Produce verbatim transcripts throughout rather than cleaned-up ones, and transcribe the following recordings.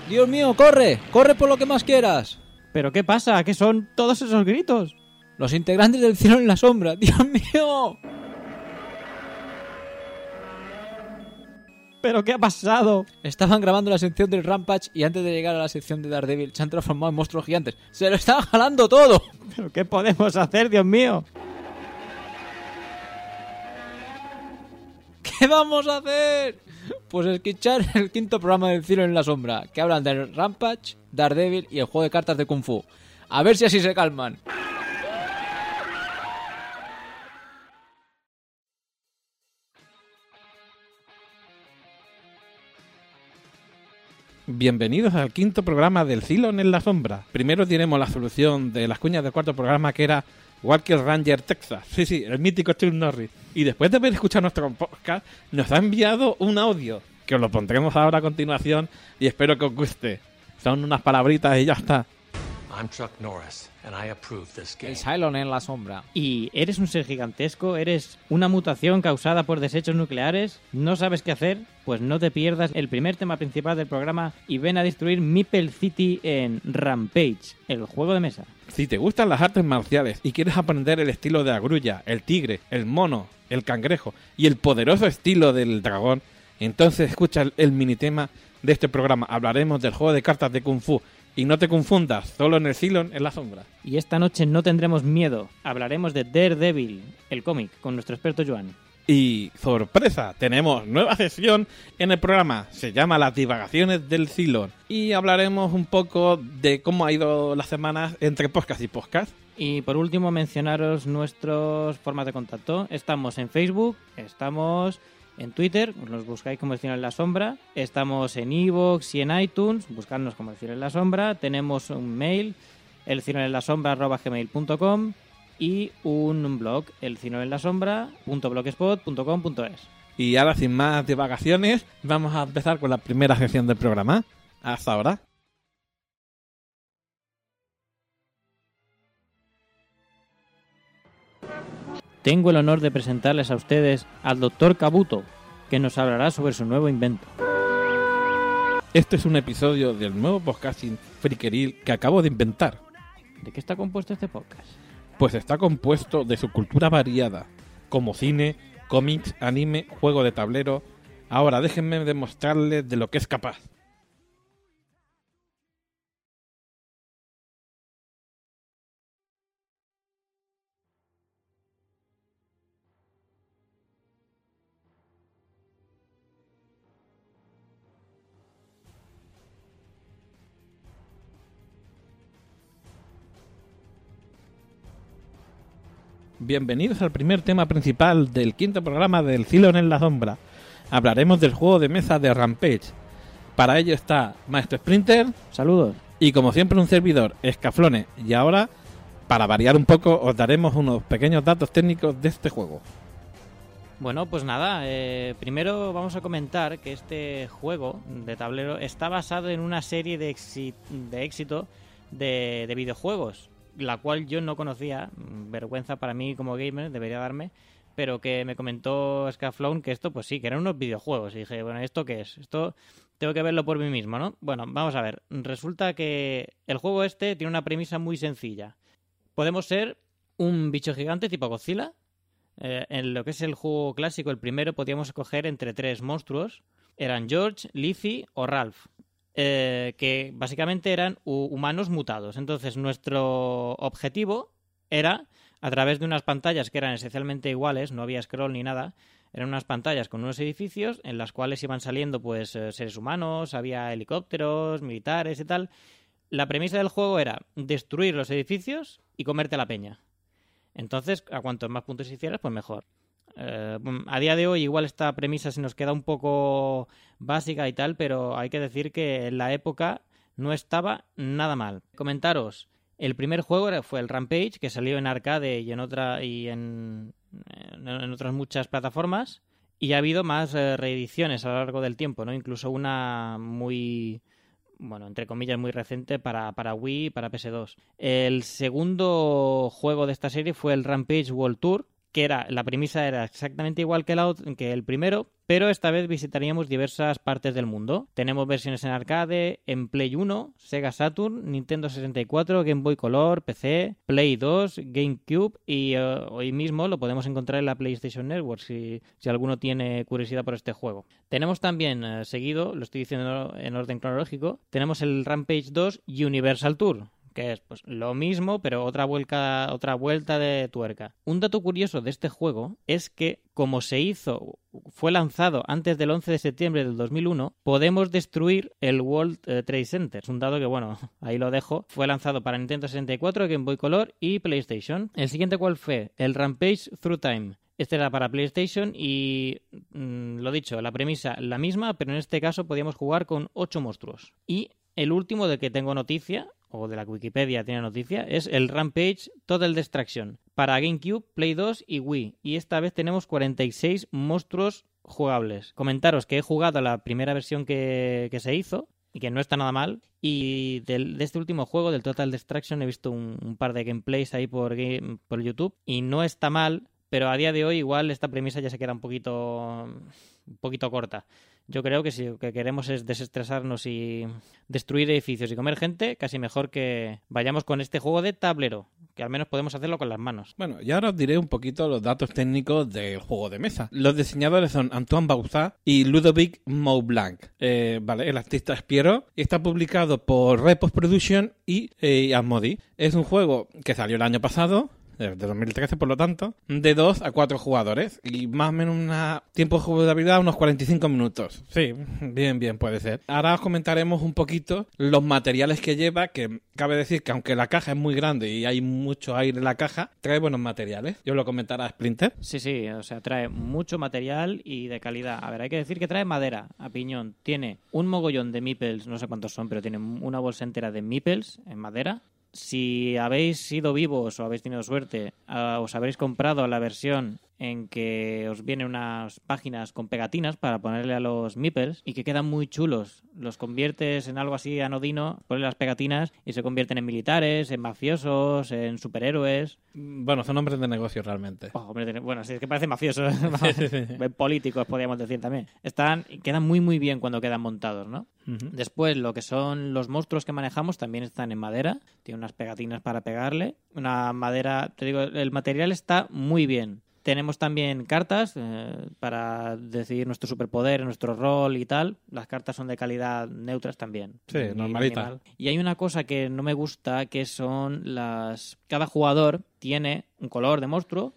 Dios mío, corre, corre por lo que más quieras. ¿Pero qué pasa? ¿Qué son todos esos gritos? Los integrantes del Cielo en la Sombra. ¡Dios mío! ¿Pero qué ha pasado? Estaban grabando la sección del Rampage y antes de llegar a la sección de Daredevil se han transformado en monstruos gigantes. ¡Se lo están jalando todo! ¿Pero qué podemos hacer, Dios mío? ¿Qué vamos a hacer? Pues escuchar el quinto programa del Cielo en la Sombra, que hablan del Rampage, Daredevil y el juego de cartas de Kung Fu. A ver si así se calman. Bienvenidos al quinto programa del Cylon en la Sombra. Primero diremos la solución de las cuñas del cuarto programa, que era Walker Ranger Texas. Sí, sí, el mítico Chuck Norris. Y después de haber escuchado nuestro podcast, nos ha enviado un audio, que os lo pondremos ahora a continuación y espero que os guste. Son unas palabritas y ya está. I'm Chuck Norris, and I approve this game. El Cylon en la Sombra. ¿Y eres un ser gigantesco? ¿Eres una mutación causada por desechos nucleares? ¿No sabes qué hacer? Pues no te pierdas el primer tema principal del programa y ven a destruir Meeple City en Rampage, el juego de mesa. Si te gustan las artes marciales y quieres aprender el estilo de la grulla, el tigre, el mono, el cangrejo y el poderoso estilo del dragón, entonces escucha el, el minitema de este programa. Hablaremos del juego de cartas de Kung Fu. Y no te confundas, solo en el Cylon en la Sombra. Y esta noche no tendremos miedo. Hablaremos de Daredevil, el cómic, con nuestro experto Joan. Y sorpresa, tenemos nueva sesión en el programa. Se llama Las divagaciones del Cylon. Y hablaremos un poco de cómo ha ido las semanas entre podcast y podcast. Y por último mencionaros nuestros formas de contacto. Estamos en Facebook, estamos en Twitter, nos buscáis como El Cielo en la Sombra. Estamos en iVoox y en iTunes, buscadnos como El Cielo en la Sombra. Tenemos un mail, elcieloenlasombra arroba gmail punto com y un blog, elcieloenlasombra punto blogspot punto com punto es. Y ahora, sin más divagaciones, vamos a empezar con la primera sección del programa. Hasta ahora. Tengo el honor de presentarles a ustedes al doctor Kabuto, que nos hablará sobre su nuevo invento. Este es un episodio del nuevo podcasting frikeril que acabo de inventar. ¿De qué está compuesto este podcast? Pues está compuesto de su cultura variada, como cine, cómics, anime, juego de tablero. Ahora déjenme demostrarles de lo que es capaz. Bienvenidos al primer tema principal del quinto programa del Cylon en la Sombra. Hablaremos del juego de mesa de Rampage. Para ello está Maestro Sprinter. Saludos. Y como siempre un servidor, Escaflone. Y ahora, para variar un poco, os daremos unos pequeños datos técnicos de este juego. Bueno, pues nada, eh, primero vamos a comentar que este juego de tablero está basado en una serie de, exi- de éxito de, de videojuegos, la cual yo no conocía, vergüenza para mí como gamer, debería darme, pero que me comentó Scaflone que esto, pues sí, que eran unos videojuegos. Y dije, bueno, ¿esto qué es? Esto tengo que verlo por mí mismo, ¿no? Bueno, vamos a ver. Resulta que el juego este tiene una premisa muy sencilla. Podemos ser un bicho gigante tipo Godzilla. Eh, en lo que es el juego clásico, el primero, podíamos escoger entre tres monstruos. Eran George, Lizzie o Ralph. Eh, que básicamente eran humanos mutados. Entonces nuestro objetivo era, a través de unas pantallas que eran esencialmente iguales, no había scroll ni nada, eran unas pantallas con unos edificios en las cuales iban saliendo pues seres humanos, había helicópteros, militares y tal. La premisa del juego era destruir los edificios y comerte la peña. Entonces, a cuantos más puntos hicieras, pues mejor. Eh, a día de hoy igual esta premisa se nos queda un poco básica y tal, pero hay que decir que en la época no estaba nada mal. Comentaros, el primer juego fue el Rampage, que salió en arcade y en otra y en, en otras muchas plataformas, y ha habido más eh, reediciones a lo largo del tiempo, ¿no? Incluso una muy, bueno, entre comillas, muy reciente para, para Wii y para P S dos. El segundo juego de esta serie fue el Rampage World Tour, que era la premisa era exactamente igual que, la, que el primero, pero esta vez visitaríamos diversas partes del mundo. Tenemos versiones en arcade, en Play uno, Sega Saturn, Nintendo sesenta y cuatro, Game Boy Color, P C, Play dos, GameCube y uh, hoy mismo lo podemos encontrar en la PlayStation Network si, si alguno tiene curiosidad por este juego. Tenemos también, uh, seguido, lo estoy diciendo en orden cronológico, tenemos el Rampage dos Universal Tour, que es pues lo mismo, pero otra vuelta, otra vuelta de tuerca. Un dato curioso de este juego es que, como se hizo, fue lanzado antes del once de septiembre del dos mil uno, podemos destruir el World Trade Center. Es un dato que, bueno, ahí lo dejo. Fue lanzado para Nintendo sesenta y cuatro, Game Boy Color y PlayStation. El siguiente, ¿cuál fue? El Rampage Through Time. Este era para PlayStation y, mmm, lo dicho, la premisa la misma, pero en este caso podíamos jugar con ocho monstruos. Y el último de que tengo noticia, o de la Wikipedia tiene noticia, es el Rampage Total Destruction para GameCube, Play dos y Wii. Y esta vez tenemos cuarenta y seis monstruos jugables. Comentaros que he jugado la primera versión que, que se hizo y que no está nada mal. Y del, de este último juego, del Total Destruction, he visto un, un par de gameplays ahí por, game, por YouTube y no está mal, pero a día de hoy igual esta premisa ya se queda un poquito, un poquito corta. Yo creo que si lo que queremos es desestresarnos y destruir edificios y comer gente, casi mejor que vayamos con este juego de tablero, que al menos podemos hacerlo con las manos. Bueno, y ahora os diré un poquito los datos técnicos del juego de mesa. Los diseñadores son Antoine Bauzat y Ludovic Maublanc. Eh, vale, el artista es Piero y está publicado por Repos Production y eh, Asmodee. Es un juego que salió el año pasado, de dos mil trece, por lo tanto, de dos a cuatro jugadores y más o menos un tiempo de jugabilidad unos cuarenta y cinco minutos. Sí, bien, bien, puede ser. Ahora os comentaremos un poquito los materiales que lleva, que cabe decir que aunque la caja es muy grande y hay mucho aire en la caja, trae buenos materiales. Yo lo comentará Splinter. Sí, sí, o sea, trae mucho material y de calidad. A ver, hay que decir que trae madera a piñón. Tiene un mogollón de meeples, no sé cuántos son, pero tiene una bolsa entera de meeples en madera. Si habéis sido vivos o habéis tenido suerte, uh, os habréis comprado la versión en que os vienen unas páginas con pegatinas para ponerle a los meeples y que quedan muy chulos. Los conviertes en algo así anodino, pones las pegatinas y se convierten en militares, en mafiosos, en superhéroes. Bueno, son hombres de negocio realmente. Oh, hombre de, bueno, sí, es que parecen mafiosos. Políticos, podríamos decir también. Están, quedan muy muy bien cuando quedan montados, ¿no? Uh-huh. Después, lo que son los monstruos que manejamos también están en madera. Tiene unas pegatinas para pegarle. Una madera, te digo, el material está muy bien. Tenemos también cartas eh, para decidir nuestro superpoder, nuestro rol y tal. Las cartas son de calidad neutras también. Sí, normalita. Y hay una cosa que no me gusta, que son las... Cada jugador tiene un color de monstruo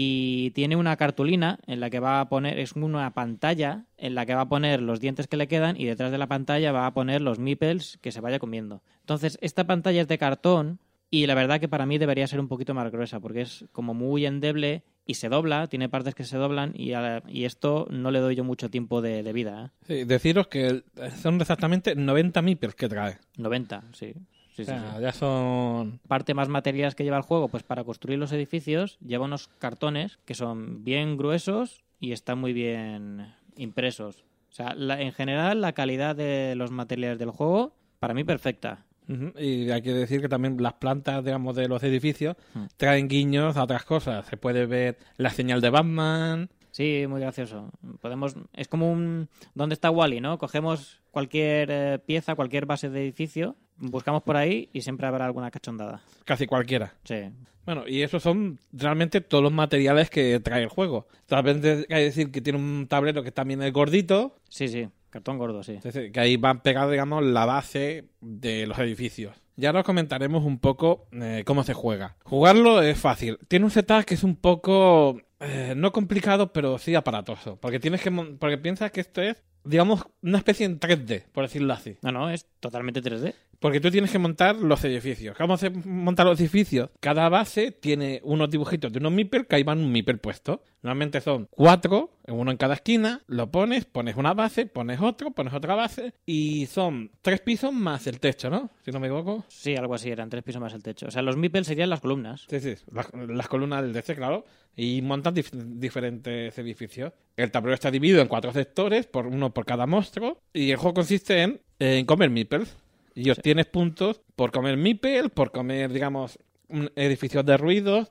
y tiene una cartulina en la que va a poner... Es una pantalla en la que va a poner los dientes que le quedan y detrás de la pantalla va a poner los meeples que se vaya comiendo. Entonces, esta pantalla es de cartón y la verdad que para mí debería ser un poquito más gruesa porque es como muy endeble y se dobla, tiene partes que se doblan y, a, y esto no le doy yo mucho tiempo de, de vida. ¿eh? Sí, deciros que son exactamente noventa meeples que trae. noventa, sí. Sí, o sea, sí, sí. ya son... Parte más materiales que lleva el juego, pues para construir los edificios lleva unos cartones que son bien gruesos y están muy bien impresos. O sea, la, en general la calidad de los materiales del juego, para mí perfecta. Uh-huh. Y hay que decir que también las plantas, digamos, de los edificios traen guiños a otras cosas. Se puede ver la señal de Batman. Sí, muy gracioso. Podemos, es como un... ¿Dónde está Wall-E, no? Cogemos cualquier eh, pieza, cualquier base de edificio, buscamos por ahí y siempre habrá alguna cachondada. Casi cualquiera. Sí. Bueno, y esos son realmente todos los materiales que trae el juego. Tal vez hay que decir que tiene un tablero que también es gordito. Sí, sí. Cartón gordo, sí. Entonces, que ahí van pegados, digamos, la base de los edificios. Ya nos comentaremos un poco eh, cómo se juega. Jugarlo es fácil. Tiene un setup que es un poco... Eh, no complicado, pero sí aparatoso. Porque tienes que mon- porque piensas que esto es, digamos, una especie en tres D, por decirlo así. No, no, es totalmente tres D. Porque tú tienes que montar los edificios. ¿Cómo se montan los edificios? Cada base tiene unos dibujitos de unos meeples que ahí van un meeple puesto. Normalmente son cuatro, uno en cada esquina. Lo pones, pones una base, pones otro, pones otra base. Y son tres pisos más el techo, ¿no? Si no me equivoco. Sí, algo así, eran tres pisos más el techo. O sea, los meeples serían las columnas. Sí, sí, las, las columnas del techo, claro. Y montan dif- diferentes edificios. El tablero está dividido en cuatro sectores, por uno por cada monstruo. Y el juego consiste en, en comer meeples. Y obtienes sí. puntos por comer meeples, por comer, digamos, edificios de ruidos,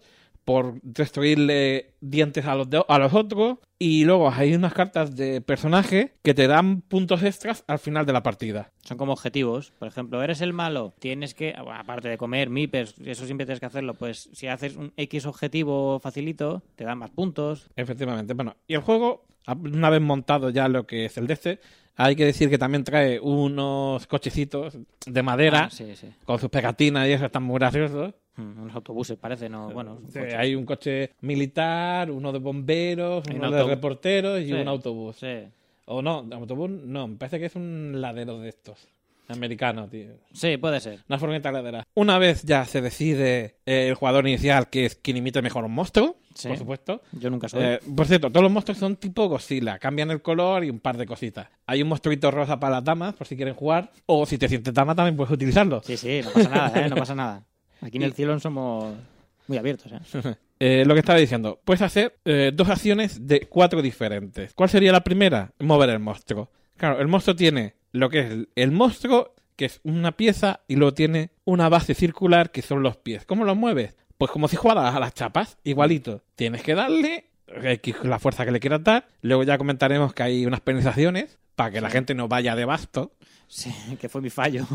por destruirle dientes a los, de- a los otros. Y luego hay unas cartas de personaje que te dan puntos extras al final de la partida. Son como objetivos. Por ejemplo, eres el malo, tienes que, aparte de comer, meeples, eso siempre tienes que hacerlo, pues si haces un X objetivo facilito, te dan más puntos. Efectivamente. Bueno, y el juego, una vez montado ya lo que es el D C, hay que decir que también trae unos cochecitos de madera Ah, sí, sí. con sus pegatinas y eso, están muy graciosos. Mm, unos autobuses, parece, ¿no? Bueno, Sí, coche. hay un coche militar, uno de bomberos, Hay un uno de autobús. reporteros y Sí, un autobús. Sí. O no, autobús no, me parece que es un ladero de estos. Americano, tío. Sí, puede ser. Una furgoneta ladera. Una vez ya se decide eh, el jugador inicial, que es quien imite mejor un monstruo, Sí. por supuesto. Yo nunca soy. Eh, por cierto, todos los monstruos son tipo Godzilla. Cambian el color y un par de cositas. Hay un monstruito rosa para las damas, por si quieren jugar. O si te sientes dama también puedes utilizarlo. Sí, sí, no pasa nada, ¿eh? No pasa nada. Aquí en el Cylon somos muy abiertos, ¿eh? Eh, lo que estaba diciendo, puedes hacer eh, dos acciones de cuatro diferentes. ¿Cuál sería la primera? Mover el monstruo. Claro, el monstruo tiene lo que es el, el monstruo, que es una pieza, y luego tiene una base circular, que son los pies. ¿Cómo los mueves? Pues como si jugaras a las chapas, igualito. Tienes que darle X la fuerza que le quieras dar. Luego ya comentaremos que hay unas penalizaciones para que la gente no vaya de basto. Sí, que fue mi fallo.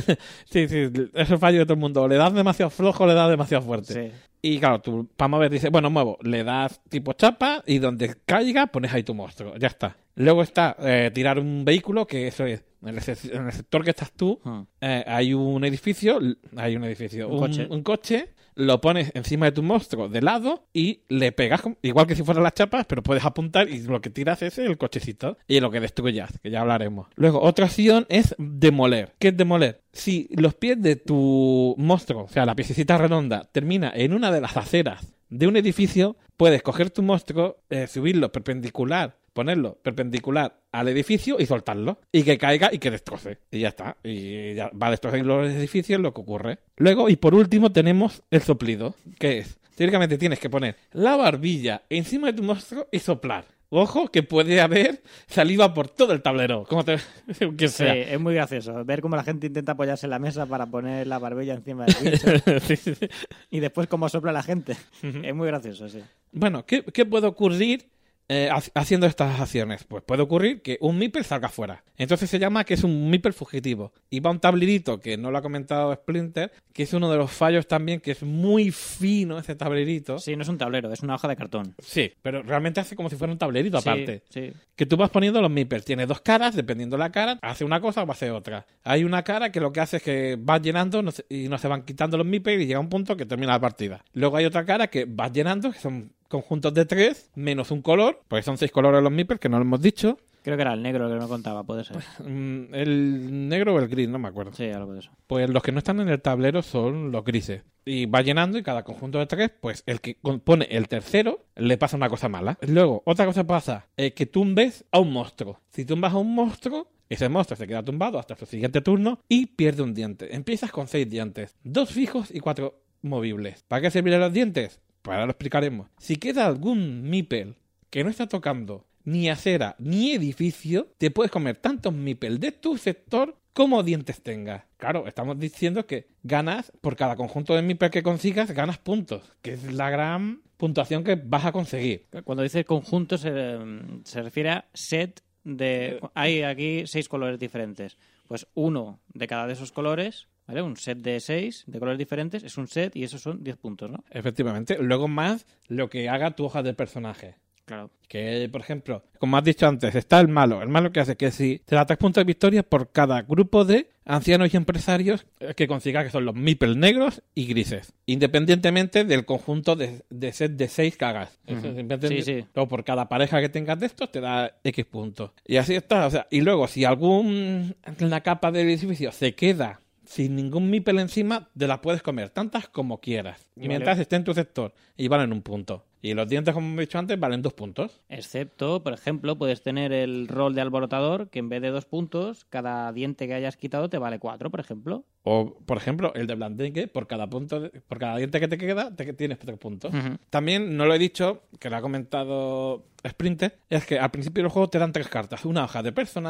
Sí, sí, eso es fallo de todo el mundo. Le das demasiado flojo, le das demasiado fuerte. Sí. Y claro, tú para mover dices, bueno, muevo, le das tipo chapa y donde caiga pones ahí tu monstruo, ya está. Luego está eh, tirar un vehículo, que eso es, en el, se- en el sector que estás tú, Hmm. eh, hay un edificio, l- hay un edificio, Un un, coche. un coche, lo pones encima de tu monstruo de lado y le pegas, con- igual que si fueran las chapas, pero puedes apuntar y lo que tiras es el cochecito y lo que destruyas, que ya hablaremos. Luego, otra acción es demoler. ¿Qué es demoler? Si los pies de tu monstruo, o sea, la piececita redonda, termina en una de las aceras de un edificio, puedes coger tu monstruo, eh, subirlo perpendicular, ponerlo perpendicular al edificio y soltarlo. Y que caiga y que destroce. Y ya está. Y ya va a destrozar los edificios, lo que ocurre. Luego, y por último, tenemos el soplido. ¿Qué es? Teóricamente tienes que poner la barbilla encima de tu monstruo y soplar. Ojo, que puede haber saliva por todo el tablero. Como te... que Sí, sea. es muy gracioso ver cómo la gente intenta apoyarse en la mesa para poner la barbilla encima del bicho Sí, sí, sí. y después cómo sopla la gente. Es muy gracioso, sí. Bueno, ¿qué, qué puede ocurrir eh, ha- haciendo estas acciones? Pues puede ocurrir que un Meeple salga fuera. Entonces se llama que es un Meeple fugitivo. Y va un tablerito, que no lo ha comentado Splinter, que es uno de los fallos también, que es muy fino ese tablerito. Sí, no es un tablero, es una hoja de cartón. Sí, pero realmente hace como si fuera un tablerito aparte. Sí, sí. Que tú vas poniendo los Meeples. Tiene dos caras, dependiendo de la cara, hace una cosa o va a hacer otra. Hay una cara que lo que hace es que vas llenando no se- y no se van quitando los Meeples y llega un punto que termina la partida. Luego hay otra cara que vas llenando, que son conjuntos de tres, menos un color, porque son seis colores los Meeples, que no lo hemos dicho. Creo que era el negro el que me contaba, puede ser. Mm, El negro o el gris, no me acuerdo. Sí, algo de eso. Pues los que no están en el tablero son los grises. Y va llenando y cada conjunto de tres, pues el que con- pone el tercero le pasa una cosa mala. Luego, otra cosa pasa, es que tumbes a un monstruo. Si tumbas a un monstruo, ese monstruo se queda tumbado hasta su siguiente turno y pierde un diente. Empiezas con seis dientes, dos fijos y cuatro movibles. ¿Para qué servirán los dientes? Pues ahora lo explicaremos. Si queda algún Meeple que no está tocando ni acera ni edificio, te puedes comer tantos Meeple de tu sector como dientes tengas. Claro, estamos diciendo que ganas, por cada conjunto de Meeple que consigas, ganas puntos, que es la gran puntuación que vas a conseguir. Cuando dice conjunto se, se refiere a set de... Hay aquí seis colores diferentes. Pues uno de cada de esos colores, ¿vale? Un set de seis de colores diferentes es un set y esos son diez puntos, ¿no? Efectivamente. Luego más lo que haga tu hoja de personaje. Claro. Que, por ejemplo, como has dicho antes, está el malo. El malo que hace que si te da tres puntos de victoria por cada grupo de ancianos y empresarios que consiga, que son los Meeple negros y grises. Independientemente del conjunto de, de set de seis que hagas. Ujú. Eso, independiente- Sí, sí. Luego, por cada pareja que tengas de estos, te da X puntos. Y así está. O sea, y luego, si algún en la capa del edificio se queda sin ningún Meeple encima, te las puedes comer tantas como quieras. Vale. Mientras esté en tu sector. Y valen un punto. Y los dientes, como hemos dicho antes, valen dos puntos. Excepto, por ejemplo, puedes tener el rol de alborotador que en vez de dos puntos, cada diente que hayas quitado te vale cuatro, por ejemplo. O, por ejemplo, el de Blandengue, por cada punto, de- por cada diente que te queda, te tienes tres puntos. Ujú. También, no lo he dicho, que lo ha comentado Sprinter, es que al principio del juego te dan tres cartas. Una hoja de personaje,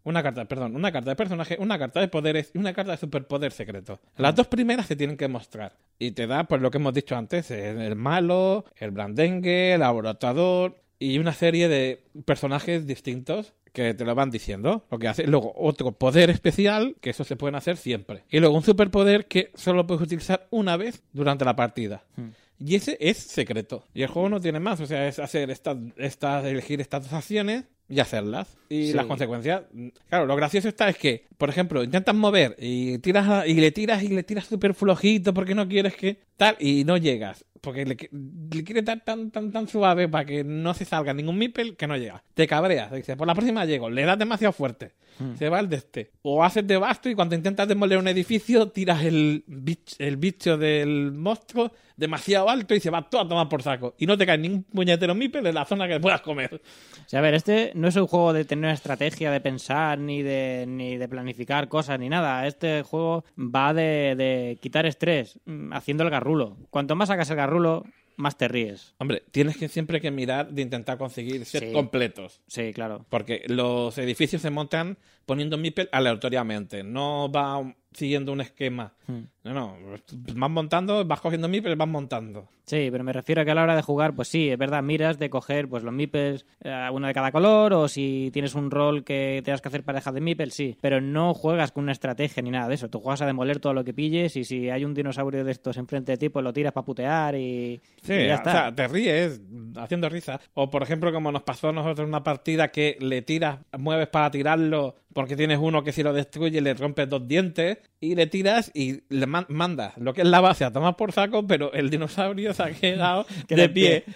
Una carta, perdón, una carta de personaje, una carta de poderes y una carta de superpoder secreto. Las dos primeras se tienen que mostrar. Y te da, pues lo que hemos dicho antes, el malo, el blandengue, el abortador y una serie de personajes distintos que te lo van diciendo. Lo que hace. Luego otro poder especial, que eso se pueden hacer siempre. Y luego un superpoder que solo puedes utilizar una vez durante la partida. Hmm. Y ese es secreto. Y el juego no tiene más. O sea, es hacer estas, estas elegir estas dos acciones y hacerlas. Y sí. Las consecuencias... Claro, lo gracioso está es que, por ejemplo, intentas mover y tiras y le tiras y le tiras súper flojito porque no quieres que... tal, y no llegas. Porque le, le quieres dar tan, tan, tan suave para que no se salga ningún meeple que no llega. Te cabreas. Dices, por la próxima llego. Le das demasiado fuerte. Hmm. Se va el de este. O haces de basto y cuando intentas demoler un edificio, tiras el bicho, el bicho del monstruo demasiado alto y se va todo a tomar por saco. Y no te cae ningún puñetero meeple en la zona que puedas comer. O sea, a ver, este no es un juego de tener una estrategia, de pensar, ni de, ni de planificar cosas, ni nada. Este juego va de, de quitar estrés, haciendo el garrulo. Cuanto más sacas el garrulo, más te ríes. Hombre, tienes que siempre que mirar de intentar conseguir ser sí. completos. Sí, claro. Porque los edificios se montan poniendo meeple aleatoriamente. No va siguiendo un esquema. Hmm. No, no. Vas montando, vas cogiendo meeples, vas montando. Sí, pero me refiero a que a la hora de jugar, pues sí, es verdad, miras de coger pues los meeples, eh, uno de cada color, o si tienes un rol que tengas que hacer parejas de meeples, sí. Pero no juegas con una estrategia ni nada de eso. Tú juegas a demoler todo lo que pilles y si hay un dinosaurio de estos enfrente de ti, pues lo tiras para putear y, sí, y ya está. O sea, te ríes haciendo risa. O por ejemplo, como nos pasó a nosotros en una partida que le tiras, mueves para tirarlo porque tienes uno que si lo destruye le rompes dos dientes y le tiras y le man- mandas lo que es la base a tomar por saco, pero el dinosaurio se ha quedado de pie.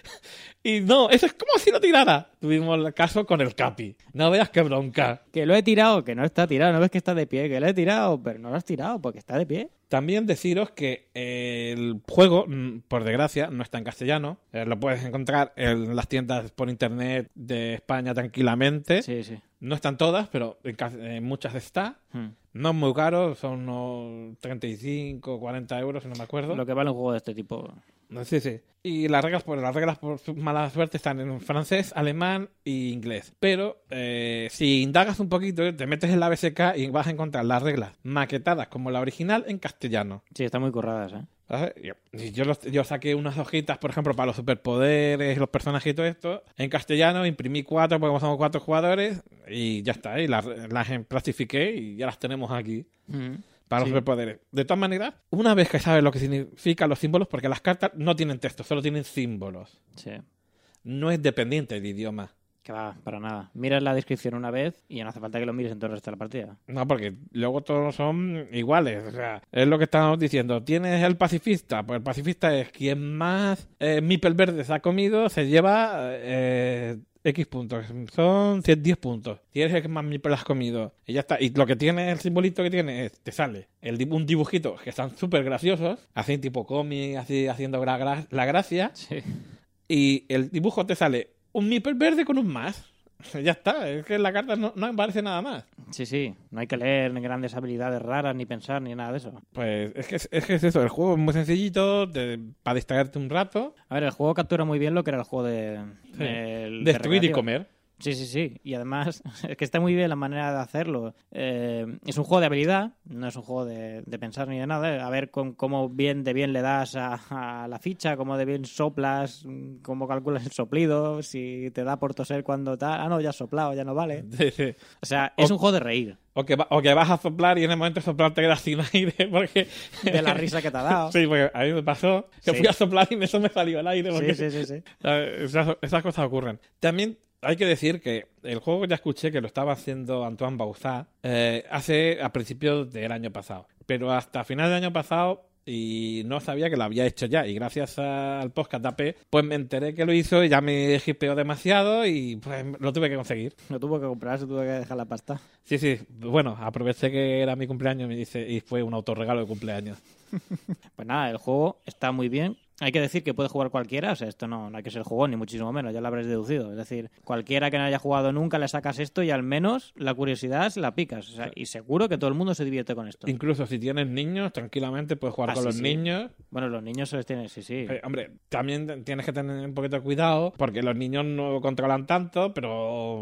Y no, eso es como si lo tirara. Tuvimos el caso con el Capi. No veas qué bronca. Que lo he tirado, que no está tirado. No ves que está de pie, que lo he tirado, pero no lo has tirado porque está de pie. También deciros que el juego, por desgracia, no está en castellano. Eh, lo puedes encontrar en las tiendas por internet de España tranquilamente. Sí, sí. No están todas, pero en, ca- en muchas está. Hmm. No es muy caro, son unos treinta y cinco, cuarenta euros, no me acuerdo. Lo que vale un juego de este tipo. Sí, sí. Y las reglas, por las reglas por su mala suerte están en francés, alemán e inglés. Pero eh, si indagas un poquito, te metes en la B S K y vas a encontrar las reglas maquetadas como la original en castellano. Sí, están muy curradas, ¿eh? ¿Sabes? Yo, los, yo saqué unas hojitas, por ejemplo, para los superpoderes, los personajes y todo esto, en castellano, imprimí cuatro, porque somos cuatro jugadores, y ya está, y las, las plastifiqué y ya las tenemos aquí. Mm. Para los sí. superpoderes. De todas maneras, una vez que sabes lo que significan los símbolos, porque las cartas no tienen texto, solo tienen símbolos. Sí. No es dependiente de idioma. Que va, para nada. Miras la descripción una vez y ya no hace falta que lo mires en todo el resto de la partida. No, porque luego todos son iguales. O sea, es lo que estábamos diciendo. Tienes el pacifista. Pues el pacifista es quien más eh, meeple verdes ha comido, se lleva eh, X puntos. Son diez puntos. Tienes el que más meeple has comido. Y ya está. Y lo que tiene, el simbolito que tiene es, te sale el, un dibujito que están súper graciosos. Así tipo cómic, así haciendo la, gra- la gracia. Sí. Y el dibujo te sale un meeple verde con un más. Ya está, es que en la carta no, no me parece nada más. Sí, sí, no hay que leer ni grandes habilidades raras, ni pensar, ni nada de eso. Pues es que es, es, que es eso, el juego es muy sencillito, de, para distraerte un rato. A ver, el juego captura muy bien lo que era el juego de... Sí. El, Destruir de y comer. Sí, sí, sí. Y además, es que está muy bien la manera de hacerlo. Eh, es un juego de habilidad, no es un juego de, de pensar ni de nada. A ver con, cómo bien de bien le das a, a la ficha, cómo de bien soplas, cómo calculas el soplido, si te da por toser cuando tal. Ah, no, ya has soplado, ya no vale. Sí, sí. O sea, es o, un juego de reír. O que, va, o que vas a soplar y en el momento de soplar te quedas sin aire porque... De la risa que te ha dado. Sí, porque a mí me pasó que sí. fui a soplar y eso me salió el aire. Porque... Sí, sí, sí, sí. Esas, esas cosas ocurren. También... Hay que decir que el juego ya escuché que lo estaba haciendo Antoine Bauzat eh, hace a principios del año pasado. Pero hasta final del año pasado y no sabía que lo había hecho ya. Y gracias al podcast de A P, pues me enteré que lo hizo y ya me hipeó demasiado y pues lo tuve que conseguir. Lo tuvo que comprar, se tuvo que dejar la pasta. Sí, sí. Bueno, aproveché que era mi cumpleaños y, me dice, y fue un autorregalo de cumpleaños. Pues nada, el juego está muy bien. Hay que decir que puede jugar cualquiera, o sea, esto no, no hay que ser jugón, ni muchísimo menos, ya lo habréis deducido. Es decir, cualquiera que no haya jugado nunca le sacas esto y al menos la curiosidad se la picas. O sea, y seguro que todo el mundo se divierte con esto. Incluso si tienes niños, tranquilamente puedes jugar ah, con sí, los sí. niños. Bueno, los niños se les tienen, sí, sí. Eh, hombre, también tienes que tener un poquito de cuidado porque los niños no controlan tanto, pero bueno,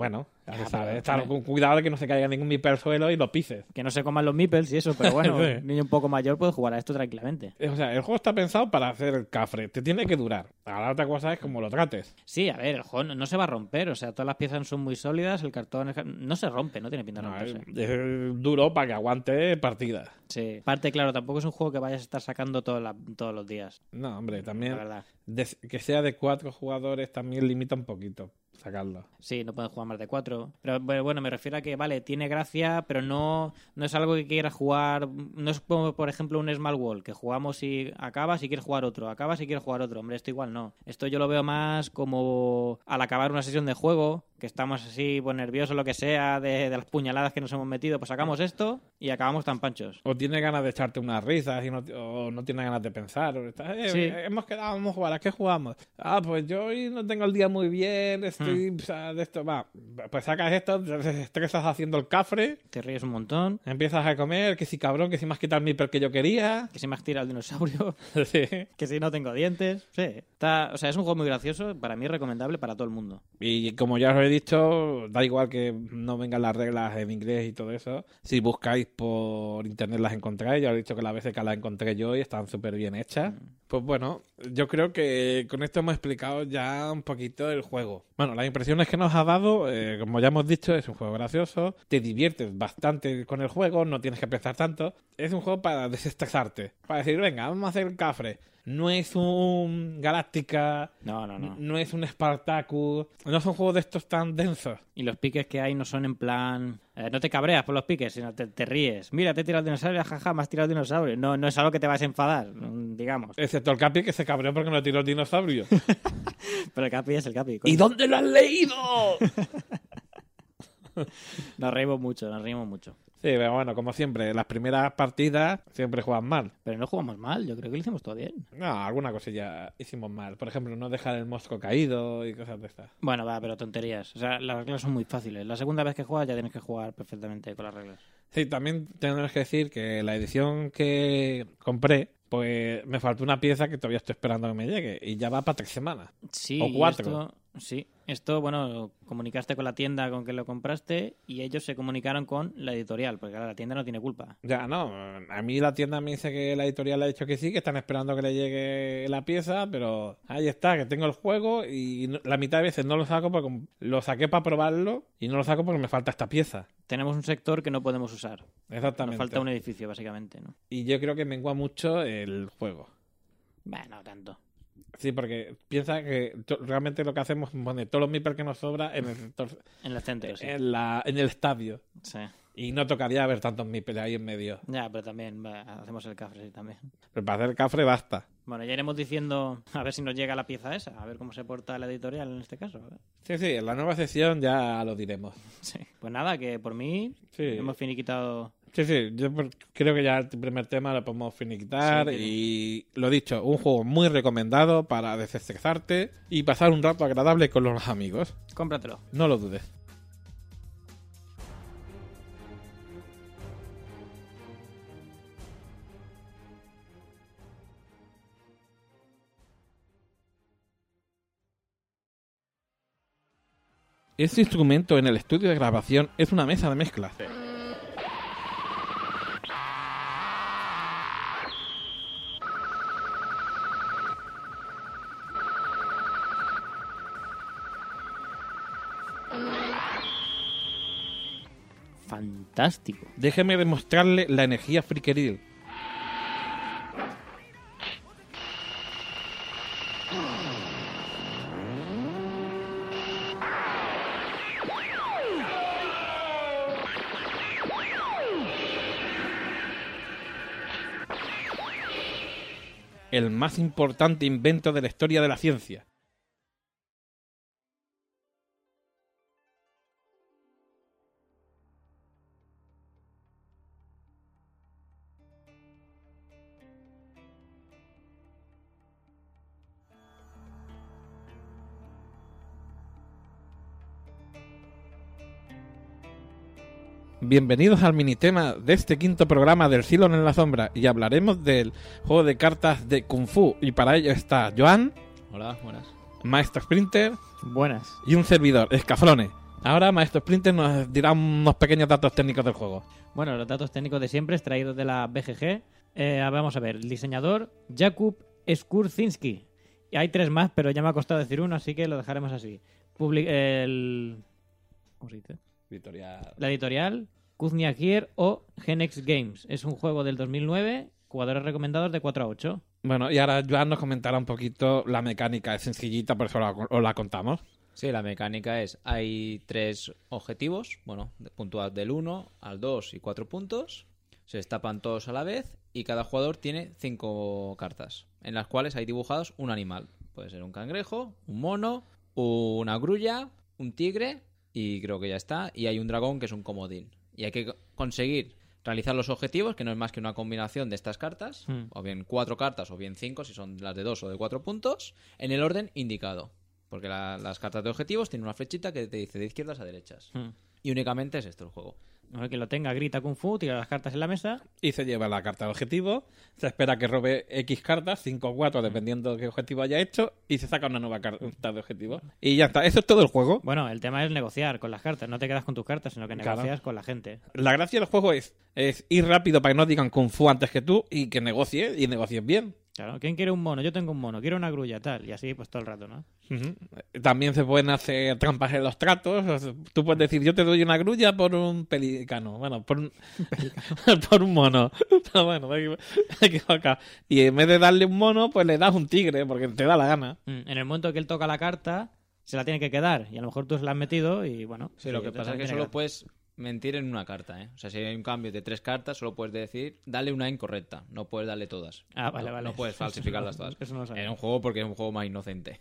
Ya se Ah, sabe, pero- estar con cuidado de que no se caiga ningún miper al suelo y lo pises. Que no se coman los meeples y eso, pero bueno, Sí. un niño un poco mayor puede jugar a esto tranquilamente. O sea, el juego está pensado para hacer el cafre. Te tiene que durar. Ahora otra cosa es cómo lo trates. Sí, a ver, el juego no, no se va a romper, o sea, todas las piezas son muy sólidas, el cartón es- no se rompe, no tiene pinta de No, romperse. es, es duro para que aguante partidas. Sí. Aparte, claro, tampoco es un juego que vayas a estar sacando todo la- todos los días, No, hombre, la también verdad. de- que sea de cuatro jugadores también limita un poquito sacarlo. Sí, no pueden jugar más de cuatro. Pero bueno, bueno, me refiero a que, vale, tiene gracia, pero no, no es algo que quieras jugar. No es como, por ejemplo, un Small Wall, que jugamos y acabas y quieres jugar otro, acabas y quieres jugar otro. Hombre, esto igual no. Esto yo lo veo más como al acabar una sesión de juego, que estamos así, pues nerviosos, lo que sea, de, de las puñaladas que nos hemos metido, pues sacamos esto y acabamos tan panchos. O tiene ganas de echarte unas risas y no, o no tiene ganas de pensar. O está, eh, Sí. Hemos quedado, vamos a jugar. ¿A qué jugamos? Ah, pues yo hoy no tengo el día muy bien. Estoy o sea, de esto. Va, pues sacas esto, te estresas haciendo el cafre, Te ríes un montón. empiezas a comer, que si cabrón, que si me has quitado el miper que yo quería. Que si me has tirado el dinosaurio, Sí. que si no tengo dientes. Sí. Está, o sea, es un juego muy gracioso, para mí es recomendable para todo el mundo. Y como ya os he dicho, da igual que no vengan las reglas en inglés y todo eso. Si buscáis por internet las encontráis. Ya os he dicho que las veces que las encontré yo y están súper bien hechas. Pues bueno, yo creo que con esto hemos explicado ya un poquito el juego. Bueno, las impresiones que nos ha dado, eh, como ya hemos dicho, es un juego gracioso. Te diviertes bastante con el juego, no tienes que pensar tanto. Es un juego para desestresarte. Para decir, venga, vamos a hacer el cafre. No es un Galáctica, No, no, no. no es un Spartacus, no son juegos de estos tan densos. Y los piques que hay no son en plan... eh, no te cabreas por los piques, sino te, te ríes. Mira, te he tirado el dinosaurio, jaja, me has tirado el dinosaurio. No, no es algo que te vas a enfadar, mm, digamos. Excepto el Capi que se cabreó porque no tiró el dinosaurio. Pero el Capi es el Capi. coño. ¿Y dónde lo has leído? Nos reímos mucho, nos reímos mucho. Sí, pero bueno, como siempre, las primeras partidas siempre juegan mal. Pero no jugamos mal, yo creo que lo hicimos todo bien. No, alguna cosilla hicimos mal. Por ejemplo, no dejar el monstruo caído y cosas de estas. Bueno, va, pero tonterías. O sea, las reglas son muy fáciles. La segunda vez que juegas ya tienes que jugar perfectamente con las reglas. Sí, también tenemos que decir que la edición que compré, pues me faltó una pieza que todavía estoy esperando que me llegue. Y ya va para tres semanas. Sí, O cuatro. Esto, sí, esto, bueno, comunicaste con la tienda con que lo compraste y ellos se comunicaron con la editorial, porque claro, la tienda no tiene culpa. Ya, no. A mí la tienda me dice que la editorial le ha dicho que sí, que están esperando que le llegue la pieza, pero ahí está, que tengo el juego y no- la mitad de veces no lo saco porque lo saqué para probarlo y no lo saco porque me falta esta pieza. Tenemos un sector que no podemos usar. Nos Exactamente. falta un edificio, básicamente, ¿no? Y yo creo que mengua mucho el juego. Bueno, no tanto. Sí, porque piensa que to- realmente lo que hacemos es poner todos los meeples que nos sobra en el, sector- En el centro, sí. en, la, en el estadio. Sí. Y no tocaría haber tantos meeples ahí en medio. Ya, pero también va, hacemos el café, sí, también. Pero para hacer cafre basta. Bueno, ya iremos diciendo a ver si nos llega la pieza esa, a ver cómo se porta la editorial en este caso. a ver. Sí, sí, en la nueva sesión ya lo diremos. Sí. Pues nada, que por mí Sí. hemos finiquitado. Sí, sí, yo por- creo que ya el primer tema lo podemos finiquitar. Sí, Y lo dicho, un juego muy recomendado para desestresarte y pasar un rato agradable con los amigos. Cómpratelo. No lo dudes. Este instrumento en el estudio de grabación es una mesa de mezclas. Fantástico. Déjeme demostrarle la energía friqueril. El más importante invento de la historia de la ciencia. Bienvenidos al minitema de este quinto programa del Cylon en la Sombra y hablaremos del juego de cartas de Kung Fu y para ello está Joan, Hola, buenas. Maestro Sprinter Buenas. y un servidor, Escaflone. Ahora Maestro Splinter nos dirá unos pequeños datos técnicos del juego. Bueno, los datos técnicos de siempre, extraídos de la B G G. Eh, vamos a ver, el diseñador Jakub Skurczynski. Y hay tres más, pero ya me ha costado decir uno, así que lo dejaremos así. Publi- el... ¿Cómo se dice? Editorial. La editorial Kuzniakier o Genex Games. Es un juego del dos mil nueve, jugadores recomendados de cuatro a ocho. Bueno, y ahora Joan nos comentará un poquito la mecánica. Es sencillita, por eso la- os la contamos. Sí, la mecánica es, hay tres objetivos, bueno, de- puntuados del uno al dos y cuatro puntos, se destapan todos a la vez y cada jugador tiene cinco cartas, en las cuales hay dibujados un animal. Puede ser un cangrejo, un mono, una grulla, un tigre y creo que ya está, y hay un dragón que es un comodín. Y hay que conseguir realizar los objetivos, que no es más que una combinación de estas cartas, Hmm. o bien cuatro cartas o bien cinco, si son las de dos o de cuatro puntos, en el orden indicado. Porque la- las cartas de objetivos tienen una flechita que te dice de izquierdas a derechas. Hmm. Y únicamente es esto el juego. El que lo tenga grita Kung Fu, tira las cartas en la mesa. Y se lleva la carta de objetivo, se espera que robe X cartas, cinco o cuatro, dependiendo de qué objetivo haya hecho, y se saca una nueva carta de objetivo. Y ya está, eso es todo el juego. Bueno, el tema es negociar con las cartas. No te quedas con tus cartas, sino que Claro. negocias con la gente. La gracia del juego es, es ir rápido para que no digan Kung Fu antes que tú y que negocie y negocies bien. Claro, ¿quién quiere un mono? Yo tengo un mono, quiero una grulla, tal. Y así, pues todo el rato, ¿no? Ujú. También se pueden hacer trampas en los tratos. O sea, tú puedes decir, yo te doy una grulla por un pelicano. Bueno, por un, por un mono. Pero bueno, me he equivo- me he equivocado. Y en vez de darle un mono, pues le das un tigre, porque te da la gana. Mm, En el momento que él toca la carta, se la tiene que quedar. Y a lo mejor tú se la has metido y bueno. Sí, lo que te- pasa es que tiene solo gracia. puedes mentir en una carta, ¿eh? O sea, si hay un cambio de tres cartas, solo puedes decir, dale una incorrecta. No puedes darle todas. Ah, vale, No- vale. No puedes falsificarlas todas. Eso no lo sabía. En un juego porque es un juego más inocente.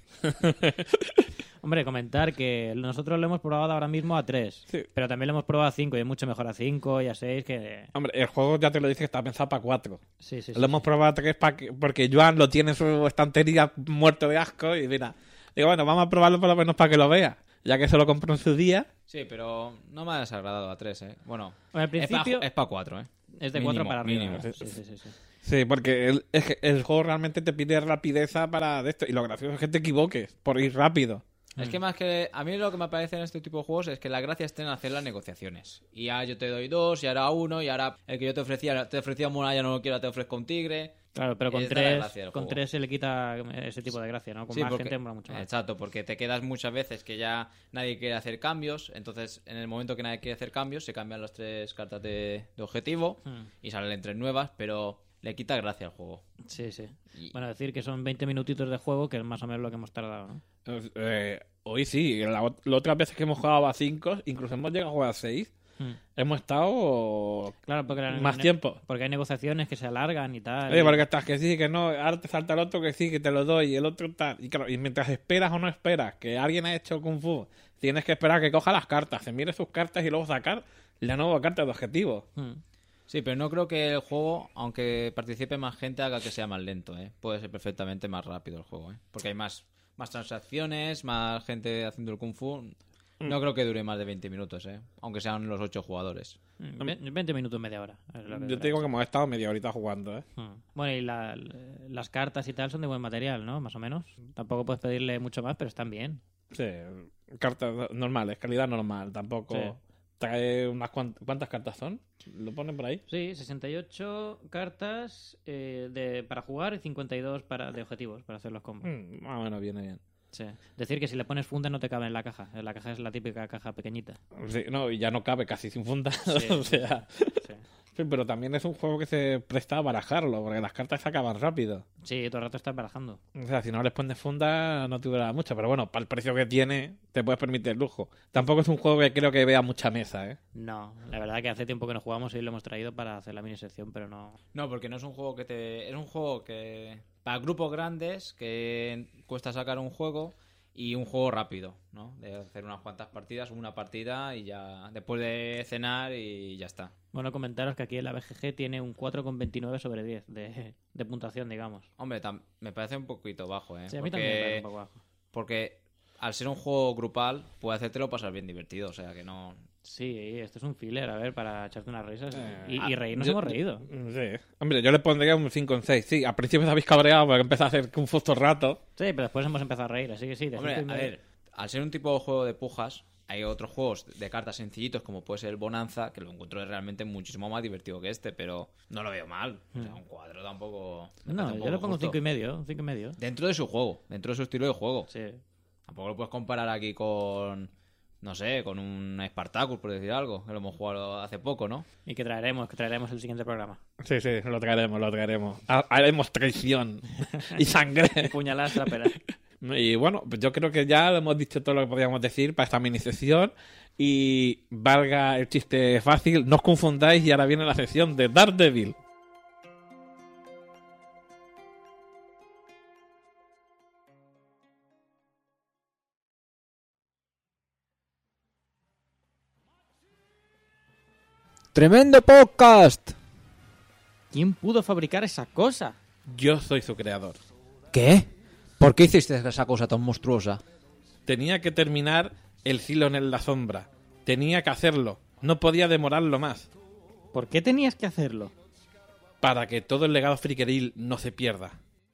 Hombre, comentar que nosotros lo hemos probado ahora mismo a tres. Sí. Pero también lo hemos probado a cinco y es mucho mejor a cinco y a seis que... Hombre, el juego ya te lo dice que está pensado para cuatro. Sí, sí, sí. Lo hemos probado a tres pa que- porque Joan lo tiene en su estantería muerto de asco y mira, digo, bueno, vamos a probarlo por lo menos para que lo vea, ya que se lo compró en su día. Sí, pero no me ha desagradado a tres, ¿eh? Bueno, Bueno, al principio es para cuatro, ¿eh? es de Mínimo, cuatro para arriba. mínimo. Sí, sí, sí, sí. Sí, porque el, es que el juego realmente te pide rapideza para de esto. Y lo gracioso es que te equivoques por ir rápido. Es que más que... A mí lo que me parece en este tipo de juegos es que la gracia está en hacer las negociaciones. Y ya yo te doy dos, y ahora uno, y ahora el que yo te ofrecía, te ofrecía un mono, ya no lo quiero, te ofrezco un tigre. Claro, pero con Esta es la tres, gracia del con juego. tres se le quita ese tipo de gracia, ¿no? Con Sí, más porque- gente mola mucho más. Exacto, porque te quedas muchas veces que ya nadie quiere hacer cambios. Entonces, en el momento que nadie quiere hacer cambios, se cambian las tres cartas de, de objetivo Hmm. y salen tres nuevas, pero le quita gracia al juego. Sí, sí. Y- Bueno, decir que son veinte minutitos de juego, que es más o menos lo que hemos tardado, ¿no? Eh, hoy sí, la, ot- las otras veces que hemos jugado a cinco, incluso hemos llegado a jugar a seis, Hmm. hemos estado Claro, porque la- más tiempo. Porque hay negociaciones que se alargan y tal. Oye, y- porque estás que sí, que no, ahora te salta el otro que sí, que te lo doy, y el otro tal. Y claro, y mientras esperas o no esperas que alguien ha hecho Kung Fu, tienes que esperar que coja las cartas, se mire sus cartas y luego sacar la nueva carta de objetivo. Hmm. Sí, pero no creo que el juego, aunque participe más gente, haga que sea más lento, ¿eh? Puede ser perfectamente más rápido el juego, ¿eh? Porque hay más, más transacciones, más gente haciendo el Kung Fu. No creo que dure más de veinte minutos, ¿eh? Aunque sean los ocho jugadores. Mm, ve- veinte minutos, media hora. es lo que Yo dura. te digo que hemos estado media horita jugando, ¿eh? Hmm. Bueno, y la- las cartas y tal son de buen material, ¿no? Más o menos. Tampoco puedes pedirle mucho más, pero están bien. Sí, cartas normales, calidad normal, tampoco... Sí. Trae unas cuantas... ¿Cuántas cartas son? ¿Lo ponen por ahí? Sí, sesenta y ocho cartas eh, de, para jugar y cincuenta y dos para, de objetivos, para hacer los combos. Mm, más o menos viene bien. Sí. Decir que si le pones funda no te cabe en la caja. La caja es la típica caja pequeñita. Sí, no, y ya no cabe casi sin funda. Sí. o sea... Sí. Sí, pero también es un juego que se presta a barajarlo, porque las cartas se acaban rápido. Sí, todo el rato estás barajando. O sea, si no les pones funda, no te dura mucho. Pero bueno, para el precio que tiene, te puedes permitir el lujo. Tampoco es un juego que creo que vea mucha mesa, ¿eh? No, la verdad que hace tiempo que no jugamos y lo hemos traído para hacer la mini sección, pero no. No, porque no es un juego que te... Es un juego que... Para grupos grandes, que cuesta sacar un juego y un juego rápido, ¿no? De hacer unas cuantas partidas, una partida y ya... Después de cenar y ya está. Bueno, comentaros que aquí en la B G G tiene un cuatro coma veintinueve sobre diez de, de puntuación, digamos. Hombre, tam- me parece un poquito bajo, ¿eh? Sí, a mí porque... también me parece un poco bajo. Porque al ser un juego grupal, puede hacértelo pasar bien divertido, o sea que no... Sí, esto es un filler, a ver, para echarte unas risas y, y, Ah, y reírnos yo- hemos reído. Sí. Hombre, yo le pondría un cinco en seis. Sí, al principio os habéis cabreado porque empecé a hacer un fusto rato. Sí, pero después hemos empezado a reír, así que sí. De Hombre, cinco y a medio. ver, al ser un tipo de juego de pujas, hay otros juegos de cartas sencillitos como puede ser el Bonanza, que lo encuentro realmente muchísimo más divertido que este, pero no lo veo mal. O sea, un cuatro tampoco... No, tampoco yo le pongo justo. cinco y medio, cinco y medio. Dentro de su juego, dentro de su estilo de juego. Sí. Tampoco lo puedes comparar aquí con... No sé, con un Spartacus, por decir algo, que lo hemos jugado hace poco, ¿no? Y que traeremos, que traeremos el siguiente programa. Sí, sí, lo traeremos, lo traeremos. Ha- Haremos traición y sangre. Puñaladas traperas. Y bueno, pues yo creo que ya hemos dicho todo lo que podíamos decir para esta mini sección. Y valga el chiste fácil, no os confundáis y ahora viene la sección de Daredevil. ¡Tremendo podcast! ¿Quién pudo fabricar esa cosa? Yo soy su creador. ¿Qué? ¿Por qué hiciste esa cosa tan monstruosa? Tenía que terminar el Cylon en la sombra. Tenía que hacerlo. No podía demorarlo más. ¿Por qué tenías que hacerlo? Para que todo el legado friqueril no se pierda.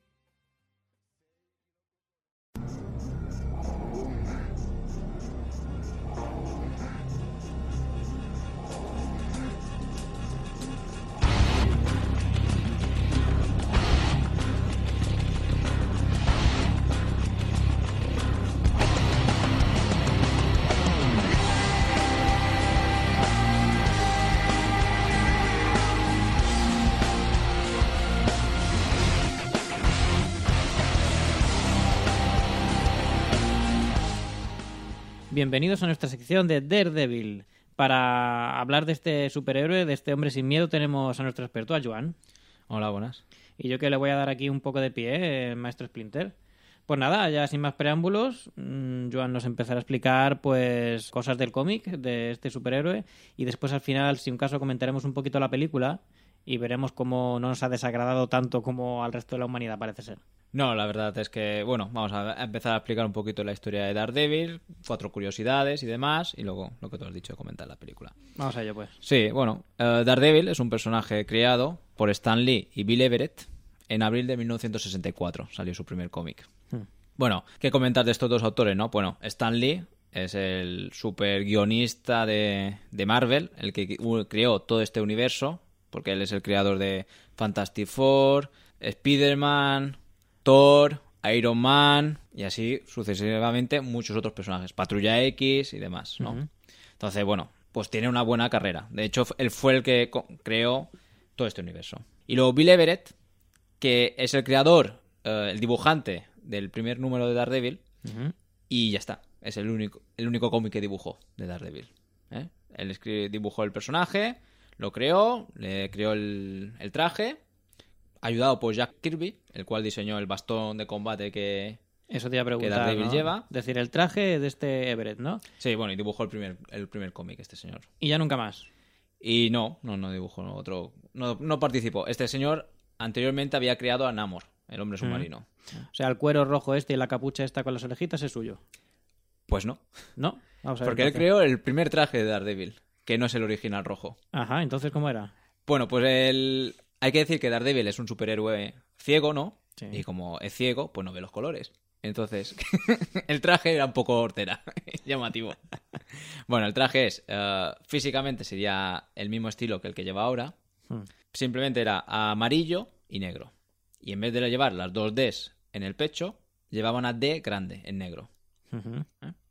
Bienvenidos a nuestra sección de Daredevil. Para hablar de este superhéroe, de este hombre sin miedo, tenemos a nuestro experto, a Joan. Hola, buenas. Y yo que le voy a dar aquí un poco de pie, eh, maestro Splinter. Pues nada, ya sin más preámbulos, mmm, Joan nos empezará a explicar pues cosas del cómic, de este superhéroe, y después al final, si un caso, comentaremos un poquito la película y veremos cómo no nos ha desagradado tanto como al resto de la humanidad, parece ser. No, la verdad es que, bueno, vamos a empezar a explicar un poquito la historia de Daredevil, cuatro curiosidades y demás, y luego lo que tú has dicho de comentar la película. Vamos a ello, pues. Sí, bueno, uh, Daredevil es un personaje creado por Stan Lee y Bill Everett en abril de mil novecientos sesenta y cuatro, salió su primer cómic. Hmm. Bueno, ¿qué comentar de estos dos autores, no? Bueno, Stan Lee es el super guionista de, de Marvel, el que creó todo este universo, porque él es el creador de Fantastic Four, Spider-Man, Thor, Iron Man y así sucesivamente muchos otros personajes, Patrulla X y demás, ¿no? Uh-huh. Entonces, bueno, pues tiene una buena carrera. De hecho, él fue el que co- creó todo este universo. Y luego Bill Everett, que es el creador, eh, el dibujante del primer número de Daredevil, Uh-huh. y ya está. Es el único, el único cómic que dibujó de Daredevil. ¿eh? Él escri- dibujó el personaje, lo creó, le creó el, el traje, ayudado por Jack Kirby, el cual diseñó el bastón de combate que... Eso te iba a preguntar, Daredevil ¿no? lleva. Es decir, el traje de este Everett, ¿no? Sí, bueno, y dibujó el primer, el primer cómic este señor. Y ya nunca más. Y no, no, no dibujó otro... No, no participó. Este señor anteriormente había creado a Namor, el hombre submarino. O sea, el cuero rojo este y la capucha esta con las orejitas es suyo. Pues no, ¿No? Vamos a ver. porque él entonces. creó el primer traje de Daredevil, que no es el original rojo. Ajá, entonces, ¿cómo era? Bueno, pues el... hay que decir que Daredevil es un superhéroe ciego, ¿no? Sí. Y como es ciego, pues no ve los colores. Entonces, el traje era un poco hortera, llamativo. Bueno, el traje es, uh, físicamente sería el mismo estilo que el que lleva ahora. Hmm. Simplemente era amarillo y negro. Y en vez de llevar las dos Ds en el pecho, llevaba una D grande en negro. Uh-huh.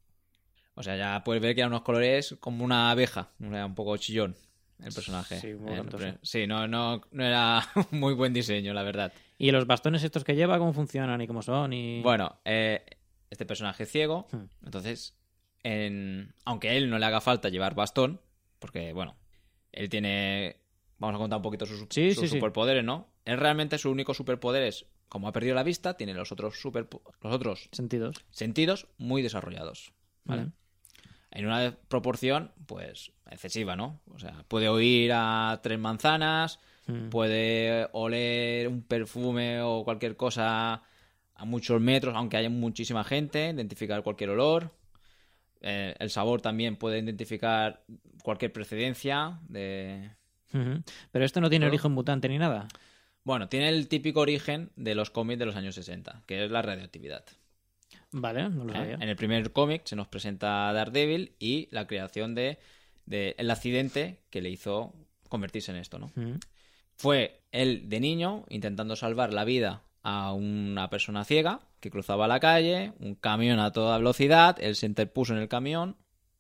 O sea, ya puedes ver que eran unos colores como una abeja, o sea, un poco chillón el personaje. Sí, muy Eh, cantoso. sí, no, no, no era muy buen diseño, la verdad. ¿Y los bastones estos que lleva, cómo funcionan y cómo son? Y... Bueno, eh, este personaje es ciego, Hmm. entonces, en... aunque a él no le haga falta llevar bastón, porque, bueno, él tiene... Vamos a contar un poquito sus, Sí, sus sí, sí. superpoderes, ¿no? Él realmente su único superpoder es, como ha perdido la vista, tiene los otros, super... los otros Sentidos. sentidos muy desarrollados, ¿vale? Ujú. En una proporción, pues, excesiva, ¿no? O sea, puede oír a tres manzanas, Mm. puede oler un perfume o cualquier cosa a muchos metros, aunque haya muchísima gente, identificar cualquier olor. Eh, el sabor también puede identificar cualquier precedencia de... Ujú. Pero esto no tiene Pero- origen mutante ni nada. Bueno, tiene el típico origen de los cómics de los años sesenta, que es la radioactividad. Vale, no lo ¿eh? sabía. En el primer cómic se nos presenta a Daredevil y la creación de, de el accidente que le hizo convertirse en esto, ¿no? Mm. Fue él de niño intentando salvar la vida a una persona ciega que cruzaba la calle, un camión a toda velocidad, él se interpuso en el camión,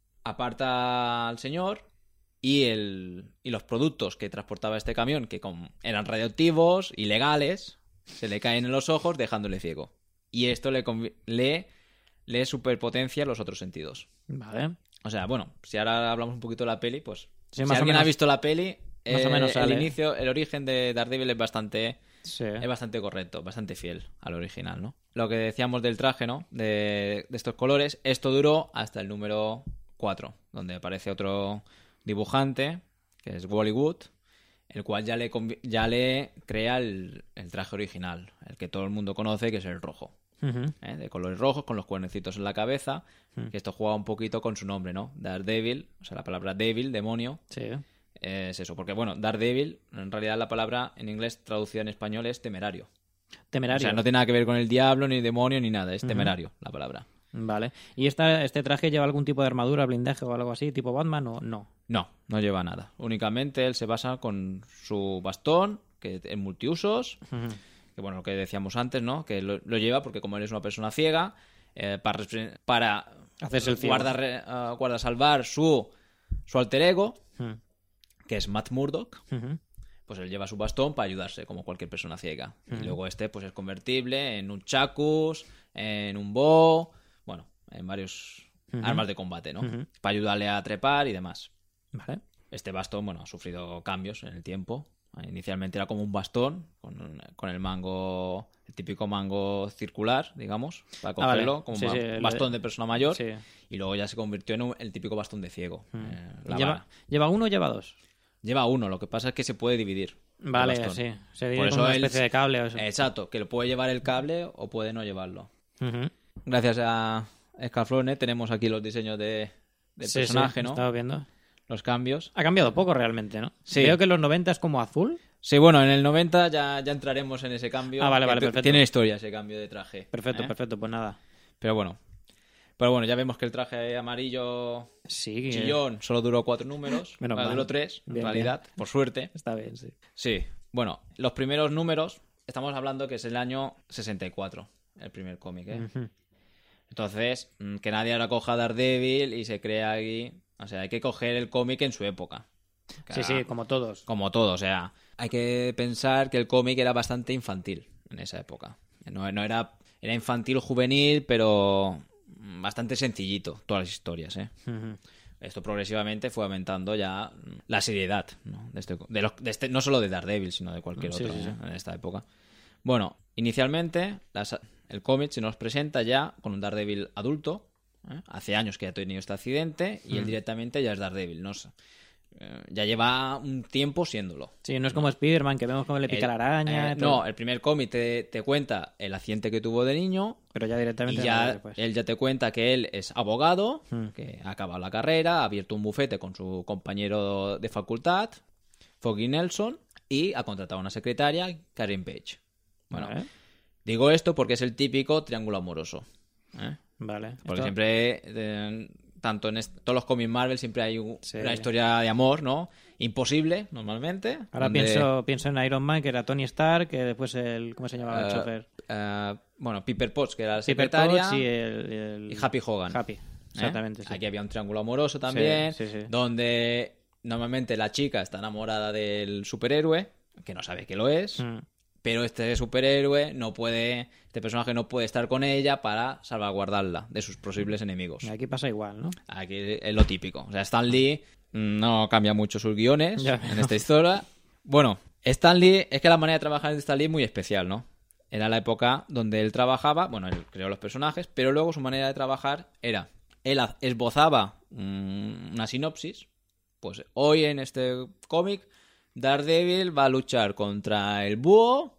aparta al señor y, el, y los productos que transportaba este camión, que con, eran radioactivos, ilegales, se le caen en los ojos dejándole ciego. Y esto le, convi- le, le superpotencia los otros sentidos. Vale. O sea, bueno, si ahora hablamos un poquito de la peli, pues Sí, si más o alguien menos- ha visto la peli, más o eh, menos el sale. inicio, el origen de Daredevil es bastante, Sí. es bastante correcto, bastante fiel al original, ¿no? Lo que decíamos del traje, ¿no? De, de estos colores, esto duró hasta el número cuatro, donde aparece otro dibujante, que es Wally Wood, el cual ya le, convi- ya le crea el, el traje original, el que todo el mundo conoce, que es el rojo. Ujú. ¿eh? De colores rojos, con los cuernecitos en la cabeza, que esto juega un poquito con su nombre, ¿no? Daredevil, o sea, la palabra devil, demonio, Sí. eh, es eso, porque bueno, Daredevil, en realidad la palabra en inglés traducida en español es temerario. Temerario. O sea, no tiene nada que ver con el diablo, ni demonio, ni nada, es temerario la palabra. Vale. ¿Y esta, este traje lleva algún tipo de armadura, blindaje o algo así, tipo Batman o no? No, no lleva nada. Únicamente él se basa con su bastón, que es multiusos, Ujú. que bueno, lo que decíamos antes, ¿no? Que lo, lo lleva porque como él es una persona ciega, eh, para, repre- para Hacerse el ciego. guarda, re- ah, guarda salvar su, su alter ego, Ujú. que es Matt Murdock, Ujú. pues él lleva su bastón para ayudarse, como cualquier persona ciega. Y luego este pues es convertible en un chacus, en un bow, bueno, en varios armas de combate, ¿no? Ujú. Para ayudarle a trepar y demás. Vale. Este bastón, bueno, ha sufrido cambios en el tiempo. Inicialmente era como un bastón, con, con el mango, el típico mango circular, digamos, para Ah, vale. cogerlo, como Sí, un sí, ba- el- bastón de persona mayor. Sí. Y luego ya se convirtió en un- el típico bastón de ciego. eh, la ¿Lleva, vara. ¿Lleva uno o lleva dos? Lleva uno, lo que pasa es que se puede dividir. el Vale, bastón. sí. Se Por divide eso con una él- especie de cable o eso. Exacto, que lo puede llevar el cable o puede no llevarlo. Ujú. Gracias a Scaflone tenemos aquí los diseños de, de Sí, personaje, sí, ¿no? estaba viendo. Los cambios. Ha cambiado poco realmente, ¿no? Sí. Veo que en los noventa es como azul. Sí, bueno, en el noventa ya, ya entraremos en ese cambio. Ah, vale, que vale, t- perfecto. Tiene historia ese cambio de traje. Perfecto, ¿eh? perfecto, pues nada. Pero bueno. Pero bueno, ya vemos que el traje amarillo Sí, que- chillón solo duró cuatro números. Menos Bueno, mal. duró tres, en Bien, realidad, por suerte. Está bien, sí. Sí. Bueno, los primeros números, estamos hablando que es el año sesenta y cuatro, el primer cómic, ¿eh? Ujú. Entonces, mm, que nadie ahora coja Daredevil y se crea aquí... O sea, hay que coger el cómic en su época. Que Sí, ahora- sí, como todos. Como todo, o sea, hay que pensar que el cómic era bastante infantil en esa época. No, no era, era infantil juvenil, pero bastante sencillito, todas las historias, ¿eh? Ujú. Esto progresivamente fue aumentando ya la seriedad, ¿no? De este, de los- de este- no solo de Daredevil, sino de cualquier Sí, otro, sí, sí. ¿eh? En esta época. Bueno, inicialmente las- el cómic se nos presenta ya con un Daredevil adulto. ¿eh? Hace años que ya ha tenido este accidente y él directamente ya es Daredevil. No sé. Eh, ya lleva un tiempo siéndolo. Sí, no es como Spider-Man, que vemos cómo le pica El- la araña. eh, todo. no, el primer cómic te, te cuenta el accidente que tuvo de niño Pero ya y directamente. ya no, pues. él ya te cuenta que él es abogado, Hmm. que ha acabado la carrera, ha abierto un bufete con su compañero de facultad, Foggy Nelson, y ha contratado a una secretaria, Karen Page. Bueno, Vale. digo esto porque es el típico triángulo amoroso. ¿eh? Vale. Porque Esto- siempre, eh, tanto en est- todos los cómics Marvel, siempre hay un- Sí. una historia de amor, ¿no? Imposible, normalmente. Ahora donde- pienso, pienso en Iron Man, que era Tony Stark, que después el. ¿Cómo se llamaba el Eh, chofer? eh, bueno, Piper Potts, que era la Piper secretaria, Potts y el, el- y Happy Hogan. Happy, ¿eh? exactamente. Sí. Aquí había un triángulo amoroso también, Sí, sí, sí. donde normalmente la chica está enamorada del superhéroe, que no sabe que lo es, Mm. pero este superhéroe no puede, este personaje no puede estar con ella para salvaguardarla de sus posibles enemigos. Y aquí pasa igual, ¿no? Aquí es lo típico. O sea, Stan Lee no cambia mucho sus guiones Ya en veo. esta historia. Bueno, Stan Lee, es que la manera de trabajar de Stan Lee es muy especial, ¿no? Era la época donde él trabajaba, bueno, él creó los personajes, pero luego su manera de trabajar era, él ha- esbozaba mm, una sinopsis, pues hoy en este cómic Daredevil va a luchar contra el búho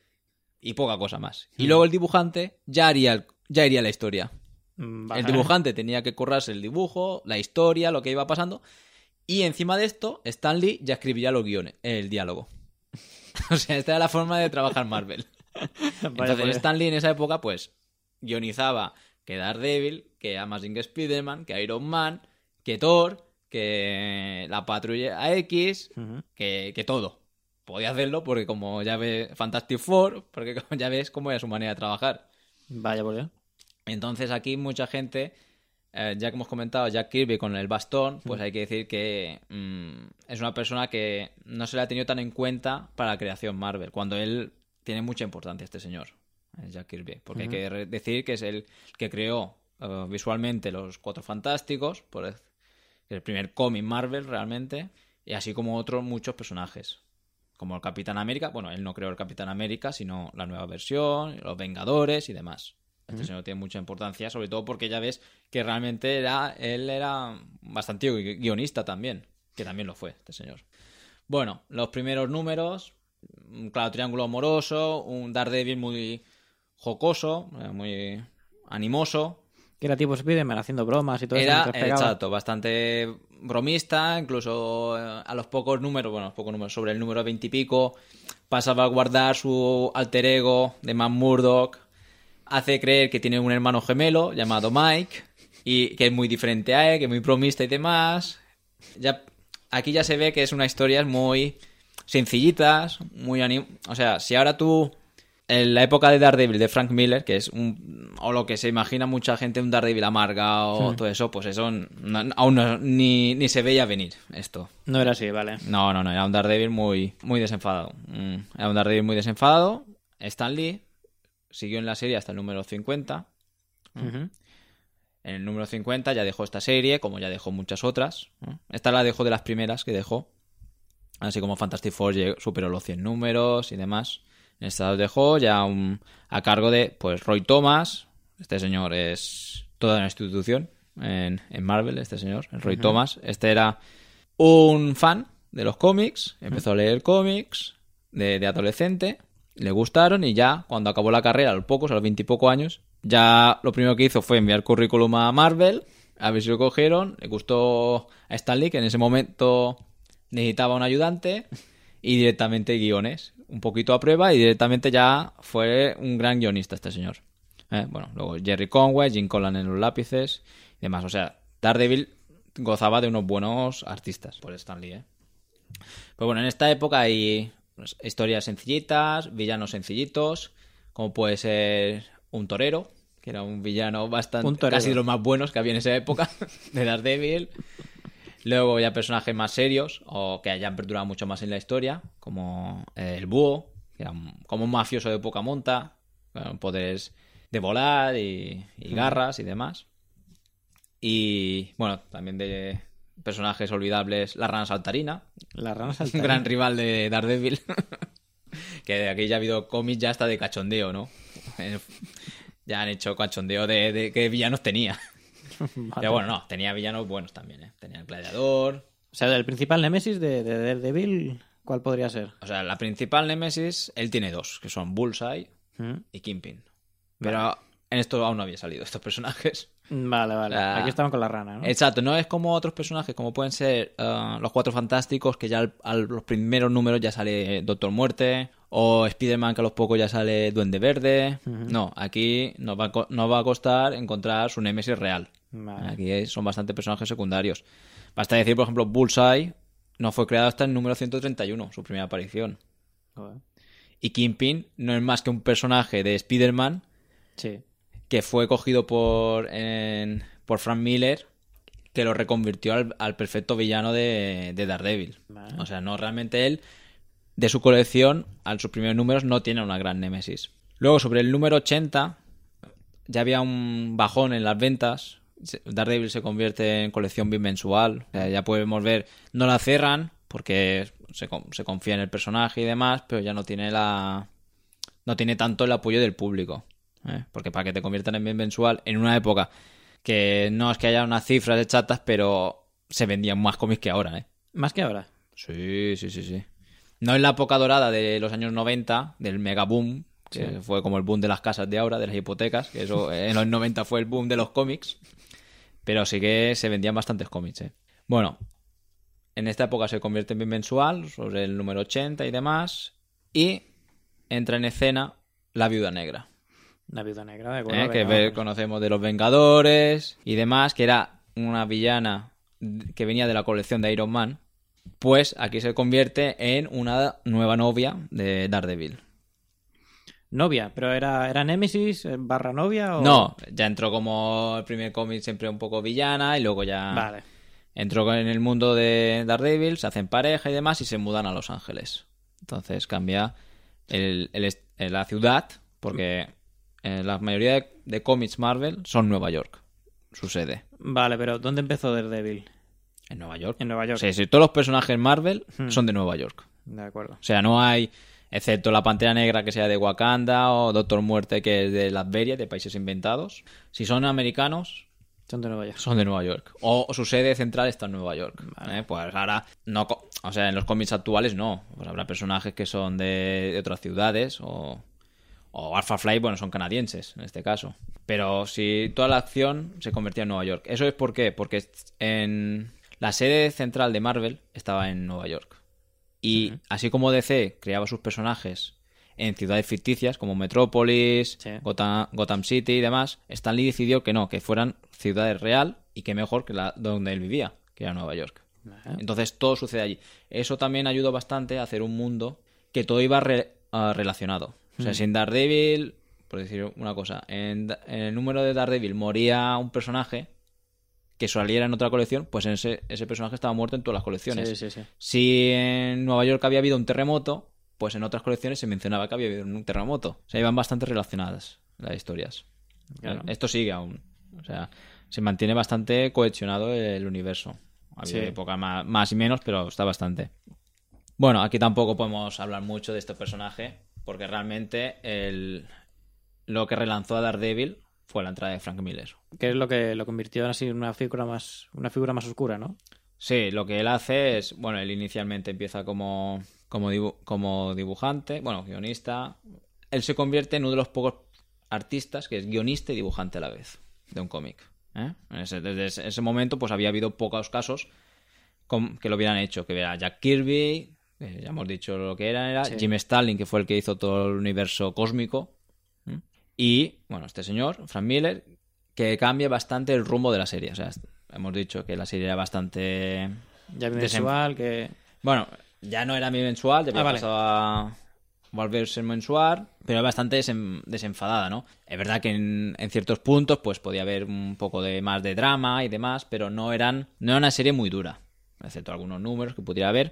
y poca cosa más. Y luego el dibujante ya haría, el- ya iría la historia. Mm, El vale. dibujante tenía que currarse el dibujo, la historia, lo que iba pasando. Y encima de esto, Stan Lee ya escribiría los guiones, el diálogo. O sea, esta era la forma de trabajar Marvel. Vaya Entonces por- Stan Lee en esa época, pues, guionizaba que Daredevil, que Amazing Spider-Man, que Iron Man, que Thor, que la Patrulla X, Ujú. que, que todo. Podía hacerlo porque como ya ves Fantastic Four, porque como ya ves cómo era su manera de trabajar. Vaya por Dios. Entonces aquí mucha gente, eh, ya que hemos comentado Jack Kirby con el bastón, pues hay que decir que mm, es una persona que no se le ha tenido tan en cuenta para la creación Marvel, cuando él tiene mucha importancia, este señor, eh, Jack Kirby, porque hay que re- decir que es el que creó eh, visualmente los Cuatro Fantásticos, por el, el primer cómic Marvel realmente, y así como otros muchos personajes. Como el Capitán América, bueno, él no creó el Capitán América, sino la nueva versión, los Vengadores y demás. Este señor tiene mucha importancia, sobre todo porque ya ves que realmente era, él era bastante gui- guionista también, que también lo fue, este señor. Bueno, los primeros números, un claro triángulo amoroso, un Daredevil muy jocoso, eh, muy animoso. Que era tipo Spider-Man haciendo bromas y todo eso. Era, mientras pegaba. exacto, bastante bromista, incluso eh, a los pocos números, bueno, a los pocos números, sobre el número veintipico, pasa a salvaguardar su alter ego de Matt Murdock, hace creer que tiene un hermano gemelo llamado Mike, y que es muy diferente a él, que es muy bromista y demás. Ya, aquí ya se ve que es una historia muy sencillitas, muy anim... O sea, si ahora tú... En la época de Daredevil de Frank Miller, que es un... o lo que se imagina mucha gente, un Daredevil amarga o todo eso, pues eso no- aún no- ni, ni se veía venir esto. No era así, vale. No, no, no, era un Daredevil muy, muy desenfadado. Mm, Era un Daredevil muy desenfadado. Stan Lee siguió en la serie hasta el número cincuenta. Ujú. En el número cincuenta ya dejó esta serie, como ya dejó muchas otras, ¿no? Esta la dejó de las primeras que dejó. Así como Fantastic Four llegó- superó los cien números y demás. Esta los dejó ya un- a cargo de pues Roy Thomas. Este señor es toda una institución en, en Marvel, este señor, el Roy Thomas. Este era un fan de los cómics, empezó a leer cómics de, de adolescente, le gustaron y ya cuando acabó la carrera, a los pocos, a los veintipocos años, ya lo primero que hizo fue enviar currículum a Marvel, a ver si lo cogieron, le gustó a Stan Lee, que en ese momento necesitaba un ayudante, y directamente guiones, un poquito a prueba, y directamente ya fue un gran guionista este señor. Eh, Bueno, luego Jerry Conway, Jim Collan en los lápices y demás. O sea, Daredevil gozaba de unos buenos artistas por Stan Lee, ¿eh? Pues bueno, en esta época hay pues, historias sencillitas, villanos sencillitos, como puede ser un torero, que era un villano bastante, Un torero. casi de los más buenos que había en esa época, de Daredevil. Luego ya personajes más serios, o que hayan perdurado mucho más en la historia, como eh, el Búho, que era un- como un mafioso de poca monta, con poderes de volar y, y garras y demás. Y bueno, también de personajes olvidables, la rana saltarina, La rana un saltarín. gran rival de Daredevil. Que de aquí ya ha habido cómics ya hasta de cachondeo, ¿no? Eh, Ya han hecho cachondeo de, de qué villanos tenía. Pero bueno, no, tenía villanos buenos también, ¿eh? Tenía el gladiador. O sea, el principal némesis de, de Daredevil, ¿cuál podría ser? O sea, la principal némesis, él tiene dos, que son Bullseye ¿Mm? y Kingpin. Pero en esto aún no había salido estos personajes. Vale, vale. Ah. Aquí estaban con la rana, ¿no? Exacto, no es como otros personajes, como pueden ser eh, los Cuatro Fantásticos, que ya al, a los primeros números ya sale Doctor Muerte, o Spider-Man, que a los pocos ya sale Duende Verde. No, aquí nos va, a co- nos va a costar encontrar su némesis real. Vale. Aquí son bastante personajes secundarios. Basta decir, por ejemplo, Bullseye no fue creado hasta el número ciento treinta y uno, su primera aparición. Joder. Y Kingpin no es más que un personaje de Spider-Man Sí. que fue cogido por, en- por Frank Miller, que lo reconvirtió al, al perfecto villano de, de Daredevil. Vale. O sea, no realmente él, de su colección, a sus primeros números, no tiene una gran némesis. Luego, sobre el número ochenta, ya había un bajón en las ventas. Se- Daredevil se convierte en colección bimensual. O sea, ya podemos ver, no la cerran porque se, con- se confía en el personaje y demás, pero ya no tiene la no tiene tanto el apoyo del público. ¿eh? Porque para que te conviertan en bimensual en una época que no es que haya unas cifras exactas, pero se vendían más cómics que ahora, ¿eh? Más que ahora. Sí, sí, sí, sí. No en la época dorada de los años noventa, del mega boom, que Sí. fue como el boom de las casas de ahora, de las hipotecas, que eso en los noventa fue el boom de los cómics, pero sí que se vendían bastantes cómics, ¿eh? Bueno, en esta época se convierte en bimensual, sobre el número ochenta y demás, y entra en escena La Viuda Negra. La Viuda Negra, de acuerdo. ¿eh? Que venga, ve- vamos. conocemos de los Vengadores y demás, que era una villana que venía de la colección de Iron Man, pues aquí se convierte en una nueva novia de Daredevil. Novia, pero era, era Némesis eh, barra novia o... No, ya entró como el primer cómic siempre un poco villana y luego ya Vale. entró en el mundo de Daredevil, se hacen pareja y demás y se mudan a Los Ángeles. Entonces cambia el, el est- la ciudad porque eh, la mayoría de, de cómics Marvel son Nueva York, su sede. Vale, pero ¿dónde empezó Daredevil? En Nueva York. En Nueva York. Sí, sí, todos los personajes Marvel Hmm. son de Nueva York. De acuerdo. O sea, no hay, excepto la Pantera Negra que sea de Wakanda o Doctor Muerte que es de Latveria, de países inventados. Si son americanos, Son de Nueva York. son de Nueva York. O su sede central está en Nueva York. ¿eh? Pues ahora, no, co- o sea, en los cómics actuales no. Pues habrá personajes que son de, de otras ciudades o, o Alpha Flight, bueno, son canadienses en este caso. Pero si toda la acción se convertía en Nueva York. ¿Eso es por qué? Porque en la sede central de Marvel estaba en Nueva York. Y Ujú. así como D C creaba sus personajes en ciudades ficticias como Metrópolis, Sí. Gotham, Gotham City y demás, Stan Lee decidió que no, que fueran ciudades real y que mejor que la donde él vivía, que era Nueva York. Vale. Entonces todo sucede allí. Eso también ayudó bastante a hacer un mundo que todo iba re- ah, relacionado. O sea, Mm. si en Daredevil, por decir una cosa, en, Da- en el número de Daredevil moría un personaje que saliera en otra colección, pues en ese, ese personaje estaba muerto en todas las colecciones. Sí, sí, sí. Si en Nueva York había habido un terremoto, pues en otras colecciones se mencionaba que había habido un terremoto. O sea, iban bastante relacionadas las historias. Claro. Esto sigue aún. O sea, se mantiene bastante cohesionado el universo. Ha habido Sí. época más, más y menos, pero está bastante. Bueno, aquí tampoco podemos hablar mucho de este personaje, porque realmente el, lo que relanzó a Daredevil fue la entrada de Frank Miller. Que es lo que lo convirtió en así en una figura más, una figura más oscura, ¿no? Sí, lo que él hace es, bueno, él inicialmente empieza como, como, dibu- como dibujante, bueno, guionista. Él se convierte en uno de los pocos artistas que es guionista y dibujante a la vez de un cómic. ¿eh? En ese- Desde ese, ese momento pues había habido pocos casos con- que lo hubieran hecho, que era Jack Kirby, que ya hemos dicho lo que era, era Sí. Jim Starlin, que fue el que hizo todo el universo cósmico, ¿eh? Y, bueno, este señor, Frank Miller, que cambia bastante el rumbo de la serie. O sea, hemos dicho que la serie era bastante... Ya Desem- mensual, que... Bueno, ya no era mensual, ya había Ah, vale. pasado a volverse mensual, pero bastante desem- desenfadada, ¿no? Es verdad que en, en ciertos puntos pues podía haber un poco de más de drama y demás, pero no eran no era una serie muy dura, excepto algunos números que pudiera haber.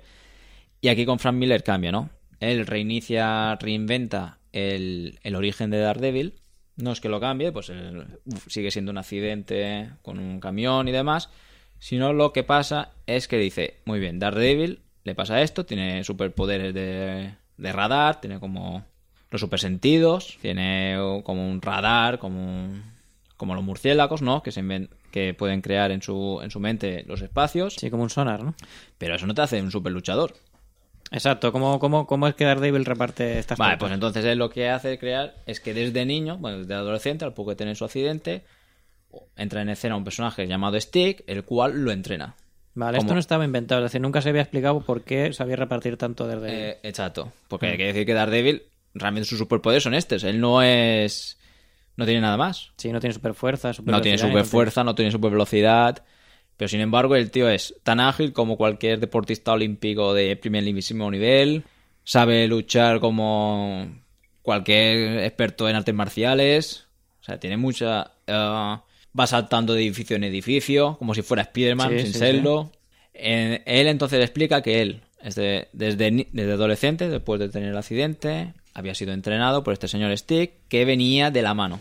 Y aquí con Frank Miller cambia, ¿no? Él reinicia, reinventa el, el origen de Daredevil. No es que lo cambie, pues él, uf, sigue siendo un accidente con un camión y demás, sino lo que pasa es que dice, muy bien, Daredevil le pasa esto, tiene superpoderes de, de radar, tiene como los supersentidos, tiene como un radar, como un- como los murciélagos, ¿no? Que se inven- que pueden crear en su en su mente los espacios, Sí, como un sonar, ¿no? pero eso no te hace un superluchador. Exacto. ¿Cómo, cómo, cómo es que Daredevil reparte estas Vale, tortas? pues entonces él lo que hace crear es que desde niño, bueno, desde adolescente, al poco de tener su accidente, entra en escena un personaje llamado Stick, el cual lo entrena. Vale, esto ¿Cómo? no estaba inventado. Es decir, nunca se había explicado por qué sabía repartir tanto Daredevil. Eh, exacto, porque hay que decir que Daredevil realmente sus superpoderes son estos. Él no es... no tiene nada más. Sí, no tiene super fuerza, super No tiene super fuerza, no tiene super velocidad. Pero sin embargo, el tío es tan ágil como cualquier deportista olímpico de primerísimo nivel. Sabe luchar como cualquier experto en artes marciales. O sea, tiene mucha. eh, va saltando de edificio en edificio, como si fuera Spider-Man, Sí, sin sí, serlo. En- él entonces explica que él, desde, desde, ni- desde adolescente, después de tener el accidente, había sido entrenado por este señor Stick, que venía de la mano,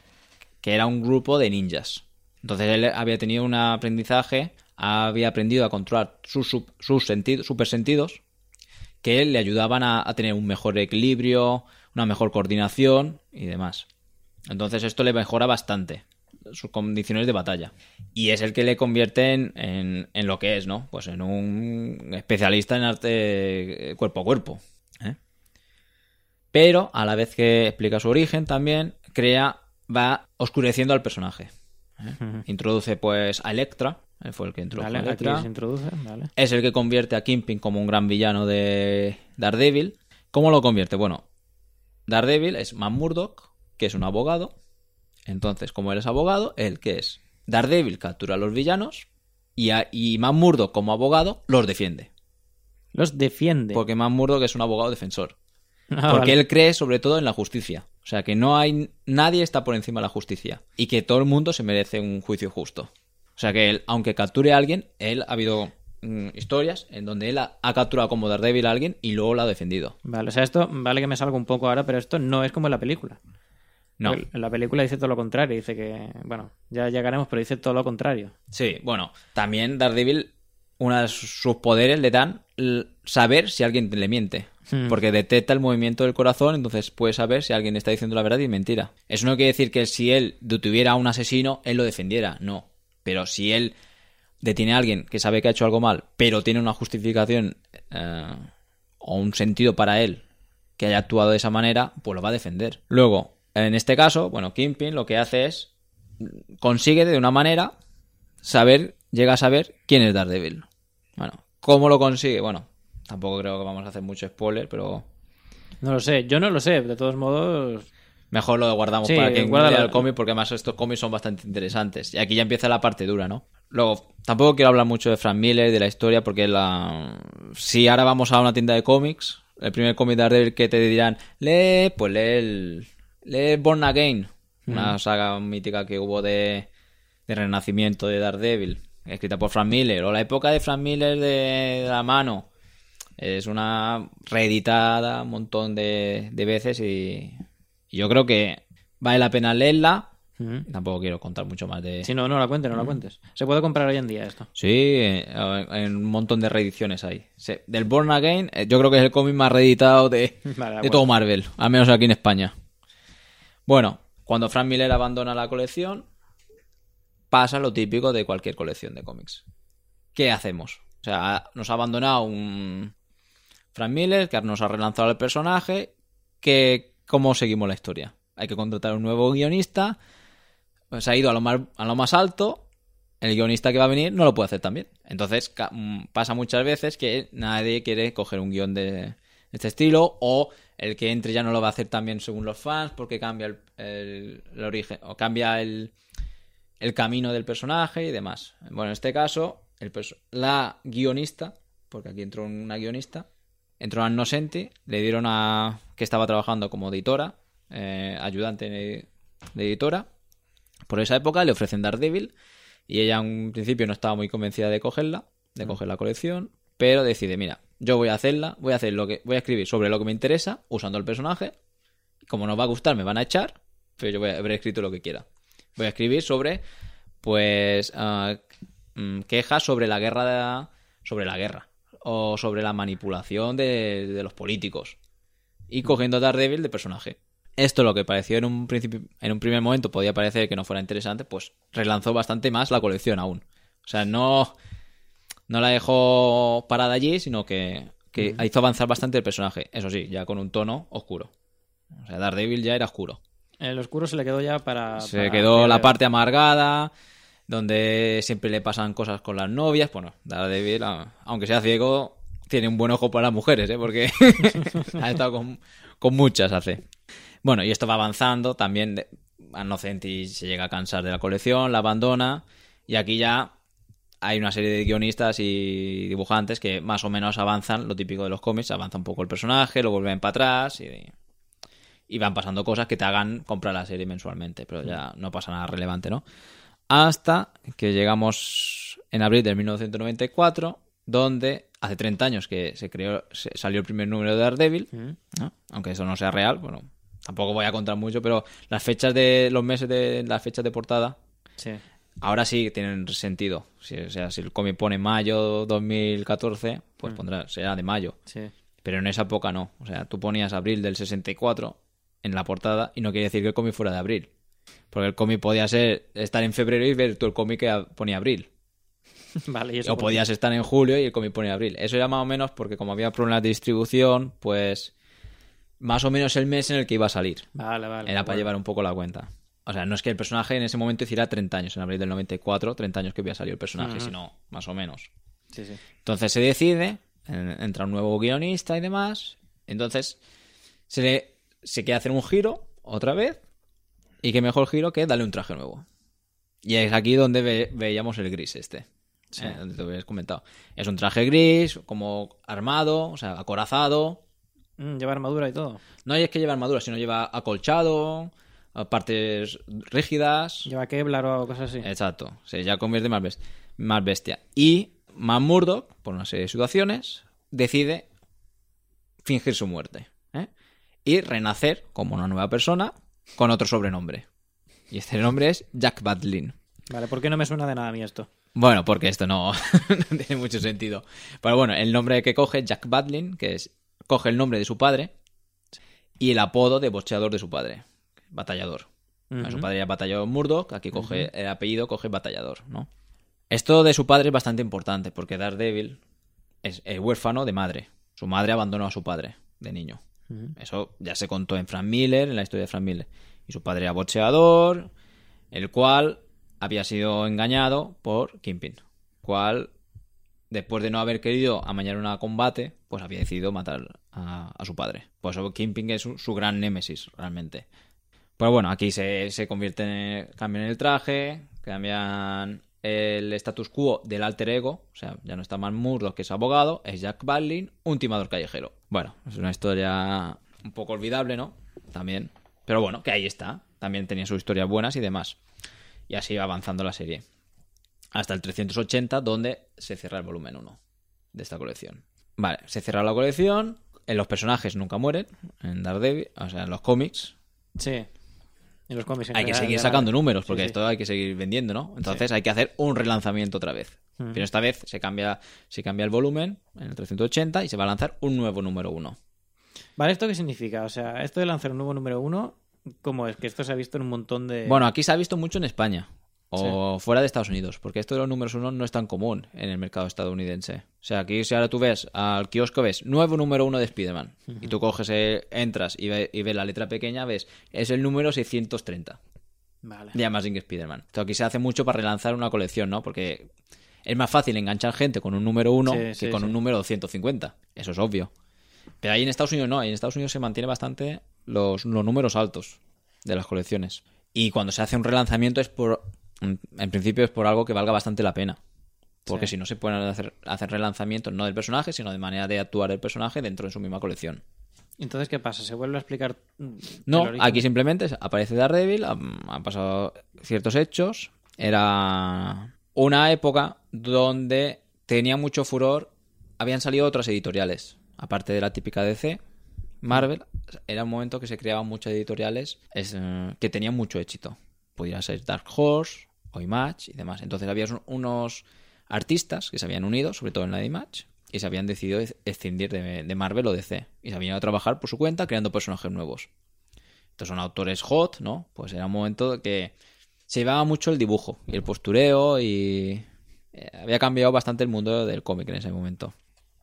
que era un grupo de ninjas. Entonces él había tenido un aprendizaje, había aprendido a controlar sus, sub- sus sentidos, super sentidos, que le ayudaban a, a tener un mejor equilibrio, una mejor coordinación y demás. Entonces esto le mejora bastante sus condiciones de batalla. Y es el que le convierte en, en, en lo que es, ¿no? Pues en un especialista en arte eh, cuerpo a cuerpo. ¿eh? Pero a la vez que explica su origen también, crea, va oscureciendo al personaje. ¿eh? Ujú. Introduce pues a Electra, él fue el que introdujo Vale, a aquí Electra. se introduce, vale. Es el que convierte a Kingpin como un gran villano de Daredevil. ¿Cómo lo convierte? Bueno, Daredevil es Matt Murdock, que es un abogado. Entonces, como él es abogado, él que es Daredevil captura a los villanos y, a, y Matt Murdock como abogado los defiende. Los defiende. Porque Matt Murdock es un abogado defensor. Ah, porque vale. él cree sobre todo en la justicia. O sea, que no hay nadie está por encima de la justicia. Y que todo el mundo se merece un juicio justo. O sea, que él, aunque capture a alguien, él ha habido mm, historias en donde él ha, ha capturado como Daredevil a alguien y luego lo ha defendido. Vale, o sea, esto vale que me salga un poco ahora, pero esto no es como en la película. No. Porque en la película dice todo lo contrario. Dice que, bueno, ya llegaremos, pero dice todo lo contrario. Sí, bueno, también Daredevil, uno de sus poderes le dan l- saber si alguien le miente. Hmm. Porque detecta el movimiento del corazón, entonces puede saber si alguien está diciendo la verdad y mentira. Eso no quiere decir que si él detuviera a un asesino, él lo defendiera, no. Pero si él detiene a alguien que sabe que ha hecho algo mal, pero tiene una justificación eh, o un sentido para él que haya actuado de esa manera, pues lo va a defender. Luego, en este caso, bueno, Kingpin lo que hace es consigue de una manera saber, llega a saber quién es Daredevil. Bueno, ¿cómo lo consigue? Bueno, tampoco creo que vamos a hacer mucho spoiler, pero No lo sé, yo no lo sé, de todos modos... mejor lo guardamos Sí, para quien guárdalo. lea el cómic, porque además estos cómics son bastante interesantes. Y aquí ya empieza la parte dura, ¿no? Luego, tampoco quiero hablar mucho de Frank Miller, de la historia, porque la... si ahora vamos a una tienda de cómics, el primer cómic de Daredevil que te dirán, lee, pues lee el... lee Born Again, una saga mítica que hubo de, de renacimiento de Daredevil, escrita por Frank Miller, o la época de Frank Miller de, de la mano. Es una reeditada un montón de, de veces y, y yo creo que vale la pena leerla. Ujú. Tampoco quiero contar mucho más de... Si no, no la cuentes, no la cuentes. Se puede comprar hoy en día esto. Sí, eh, en un montón de reediciones hay. Sí, del Born Again, eh, yo creo que es el cómic más reeditado de, Vale, de de acuerdo. todo Marvel, al menos aquí en España. Bueno, cuando Frank Miller abandona la colección, pasa lo típico de cualquier colección de cómics. ¿Qué hacemos? O sea, nos ha abandonado un Frank Miller, que nos ha relanzado el personaje, que ¿cómo seguimos la historia? Hay que contratar un nuevo guionista, pues ha ido a lo más, a lo más alto, el guionista que va a venir no lo puede hacer también. Entonces ca- mm, pasa muchas veces que nadie quiere coger un guión de este estilo, o el que entre ya no lo va a hacer también según los fans porque cambia el, el- el origen o cambia el, el camino del personaje y demás. Bueno, en este caso, el perso- la guionista, porque aquí entró una guionista, entró a Innocenti, le dieron a que estaba trabajando como editora, eh, ayudante de, de editora. Por esa época le ofrecen Daredevil y ella en un principio no estaba muy convencida de cogerla, de coger la colección, pero decide, mira, yo voy a hacerla, voy a hacer lo que voy a escribir sobre lo que me interesa usando el personaje. Como no va a gustar, me van a echar, pero yo voy a haber escrito lo que quiera. Voy a escribir sobre pues ah, mm, quejas sobre la guerra de- sobre la guerra o sobre la manipulación de, de los políticos y cogiendo a Daredevil de personaje. Esto, lo que pareció en un principio, en un primer momento podía parecer que no fuera interesante, pues relanzó bastante más la colección aún. O sea, no, no la dejó parada allí, sino que, que hizo avanzar bastante el personaje. Eso sí, ya con un tono oscuro. O sea, Daredevil ya era oscuro. El oscuro se le quedó ya para... Se para- quedó la parte amargada, donde siempre le pasan cosas con las novias. Bueno, Daredevil, a- aunque sea ciego, tiene un buen ojo para las mujeres, ¿eh? Porque ha estado con, con muchas hace. Bueno, y esto va avanzando. También de- Innocenti se llega a cansar de la colección, la abandona. Y aquí ya hay una serie de guionistas y dibujantes que más o menos avanzan lo típico de los cómics. Avanza un poco el personaje, lo vuelven para atrás y... y van pasando cosas que te hagan comprar la serie mensualmente, pero ya no pasa nada relevante, ¿no? Hasta que llegamos en abril de mil novecientos noventa y cuatro, donde hace treinta años que se creó, se salió el primer número de Daredevil, ¿no? Aunque eso no sea real, bueno, tampoco voy a contar mucho, pero las fechas de los meses de las fechas de portada Sí. ahora sí tienen sentido. Si, o sea, si el cómic pone mayo dos mil catorce, pues pondrá será de mayo. Sí. Pero en esa época no. O sea, tú ponías abril del sesenta y cuatro en la portada y no quiere decir que el cómic fuera de abril. Porque el cómic podía ser estar en febrero y ver tú el cómic que ponía abril. Vale, y eso O por qué? podías estar en julio y el cómic ponía abril. Eso ya más o menos porque como había problemas de distribución, pues más o menos el mes en el que iba a salir. Vale, vale. Era para bueno. llevar un poco la cuenta. O sea, no es que el personaje en ese momento hiciera treinta años, en abril del noventa y cuatro, treinta años que había salido el personaje, Ujú. sino más o menos. Sí, sí. Entonces se decide, en- entra un nuevo guionista y demás. Entonces se le se quiere hacer un giro otra vez Y qué mejor giro que darle un traje nuevo. Y es aquí donde ve- veíamos el gris este. Sí. Eh, donde te habías comentado. Es un traje gris, como armado, o sea, acorazado. Mm, lleva armadura y todo. No es que lleva armadura, sino lleva acolchado, a partes rígidas. Lleva Kevlar o cosas así. Exacto. Se ya convierte más, bes- más bestia. Y Matt Murdock, por una serie de situaciones, decide fingir su muerte. ¿eh? Y renacer como una nueva persona con otro sobrenombre. Y este nombre es Jack Badlin. Vale, ¿por qué no me suena de nada a mí esto? Bueno, porque esto no, no tiene mucho sentido. Pero bueno, el nombre que coge, Jack Badlin, que es coge el nombre de su padre y el apodo de boxeador de su padre, batallador. Ujú. Su padre era batallador Murdoch, aquí coge el apellido, coge batallador, ¿no? Esto de su padre es bastante importante porque Daredevil es el huérfano de madre. Su madre abandonó a su padre de niño. Ujú. Eso ya se contó en Frank Miller, en la historia de Frank Miller. Y su padre era boxeador, el cual había sido engañado por Kingpin, cual, después de no haber querido amañar un combate, pues había decidido matar a, a su padre. Por eso Kingpin es su, su gran némesis, realmente. Pero bueno, aquí se, se convierte en, cambian el traje, cambian el status quo del alter ego, o sea, ya no está Matt Murdock, que es abogado, es Jack Badlin, un timador callejero. Bueno, es una historia un poco olvidable, ¿no? También. Pero bueno, que ahí está. También tenía sus historias buenas y demás. Y así va avanzando la serie. Hasta el trescientos ochenta, donde se cierra el volumen uno de esta colección. Vale, se cierra la colección. En los personajes nunca mueren. En Daredevil, o sea, en los cómics. Sí. En los cómics en Hay que general, seguir de sacando Marvel. números, porque Sí, sí. esto hay que seguir vendiendo, ¿no? Entonces hay que hacer un relanzamiento otra vez. Mm. Pero esta vez se cambia, se cambia el volumen en el trescientos ochenta y se va a lanzar un nuevo número uno. Vale, ¿esto qué significa? O sea, esto de lanzar un nuevo número uno, ¿cómo es? Que esto se ha visto en un montón de... Bueno, aquí se ha visto mucho en España o fuera de Estados Unidos, porque esto de los números uno no es tan común en el mercado estadounidense. O sea, aquí si ahora tú ves al kiosco, ves nuevo número uno de Spider-Man, y tú coges, eh, entras y, ve- y ves la letra pequeña, ves, es el número seiscientos treinta Vale. de Amazing Spider-Man. Entonces aquí se hace mucho para relanzar una colección, ¿no? Porque es más fácil enganchar gente con un número uno Sí, que sí, con sí. un número doscientos cincuenta. Eso es obvio. Pero ahí en Estados Unidos no, ahí en Estados Unidos se mantiene bastante los, los números altos de las colecciones. Y cuando se hace un relanzamiento es por, en principio es por algo que valga bastante la pena. Porque Sí. si no se pueden hacer, hacer relanzamientos no del personaje, sino de manera de actuar el personaje dentro de su misma colección. Entonces, ¿qué pasa? ¿Se vuelve a explicar? mm, No, el origen? aquí simplemente aparece Daredevil, han, han pasado ciertos hechos. Era una época donde tenía mucho furor, habían salido otras editoriales, aparte de la típica D C, Marvel. Era un momento que se creaban muchas editoriales es, eh, que tenían mucho éxito. Podría ser Dark Horse o Image y demás. Entonces había un- unos artistas que se habían unido, sobre todo en la de Image, y se habían decidido ex- escindir de, de Marvel o D C. Y se habían ido a trabajar por su cuenta creando personajes nuevos. Estos son autores hot, ¿no? Pues era un momento que se llevaba mucho el dibujo y el postureo y eh, había cambiado bastante el mundo del cómic en ese momento.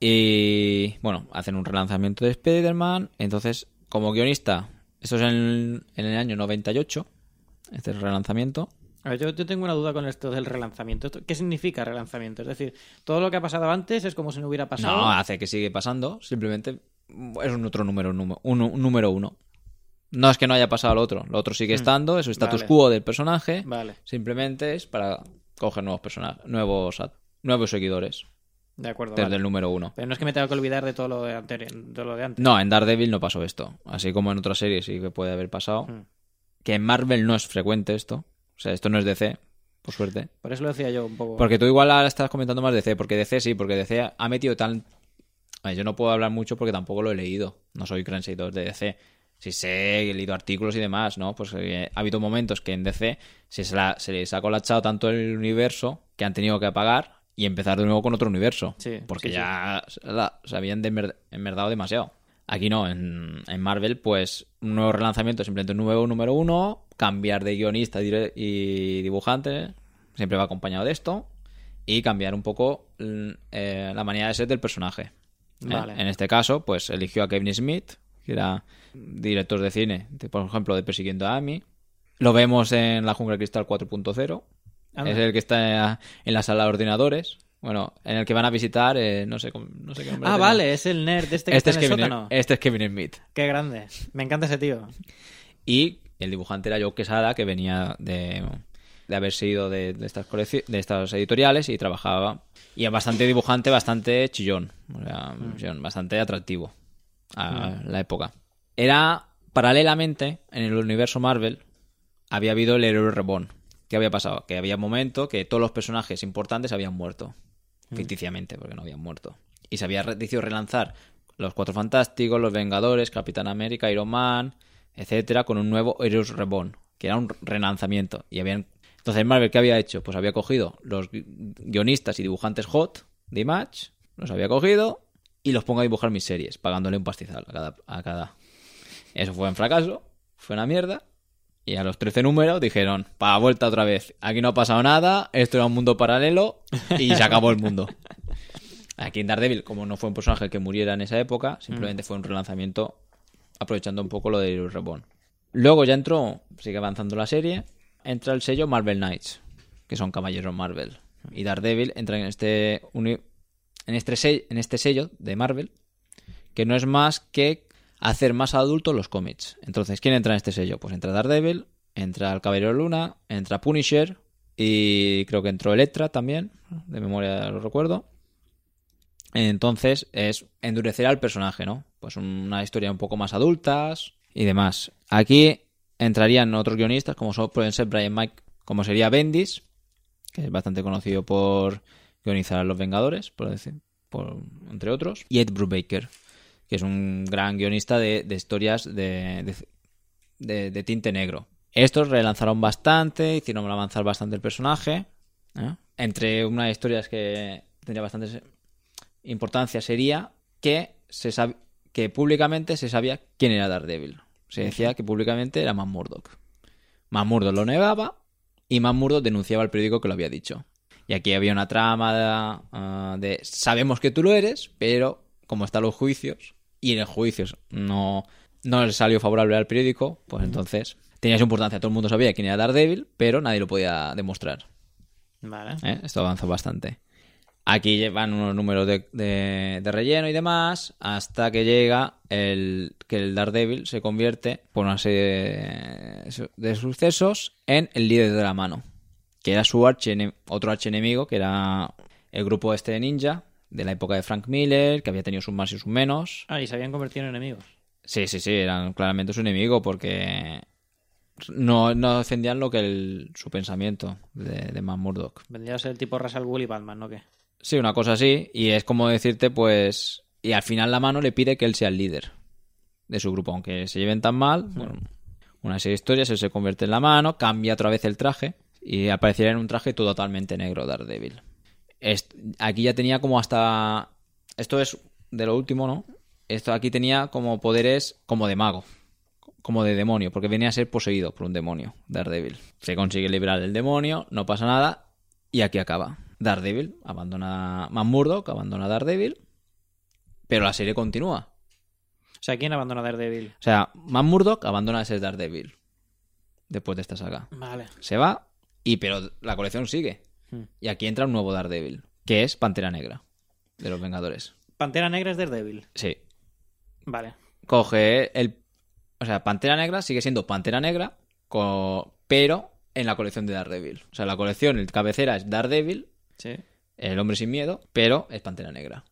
Y bueno, hacen un relanzamiento de Spider-Man. Entonces, como guionista, esto es en, en el año noventa y ocho, este relanzamiento. A ver, yo, yo tengo una duda con esto del relanzamiento. ¿Esto- ¿Qué significa relanzamiento? Es decir, todo lo que ha pasado antes es como si no hubiera pasado. No, hace que sigue pasando. Simplemente es un otro número, un, número- un- un número uno. No es que no haya pasado lo otro. Lo otro sigue Mm, estando, es su status vale. quo del personaje. Vale, Simplemente es para coger nuevos personajes, nuevos, a- nuevos seguidores de acuerdo. desde vale. el número uno. Pero no es que me tenga que olvidar de todo lo de, anterior, de, lo de antes. No, en Daredevil no pasó esto. Así como en otras series sí que puede haber pasado. Mm. Que en Marvel no es frecuente esto. O sea, esto no es D C, por suerte. Por eso lo decía yo un poco. Porque tú igual ahora estás comentando más D C. Porque D C sí, porque D C ha metido tan... A ver, yo no puedo hablar mucho porque tampoco lo he leído. No soy gran seguidor de D C. Sí sé, he leído artículos y demás, ¿no? Pues eh, ha habido momentos que en D C se, se, la- se les ha colapsado tanto el universo que han tenido que apagar y empezar de nuevo con otro universo. Sí, porque sí, ya la- se habían demer- enmerdado demasiado. Aquí no, en, en Marvel, pues un nuevo relanzamiento, simplemente un nuevo número uno, cambiar de guionista dire- y dibujante, siempre va acompañado de esto, y cambiar un poco mm, eh, la manera de ser del personaje. ¿eh? Vale. En este caso, pues eligió a Kevin Smith, que era director de cine, de, por ejemplo, de Persiguiendo a Amy. Lo vemos en La Jungla de Cristal cuatro punto cero. Anda. Es el que está en la sala de ordenadores. Bueno, en el que van a visitar, eh, no sé cómo- no sé qué nombre Ah, tenía. vale, es el nerd este que Este es, está en el Kevin, sótano. este es Kevin Smith. Qué grande. Me encanta ese tío. Y El dibujante era Joe Quesada, que venía de, de haber sido de, de, estas colecci- de estas editoriales y trabajaba. Y es bastante dibujante, bastante chillón. O sea, mm. bastante atractivo a mm. la época. Era, paralelamente, en el universo Marvel, había habido el héroe reborn. ¿Qué había pasado? Que había un momento que todos los personajes importantes habían muerto. Mm. Ficticiamente, porque no habían muerto. Y se había decidido relanzar los Cuatro Fantásticos, los Vengadores, Capitán América, Iron Man, etcétera, con un nuevo Heroes Reborn, que era un relanzamiento. Y habían... Entonces Marvel, ¿qué había hecho? Pues había cogido los guionistas y dibujantes hot de Image, los había cogido y los pongo a dibujar mis series, pagándole un pastizal a cada... A cada... Eso fue un fracaso, fue una mierda. Y a los trece números dijeron, pa' vuelta otra vez. Aquí no ha pasado nada, esto era un mundo paralelo y se acabó el mundo. Aquí en Daredevil, como no fue un personaje que muriera en esa época, simplemente mm. fue un relanzamiento aprovechando un poco lo de Heroes Reborn. Luego ya entró, sigue avanzando la serie, entra el sello Marvel Knights, que son caballeros Marvel. Y Daredevil entra en este, uni- en este, sello, en este sello de Marvel, que no es más que hacer más adultos los cómics. Entonces, ¿quién entra en este sello? Pues entra Daredevil, entra el Caballero Luna, entra Punisher y creo que entró Elektra también, de memoria lo recuerdo. Entonces es endurecer al personaje, ¿no? Pues una historia un poco más adultas y demás. Aquí entrarían otros guionistas, como son, pueden ser Brian Mike, como sería Bendis, que es bastante conocido por guionizar a Los Vengadores, por decir, por, entre otros, y Ed Brubaker, que es un gran guionista de, de historias de, de, de, de tinte negro. Estos relanzaron bastante, hicieron avanzar bastante el personaje, ¿eh? Entre unas historias que tendría bastante importancia sería que se sab- que públicamente se sabía quién era Daredevil. Se decía que públicamente era Matt Murdock. Matt Murdock lo negaba y Matt Murdock denunciaba al periódico que lo había dicho. Y aquí había una trama de, uh, de sabemos que tú lo eres, pero como están los juicios y en los juicios no, no le salió favorable al periódico, pues entonces tenía su importancia. Todo el mundo sabía quién era Daredevil, pero nadie lo podía demostrar. Vale. ¿Eh? Esto avanza bastante. Aquí llevan unos números de, de, de relleno y demás, hasta que llega el que el Daredevil se convierte, por una serie de sucesos, en el líder de la mano, que era su archienem- otro archienemigo, que era el grupo este de ninja, de la época de Frank Miller, que había tenido sus más y sus menos. Ah, y se habían convertido en enemigos. Sí, sí, sí, eran claramente su enemigo, porque no, no defendían lo que el, su pensamiento de, de Matt Murdock. Vendría a ser el tipo Ra's al Ghul y Batman, ¿no? ¿Qué? Sí, una cosa así, y es como decirte, pues... Y al final la mano le pide que él sea el líder de su grupo, aunque se lleven tan mal. Mm. Bueno, una serie de historias, él se convierte en la mano, cambia otra vez el traje, y aparecería en un traje totalmente negro, Daredevil. Est- aquí ya tenía como hasta... Esto es de lo último, ¿no? Esto aquí tenía como poderes como de mago, como de demonio, porque venía a ser poseído por un demonio, Daredevil. Se consigue librar del demonio, no pasa nada, y aquí acaba. Daredevil abandona Matt Murdock, abandona Daredevil, pero la serie continúa. O sea, ¿quién abandona Daredevil? O sea, Matt Murdock abandona ese Daredevil después de esta saga. Vale. Se va, y pero la colección sigue. Hmm. Y aquí entra un nuevo Daredevil, que es Pantera Negra, de los Vengadores. ¿Pantera Negra es Daredevil? Sí. Vale. Coge el... O sea, Pantera Negra sigue siendo Pantera Negra, co- pero en la colección de Daredevil. O sea, la colección, el cabecera es Daredevil, Sí. el hombre sin miedo, pero es Pantera Negra.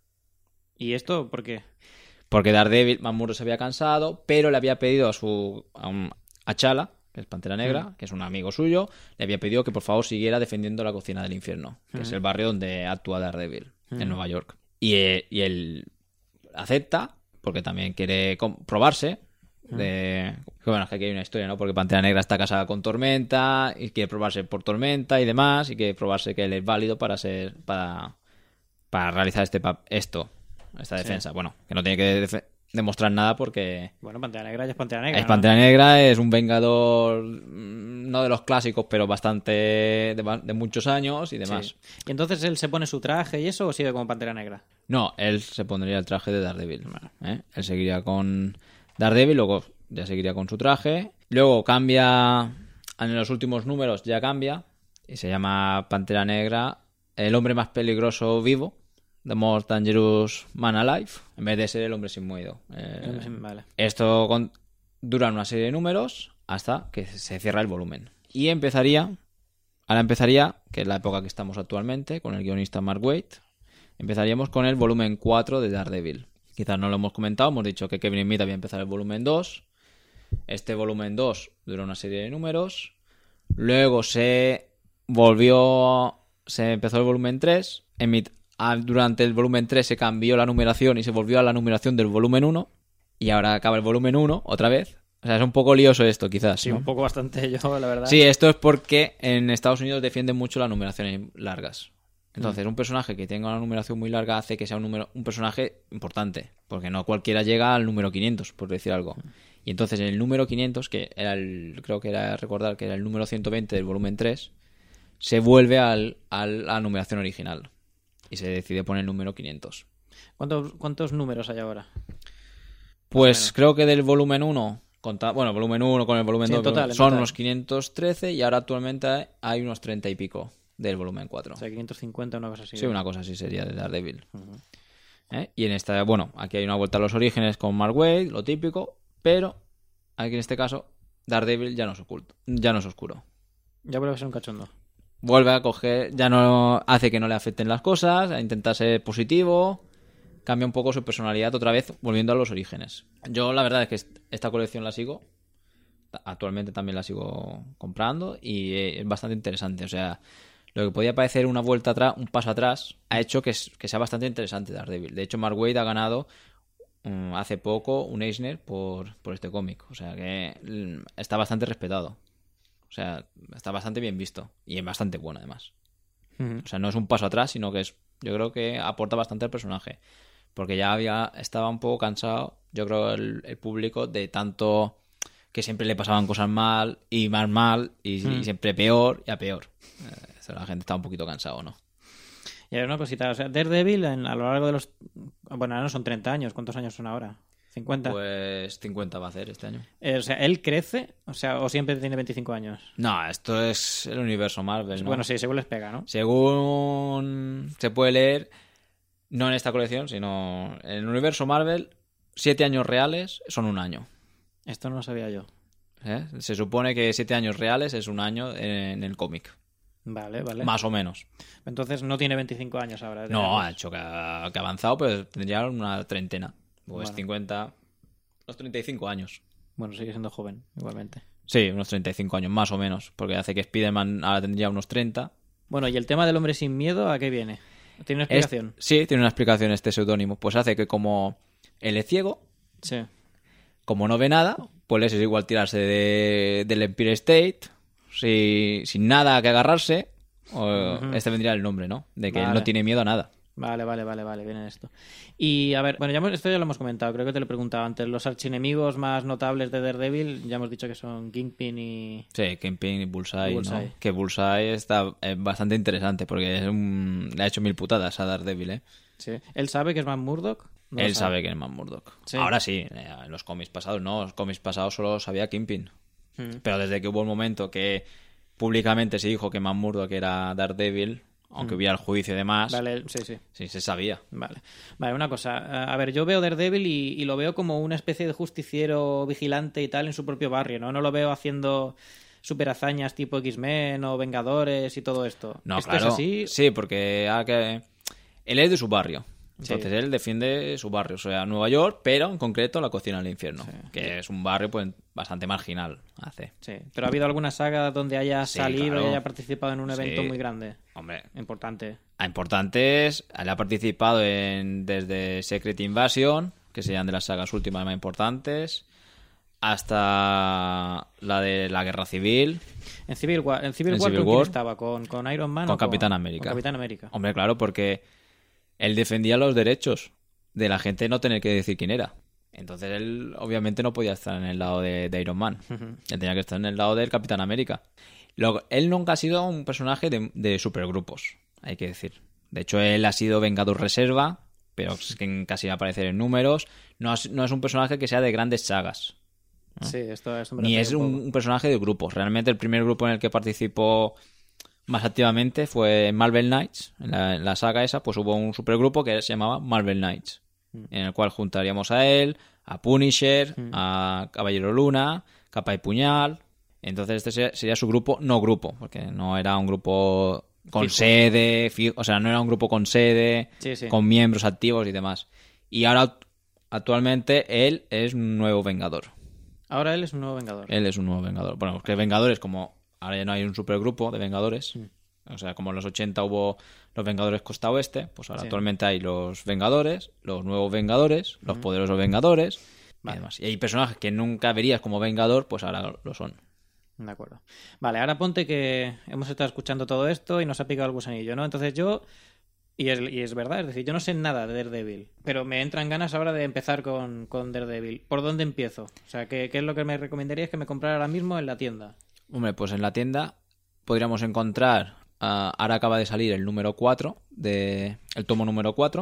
¿Y esto por qué? Porque Daredevil, Matt Murdock se había cansado, pero le había pedido a su a, un, a Chala, que es Pantera Negra, mm. que es un amigo suyo, le había pedido que por favor siguiera defendiendo la cocina del infierno, que mm. es el barrio donde actúa Daredevil, mm. en Nueva York. Y, y él acepta, porque también quiere probarse. De... Que bueno, es que aquí hay una historia, ¿no? Porque Pantera Negra está casada con Tormenta y quiere probarse por Tormenta y demás, y quiere probarse que él es válido para ser para, para realizar este pap- esto, esta defensa. Sí. Bueno, que no tiene que def- demostrar nada porque... Bueno, Pantera Negra ya es Pantera Negra, Es ¿no? Pantera Negra, es un vengador, no de los clásicos, pero bastante de, de muchos años y demás. Sí. ¿Y entonces él se pone su traje y eso o sigue como Pantera Negra? No, él se pondría el traje de Daredevil. ¿eh? Él seguiría con Daredevil, luego ya seguiría con su traje. Luego cambia, en los últimos números ya cambia, y se llama Pantera Negra, el hombre más peligroso vivo, The Most Dangerous Man Alive, en vez de ser el hombre sin miedo. Eh, vale. Esto con, dura una serie de números, hasta que se cierra el volumen. Y empezaría, ahora empezaría, que es la época que estamos actualmente, con el guionista Mark Waid, empezaríamos con el volumen cuatro de Daredevil. Quizás no lo hemos comentado, hemos dicho que Kevin Smith había empezado el volumen dos. Este volumen dos duró una serie de números. Luego se volvió, se empezó el volumen tres. Emit, durante el volumen tres se cambió la numeración y se volvió a la numeración del volumen uno. Y ahora acaba el volumen uno otra vez. O sea, es un poco lioso esto, quizás. Sí, ¿no? un poco bastante yo, la verdad. Sí, esto es porque en Estados Unidos defienden mucho las numeraciones largas. Entonces, un personaje que tenga una numeración muy larga hace que sea un, número, un personaje importante. Porque no cualquiera llega al número quinientos, por decir algo. Y entonces, en el número quinientos, que era el, creo que era recordar que era el número ciento veinte del volumen tres, se vuelve al, a la numeración original. Y se decide poner el número quinientos. ¿Cuántos, cuántos números hay ahora? Pues creo que del volumen uno, conta, bueno, volumen uno con el volumen Sí, dos, en total, en son total. unos quinientos trece y ahora actualmente hay unos treinta y pico del volumen cuatro. O sea, quinientos cincuenta, una cosa así. Sí, una cosa así sería de Daredevil. Uh-huh. ¿Eh? Y en esta, bueno, aquí hay una vuelta a los orígenes con Mark Waid, lo típico, pero aquí en este caso Daredevil ya no es oculto, ya no es oscuro. Ya vuelve a ser un cachondo. Vuelve a coger, ya no hace que no le afecten las cosas, a intentar ser positivo, cambia un poco su personalidad otra vez, volviendo a los orígenes. Yo la verdad es que esta colección la sigo, actualmente también la sigo comprando y es bastante interesante. O sea, lo que podía parecer una vuelta atrás, un paso atrás, ha hecho que, que sea bastante interesante Daredevil. De hecho, Mark Waid ha ganado um, hace poco un Eisner por, por este cómic. O sea que um, está bastante respetado. O sea, está bastante bien visto. Y es bastante bueno, además. Uh-huh. O sea, no es un paso atrás, sino que es, yo creo que aporta bastante al personaje. Porque ya había estaba un poco cansado, yo creo, el, el público de tanto que siempre le pasaban cosas mal y más mal y, Mm. y siempre peor y a peor. Eh, la gente está un poquito cansado, ¿no? Y a ver, una cosita, o sea, Daredevil en, a lo largo de los... Bueno, ahora no son treinta años, ¿cuántos años son ahora? ¿cincuenta? Pues cincuenta va a hacer este año. Eh, o sea, ¿él crece? O sea, ¿o siempre tiene veinticinco años? No, esto es el universo Marvel, ¿no? Bueno, sí, según les pega, ¿no? Según se puede leer, no en esta colección, sino en el universo Marvel, siete años reales son un año. Esto no lo sabía yo. ¿Eh? Se supone que siete años reales es un año en el cómic. Vale, vale. Más o menos. Entonces no tiene veinticinco años ahora. No, digamos. ha hecho que ha, que ha avanzado, pero tendría una treintena. Pues Bueno. cincuenta, unos treinta y cinco años. Bueno, sigue siendo joven, igualmente. Sí, unos treinta y cinco años, más o menos. Porque hace que Spider-Man ahora tendría unos treinta. Bueno, ¿y el tema del hombre sin miedo a qué viene? ¿Tiene una Es- explicación? sí, tiene una explicación este seudónimo. Pues hace que como él es ciego, Sí. como no ve nada, pues les es igual tirarse de, del Empire State, si- sin nada que agarrarse. O, Ujú. Este vendría el nombre, ¿no? De que él Vale. no tiene miedo a nada. Vale, vale, vale, vale, viene esto. Y a ver, bueno, ya hemos- esto ya lo hemos comentado, creo que te lo he preguntado antes. Los archienemigos más notables de Daredevil, ya hemos dicho que son Kingpin y... Sí, Kingpin y Bullseye, Y ¿no? Bullseye. Que Bullseye está es bastante interesante porque es un... le ha hecho mil putadas a Daredevil, ¿eh? Sí. ¿Él sabe que es Matt Murdock? No lo Él sabe que es Matt Murdock. Sí. Ahora sí, eh, en los cómics pasados no, en los cómics pasados solo sabía Kingpin. Mm. Pero desde que hubo un momento que públicamente se dijo que Matt Murdock era Daredevil, aunque Mm. hubiera el juicio y demás, Vale, sí, sí. sí se sabía. Vale. Vale, una cosa. A ver, yo veo Daredevil y, y lo veo como una especie de justiciero vigilante y tal en su propio barrio, ¿no? No lo veo haciendo super hazañas tipo X-Men o Vengadores y todo esto. No, ¿Esto claro. es así? Sí, porque ah, que- él es de su barrio. Sí. Entonces él defiende su barrio, o sea, Nueva York, pero en concreto la cocina del infierno, Sí. que es un barrio pues bastante marginal. Hace. Sí. Pero ha habido alguna saga donde haya Sí, salido claro. y haya participado en un evento Sí. muy grande, Hombre, importante. a importantes, él ha participado en desde Secret Invasion, que serían de las sagas últimas más importantes, hasta la de la Guerra Civil. En Civil War, en Civil En War Civil ¿con quién War. estaba? ¿Con, con Iron Man? Con o Capitán América. Con Capitán América. Hombre, claro, porque él defendía los derechos de la gente no tener que decir quién era. Entonces él obviamente no podía estar en el lado de, de Iron Man. Ujú. Él tenía que estar en el lado del Capitán América. Lo- él nunca ha sido un personaje de, de supergrupos, hay que decir. De hecho, él ha sido Vengador Reserva, pero es que casi va a aparecer en números. No es, no es un personaje que sea de grandes sagas. Sí, esto, esto me Ni refiero es un un, poco. un personaje de grupos. Realmente el primer grupo en el que participó más activamente fue Marvel Knights. En la, en la saga esa pues hubo un supergrupo que se llamaba Marvel Knights, Mm. en el cual juntaríamos a él, a Punisher, Mm. a Caballero Luna, Capa y Puñal. Entonces este sería, sería su grupo, no grupo, porque no era un grupo con Fijo. sede, fijo, o sea, no era un grupo con sede, Sí, sí. con miembros activos y demás. Y ahora, actualmente, él es un nuevo Vengador. Ahora él es un nuevo Vengador. Él es un nuevo Vengador. Bueno, porque Vengadores, como ahora ya no hay un supergrupo de Vengadores, Mm. o sea, como en los ochenta hubo los Vengadores Costa Oeste, pues ahora Sí. actualmente hay los Vengadores, los nuevos Vengadores, los poderosos Vengadores Vale. y demás. Y hay personajes que nunca verías como Vengador, pues ahora lo son. De acuerdo. Vale, ahora ponte que hemos estado escuchando todo esto y nos ha picado el gusanillo, ¿no? Entonces yo, y es, y es verdad, es decir, yo no sé nada de Daredevil, pero me entran ganas ahora de empezar con, con Daredevil. ¿Por dónde empiezo? O sea, ¿qué, qué es lo que me recomendarías que me comprara ahora mismo en la tienda? Hombre, pues en la tienda podríamos encontrar, ah, ahora acaba de salir el número cuatro, de, el tomo número cuatro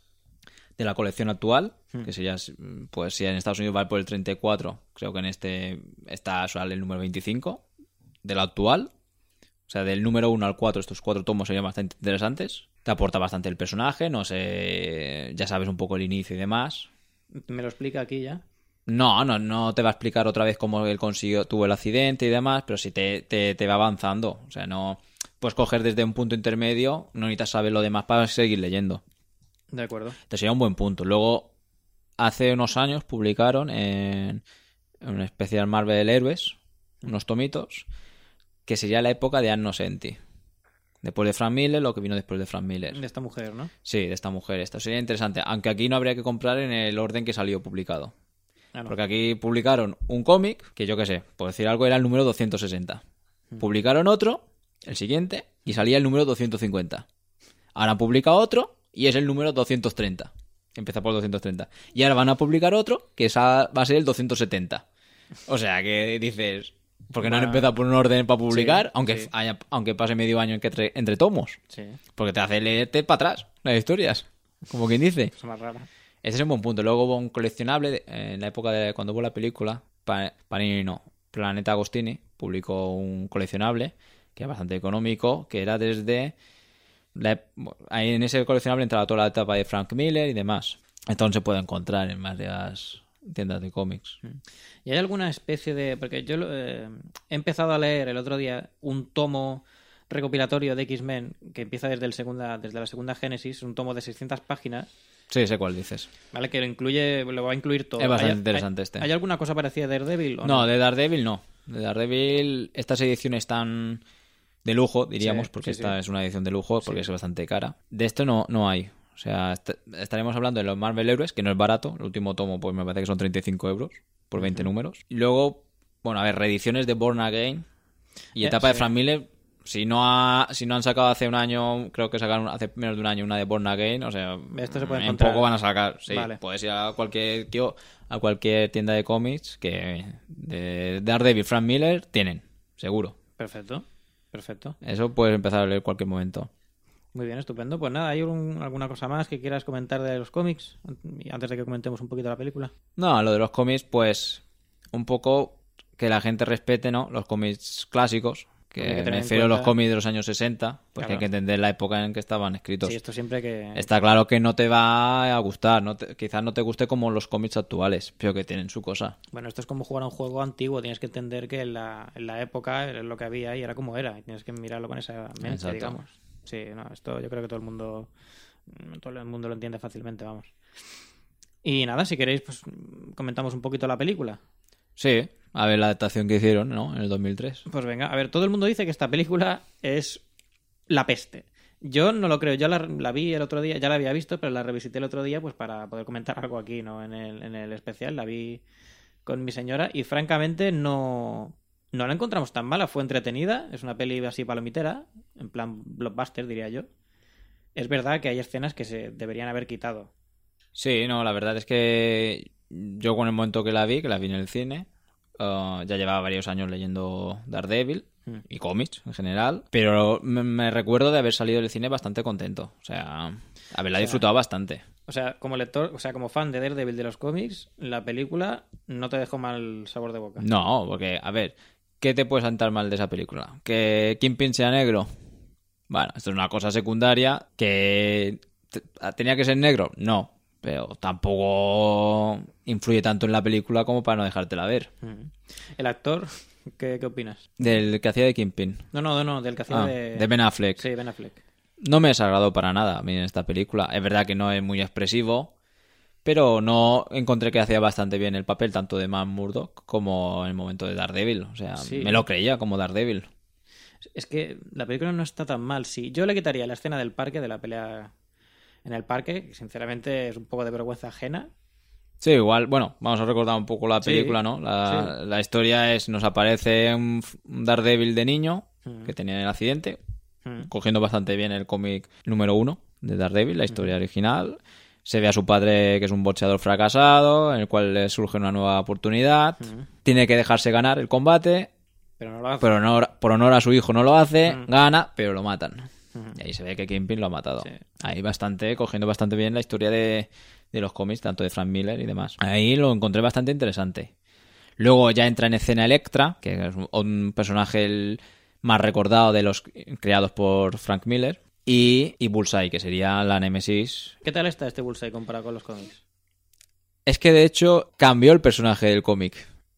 de la colección actual, Hmm. que sería, pues si en Estados Unidos va por el treinta y cuatro, creo que en este está sale el número veinticinco de la actual. O sea, del número uno al cuatro, estos cuatro tomos serían bastante interesantes. Te aporta bastante el personaje, no sé, ya sabes un poco el inicio y demás. ¿Me lo explica aquí ya? No, no, no te va a explicar otra vez cómo él consiguió, tuvo el accidente y demás, pero sí te, te, te va avanzando. O sea, no puedes coger desde un punto intermedio, no necesitas saber lo demás para seguir leyendo. De acuerdo. Este sería un buen punto. Luego, hace unos años publicaron en, en un especial Marvel Héroes unos tomitos que sería la época de Ann Nocenti. Después de Frank Miller, lo que vino después de Frank Miller. De esta mujer, ¿no? Sí, de esta mujer. Esto sería interesante. Aunque aquí no habría que comprar en el orden que salió publicado. Ah, no. Porque aquí publicaron un cómic, que yo qué sé, por decir algo, era el número doscientos sesenta. Publicaron otro, el siguiente, y salía el número doscientos cincuenta. Ahora han publicado otro, y es el número doscientos treinta. Empieza por doscientos treinta. Y ahora van a publicar otro, que esa va a ser el doscientos setenta. O sea, que dices... Porque no han Bueno, empezado por un orden para publicar, sí, aunque, sí. haya- aunque pase medio año entre, entre tomos. Sí, Porque te hace leerte para atrás las historias. Como quien dice. cosa más rara. Ese es un buen punto. Luego hubo un coleccionable de- en la época de cuando hubo la película. Pa- Panini no. Planeta Agostini publicó un coleccionable que era bastante económico, que era desde... la ep- ahí en ese coleccionable entraba toda la etapa de Frank Miller y demás. Entonces se puede encontrar en varias tiendas de cómics. ¿Y hay alguna especie de...? Porque yo lo- eh, he empezado a leer el otro día un tomo recopilatorio de X-Men que empieza desde, el segunda, desde la segunda Génesis, un tomo de seiscientas páginas, Sí, sé cuál dices. ¿vale? Que lo incluye, lo va a incluir todo. Es bastante ¿Hay- interesante hay- este. ¿Hay alguna cosa parecida a Daredevil? o No, de Daredevil no. De Daredevil, estas ediciones están de lujo, diríamos, Sí, porque sí, esta sí. es una edición de lujo, porque Sí. es bastante cara. De esto no, no hay. O sea, est- estaremos hablando de los Marvel Heroes, que no es barato. El último tomo, pues me parece que son treinta y cinco euros por veinte números. Y luego, bueno, a ver, reediciones de Born Again y Eh, etapa de sí. Frank Miller. Si no, ha, si no han sacado hace un año, creo que sacaron hace menos de un año una de Born Again, o sea, Esto se puede en encontrar. poco van a sacar. Sí, Vale. puedes ir a cualquier tío, a cualquier tienda de cómics que de Daredevil, Frank Miller tienen, seguro. Perfecto, perfecto. Eso puedes empezar a leer en cualquier momento. Muy bien, estupendo. Pues nada, ¿hay un- alguna cosa más que quieras comentar de los cómics? Antes de que comentemos un poquito la película. No, lo de los cómics, pues un poco que la gente respete, ¿no? Los cómics clásicos, que Hay que tener me en refiero a los cuenta- cómics de los años sesenta, pues que hay Claro. que entender la época en que estaban escritos. Sí, esto siempre que... Está claro que no te va a gustar, no te- quizás no te guste como los cómics actuales, pero que tienen su cosa. Bueno, esto es como jugar a un juego antiguo. Tienes que entender que en la, en la época era lo que había y era como era. Y tienes que mirarlo con esa mente, Exacto. digamos. Sí, no, esto yo creo que todo el mundo todo el mundo lo entiende fácilmente, vamos. Y nada, si queréis, pues comentamos un poquito la película. Sí, a ver la adaptación que hicieron, ¿no? En el dos mil tres. Pues venga, a ver, todo el mundo dice que esta película es la peste. Yo no lo creo, yo la, la vi el otro día, ya la había visto, pero la revisité el otro día pues para poder comentar algo aquí, ¿no? En el, en el especial, la vi con mi señora y francamente no, no la encontramos tan mala, fue entretenida, es una peli así palomitera, en plan blockbuster diría yo. Es verdad que hay escenas que se deberían haber quitado. Sí, no, la verdad es que yo con el momento que la vi, que la vi en el cine, uh, ya llevaba varios años leyendo Daredevil Mm. y cómics en general, pero me, me recuerdo de haber salido del cine bastante contento, o sea, haberla O sea, disfrutado bastante. O sea, como lector, o sea, como fan de Daredevil de los cómics, la película no te dejó mal sabor de boca. No, porque, a ver, ¿qué te puede sentar mal de esa película? ¿Que Kingpin sea negro? Bueno, esto es una cosa secundaria. ¿Que t- tenía que ser negro? No, pero tampoco influye tanto en la película como para no dejártela ver. Mm. ¿El actor? ¿Qué, qué opinas? Del que hacía de Kingpin. No, no, no, del que hacía Ah, de... de Ben Affleck. Sí, Ben Affleck. No me desagradó para nada a mí en esta película. Es verdad que no es muy expresivo, pero no encontré que hacía bastante bien el papel tanto de Matt Murdock como en el momento de Daredevil. O sea, Sí. me lo creía como Daredevil. Es que la película no está tan mal, sí. Yo le quitaría la escena del parque, de la pelea en el parque, que sinceramente es un poco de vergüenza ajena. Sí, igual, bueno, vamos a recordar un poco la Sí, película, ¿no? La, sí. la historia es, nos aparece un, un Daredevil de niño Mm. que tenía el accidente, Mm. cogiendo bastante bien el cómic número uno de Daredevil, la historia original. Se ve a su padre que es un boxeador fracasado, en el cual le surge una nueva oportunidad. Mm. Tiene que dejarse ganar el combate, Pero no lo hace. pero honor- por honor a su hijo no lo hace, Mm. gana, pero lo matan. Mm. Y ahí se ve que Kingpin lo ha matado. Sí. Ahí bastante, cogiendo bastante bien la historia de, de los cómics, tanto de Frank Miller y demás. Ahí lo encontré bastante interesante. Luego ya entra en escena Elektra, que es un, un personaje el más recordado de los creados por Frank Miller. Y, y Bullseye, que sería la némesis. ¿Qué tal está este Bullseye comparado con los cómics? Es que de hecho cambió el personaje del cómic.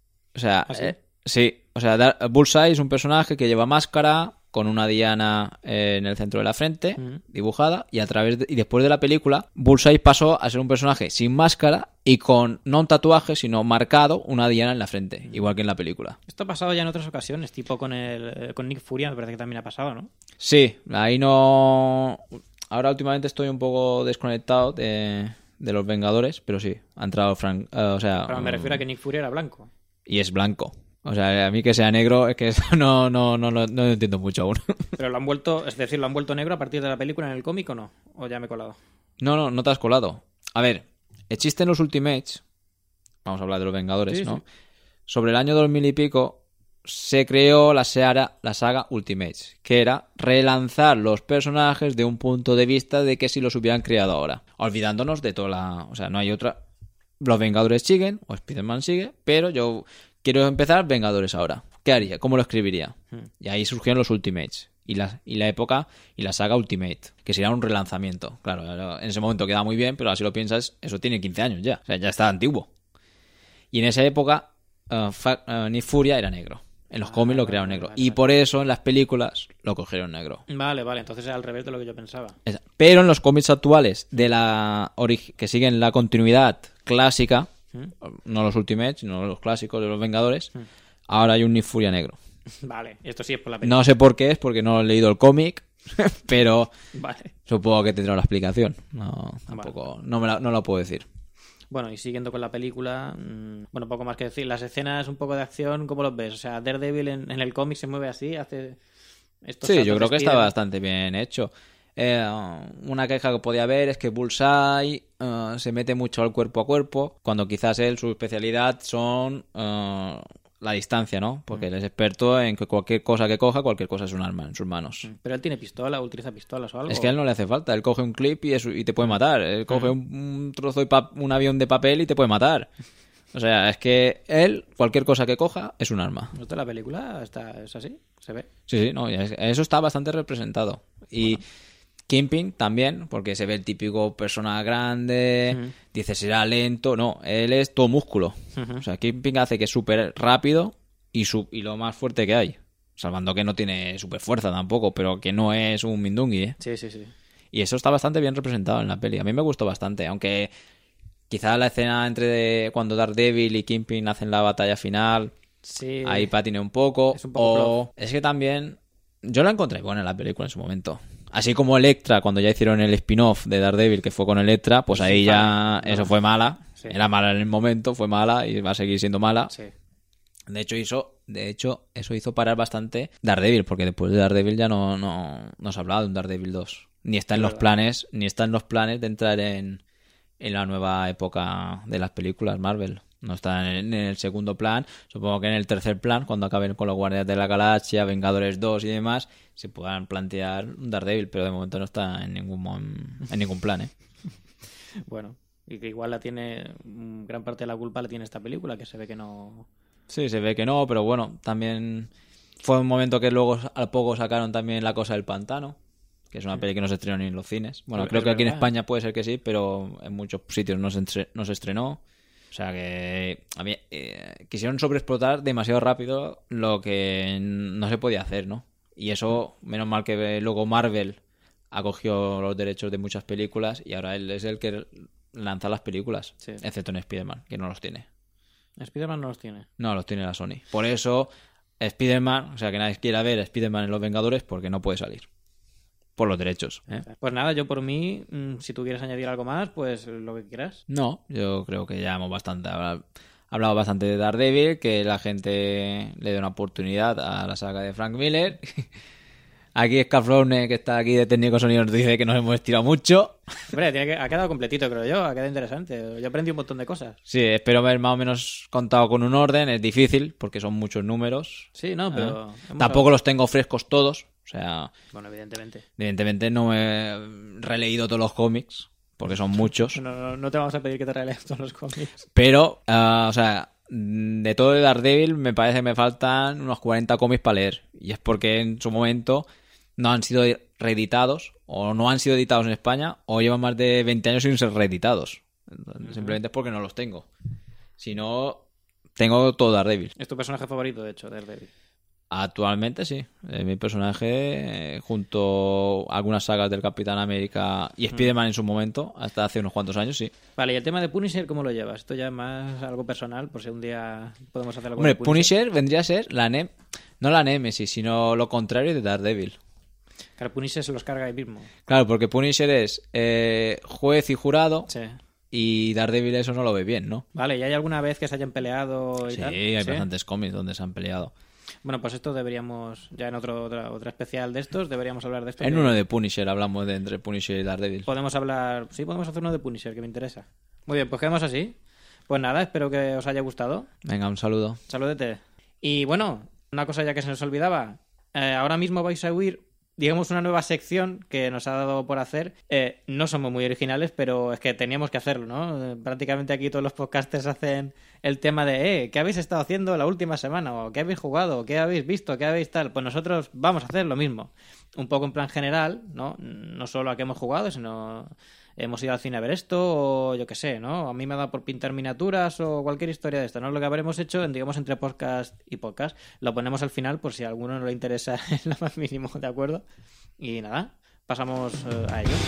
O sea, ¿Ah, sí? eh, sí. O sea, Dar- Bullseye es un personaje que lleva máscara con una diana eh, en el centro de la frente, Mm. dibujada, y a través de- y después de la película, Bullseye pasó a ser un personaje sin máscara y con no un tatuaje, sino marcado una diana en la frente, igual que en la película. Esto ha pasado ya en otras ocasiones, tipo con el eh, con Nick Fury, me parece que también ha pasado, ¿no? Sí, ahí no... Ahora últimamente estoy un poco desconectado de, de los Vengadores, pero sí, ha entrado Frank... eh, o sea... Pero me refiero a que Nick Fury era blanco. Y es blanco. O sea, a mí que sea negro es que eso no, no, no, no, no lo entiendo mucho aún. Pero lo han vuelto, es decir, lo han vuelto negro a partir de la película en el cómic o no? O ya me he colado. No, no, no te has colado. A ver, existen los Ultimates, vamos a hablar de los Vengadores, Sí, ¿no? sí. Sobre el año dos mil y pico se creó la saga, la saga Ultimates, que era relanzar los personajes de un punto de vista de que si los hubieran creado ahora. Olvidándonos de toda la... O sea, no hay otra... Los Vengadores siguen, o Spider-Man sigue, pero yo quiero empezar Vengadores ahora. ¿Qué haría? ¿Cómo lo escribiría? Hmm. Y ahí surgieron los Ultimates. Y la, y la época y la saga Ultimate, que sería un relanzamiento. Claro, en ese momento queda muy bien, pero así lo piensas, eso tiene quince años ya. O sea, ya está antiguo. Y en esa época, uh, Fa- uh, Nick Furia era negro. En los Ah, cómics lo vale, crearon vale, negro. vale, Y vale. por eso en las películas lo cogieron negro. Vale, vale, entonces es al revés de lo que yo pensaba. Esa- Pero en los cómics actuales de la ori- que siguen la continuidad clásica, ¿Mm? no los Ultimates, sino los clásicos de los Vengadores, Mm. ahora hay un Nick Furia negro. Vale, esto sí es por la película. No sé por qué es, porque no he leído el cómic, pero Vale. supongo que tendrá una explicación. No, tampoco, no, me la, no lo puedo decir. Bueno, y siguiendo con la película, mmm, bueno, poco más que decir. Las escenas un poco de acción, ¿cómo los ves? O sea, Daredevil en, en el cómic se mueve así, hace estos Sí, yo saltos creo que está Spider-Man. bastante bien hecho. Eh, una queja que podía haber es que Bullseye eh, se mete mucho al cuerpo a cuerpo, cuando quizás él, su especialidad son eh, la distancia, ¿no? Porque él es experto en que cualquier cosa que coja, cualquier cosa es un arma en sus manos. Pero él tiene pistola, utiliza pistolas o algo. Es que a él no le hace falta, él coge un clip y, eso, y te puede matar. Él coge un, un trozo de pa- un avión de papel y te puede matar. O sea, es que él, cualquier cosa que coja, es un arma. ¿Esto de la película está, es así? ¿Se ve? Sí, sí, no, y es- eso está bastante representado. Y Kingpin también, porque se ve el típico persona grande, Ujú. dice será lento, no, él es todo músculo. Ujú. O sea, Kingpin hace que es súper rápido y, su, y lo más fuerte que hay. Salvando que no tiene súper fuerza tampoco, pero que no es un mindungui, ¿eh? Sí, sí, sí. Y eso está bastante bien representado en la peli. A mí me gustó bastante, aunque quizá la escena entre de- cuando Daredevil y Kingpin hacen la batalla final, Sí. ahí patine un poco. Es un poco o es que también yo la encontré buena en la película en su momento. Así como Electra, cuando ya hicieron el spin-off de Daredevil, que fue con Electra, pues Sí, ahí ya vale. eso No. fue mala. Sí. Era mala en el momento, fue mala y va a seguir siendo mala. Sí. De hecho, hizo, de hecho, eso hizo parar bastante Daredevil, porque después de Daredevil ya no, no, no se ha hablado de un Daredevil dos. Ni está en Es los verdad. planes, ni está en los planes de entrar en, en la nueva época de las películas Marvel. No está en, en el segundo plan. Supongo que en el tercer plan, cuando acaben con los Guardianes de la Galaxia, Vengadores dos y demás, se puedan plantear un Daredevil, pero de momento no está en ningún mon- en ningún plan, ¿eh? Bueno, y que igual la tiene, mm, gran parte de la culpa la tiene esta película, que se ve que no... Sí, se ve que no, pero bueno, también fue un momento que luego al poco sacaron también La Cosa del Pantano. que es una peli que no se estrenó ni en los cines. Bueno, Pero creo es que aquí en verdad. España puede ser que sí, pero en muchos sitios no se, entre- no se estrenó. O sea que a mí, eh, quisieron sobreexplotar demasiado rápido lo que no se podía hacer, ¿no? Y eso, menos mal que luego Marvel acogió los derechos de muchas películas y ahora él es el que lanza las películas, Sí. excepto en Spider-Man, que no los tiene. Spider-Man no los tiene. No, los tiene la Sony. Por eso, Spider-Man, o sea, que nadie quiera ver a Spider-Man en Los Vengadores porque no puede salir. Por los derechos. ¿eh? Pues nada, yo por mí, mm, si tú quieres añadir algo más, pues lo que quieras. No, yo creo que ya hemos bastante habla- hablado bastante de Daredevil, que la gente le dé una oportunidad a la saga de Frank Miller. Aquí Scaflowne, que está aquí de técnico sonido, nos dice que nos hemos estirado mucho. Hombre, tiene que, ha quedado completito, creo yo. Ha quedado interesante. Yo aprendí un montón de cosas. Sí, espero haber más o menos contado con un orden. Es difícil porque son muchos números. Sí, no, pero... ¿eh? hemos Tampoco los tengo frescos todos. O sea, hablado- Bueno, evidentemente. evidentemente no he releído todos los cómics porque son muchos. No, no, no te vamos a pedir que te relees todos los cómics. Pero, ah, o sea, de todo de Daredevil me parece que me faltan unos cuarenta cómics para leer. Y es porque en su momento no han sido reeditados o no han sido editados en España o llevan más de veinte años sin ser reeditados. Entonces, simplemente es porque no los tengo. Si no, tengo todo Daredevil. Es tu personaje favorito, de hecho, Daredevil. Actualmente sí. Es mi personaje eh, junto a algunas sagas del Capitán América y Spider-Man en su momento, hasta hace unos cuantos años, sí. Vale, y el tema de Punisher, ¿cómo lo llevas? Esto ya es más algo personal, por si un día podemos hacer algo Hombre, de Punisher vendría a ser la ne no la Némesis, sino lo contrario de Daredevil. Claro, Punisher se los carga ahí mismo. Claro, porque Punisher es eh, juez y jurado Sí. y Daredevil eso no lo ve bien, ¿no? Vale, ¿y hay alguna vez que se hayan peleado y Sí, tal? hay bastantes cómics donde se han peleado. Bueno, pues esto deberíamos, ya en otro otra, otra especial de estos, deberíamos hablar de esto. En que- uno de Punisher hablamos de entre Punisher y Daredevil. Podemos hablar, sí, podemos hacer uno de Punisher, que me interesa. Muy bien, pues quedamos así. Pues nada, espero que os haya gustado. Venga, un saludo. Saludete. Y bueno, una cosa ya que se nos olvidaba. Eh, ahora mismo vais a oír, digamos, una nueva sección que nos ha dado por hacer. Eh, no somos muy originales, pero es que teníamos que hacerlo, ¿no? Eh, prácticamente aquí todos los podcasters hacen el tema de, eh, ¿qué habéis estado haciendo la última semana? O ¿qué habéis jugado? ¿Qué habéis visto? ¿Qué habéis tal? Pues nosotros vamos a hacer lo mismo. Un poco en plan general, ¿no? No solo a qué hemos jugado, sino hemos ido al cine a ver esto, o yo qué sé, ¿no? A mí me ha dado por pintar miniaturas o cualquier historia de esta, ¿no? Lo que habremos hecho, en, digamos, entre podcast y podcast, lo ponemos al final por si a alguno no le interesa en lo más mínimo, ¿de acuerdo? Y nada, pasamos eh, a ello.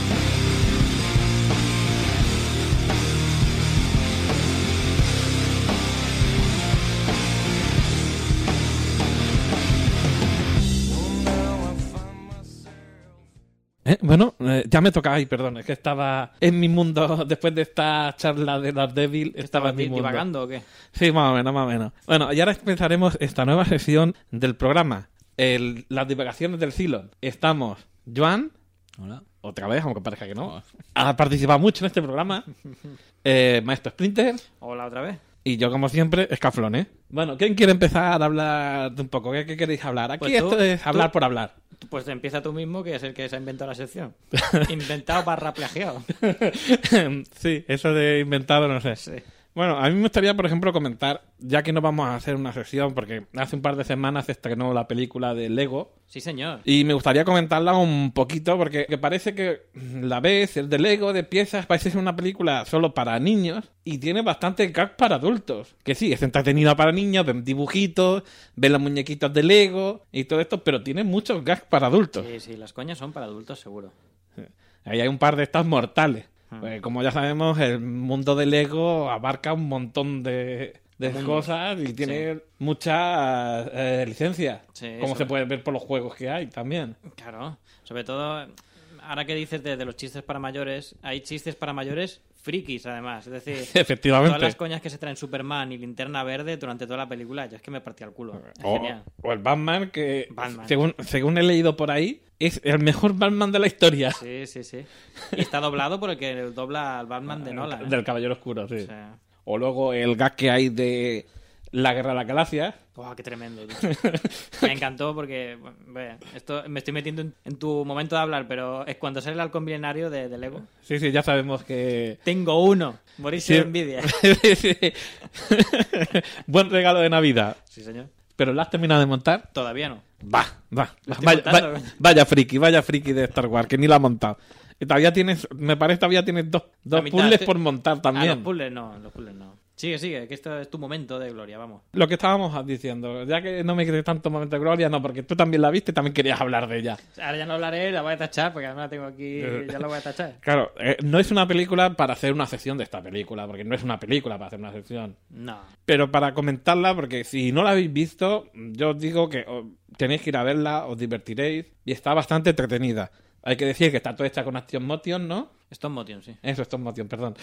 Eh, Bueno, eh, ya me toca. Ay, perdón, es que estaba en mi mundo después de esta charla de Daredevil. Estaba en mi di- mundo. divagando o qué? Sí, más o menos, más o menos. Bueno, y ahora empezaremos esta nueva sesión del programa. El- las divagaciones del Cylon. Estamos Joan, Hola. otra vez, aunque parezca que no. Ha participado mucho en este programa. Eh, Maestro Splinter. Hola otra vez. Y yo, como siempre, Escaflón, ¿eh? Bueno, ¿quién quiere empezar a hablar de un poco? ¿Qué, qué queréis hablar? Aquí Pues tú, esto es hablar tú. por hablar. Pues empieza tú mismo, que es el que se ha inventado la sección. Inventado barra plagiado. Sí, eso de inventado, no sé. Sí. Bueno, a mí me gustaría, por ejemplo, comentar, ya que no vamos a hacer una sesión, porque hace un par de semanas se estrenó la película de Lego, Sí, señor. y me gustaría comentarla un poquito, porque que parece que la ves, el de Lego, de piezas, parece ser una película solo para niños, y tiene bastante gag para adultos. Que sí, es entretenida para niños, ven dibujitos, ven los muñequitos de Lego, y todo esto, pero tiene muchos gags para adultos. Sí, sí, las coñas son para adultos, seguro. Ahí hay un par de estas mortales. Pues, como ya sabemos, el mundo de Lego abarca un montón de, de cosas y tiene muchas eh, licencias. Sí, como eso. se puede ver por los juegos que hay también. Claro, sobre todo, ahora que dices de, de los chistes para mayores, hay chistes para mayores frikis, además. Es decir, Efectivamente. todas las coñas que se traen Superman y Linterna Verde durante toda la película, yo es que me partía el culo. Es O, genial. o el Batman, que Batman. Según, según he leído por ahí, es el mejor Batman de la historia. Sí, sí, sí. Y está doblado por el que dobla al Batman de Nolan. ¿eh? Del Caballero Oscuro, sí. O sea, O luego el gag que hay de la Guerra de las Galaxias. ¡buah, qué tremendo! Tío. Me encantó porque, bueno, ve, esto me estoy metiendo en, en tu momento de hablar, pero es cuando sale el halcón milenario de, de Lego. Sí, sí, ya sabemos que... Tengo uno. Morirse Sí. de envidia. Sí. Buen regalo de Navidad. Sí, señor. ¿Pero la has terminado de montar? Todavía no. Va, va. Lo estoy Vaya, montando, vaya, coño. vaya friki, vaya friki de Star Wars, que ni la ha montado. Y todavía tienes, me parece todavía tienes dos, La dos mitad, puzzles sí. por montar Ah, también. los puzzles no, los puzzles no. Sigue, sigue, que esto es tu momento de gloria, vamos. Lo que estábamos diciendo, ya que no me quedé tanto momento de gloria, no, porque tú también la viste y también querías hablar de ella. Ahora ya no hablaré, la voy a tachar, porque además la tengo aquí, Eh. ya la voy a tachar. Claro, eh, no es una película para hacer una sección de esta película, porque no es una película para hacer una sección. No. Pero para comentarla, porque si no la habéis visto, yo os digo que oh, tenéis que ir a verla, os divertiréis y está bastante entretenida. Hay que decir que está toda hecha con Action Motion, ¿no? Stop motion, sí. Eso, Stop Motion, perdón.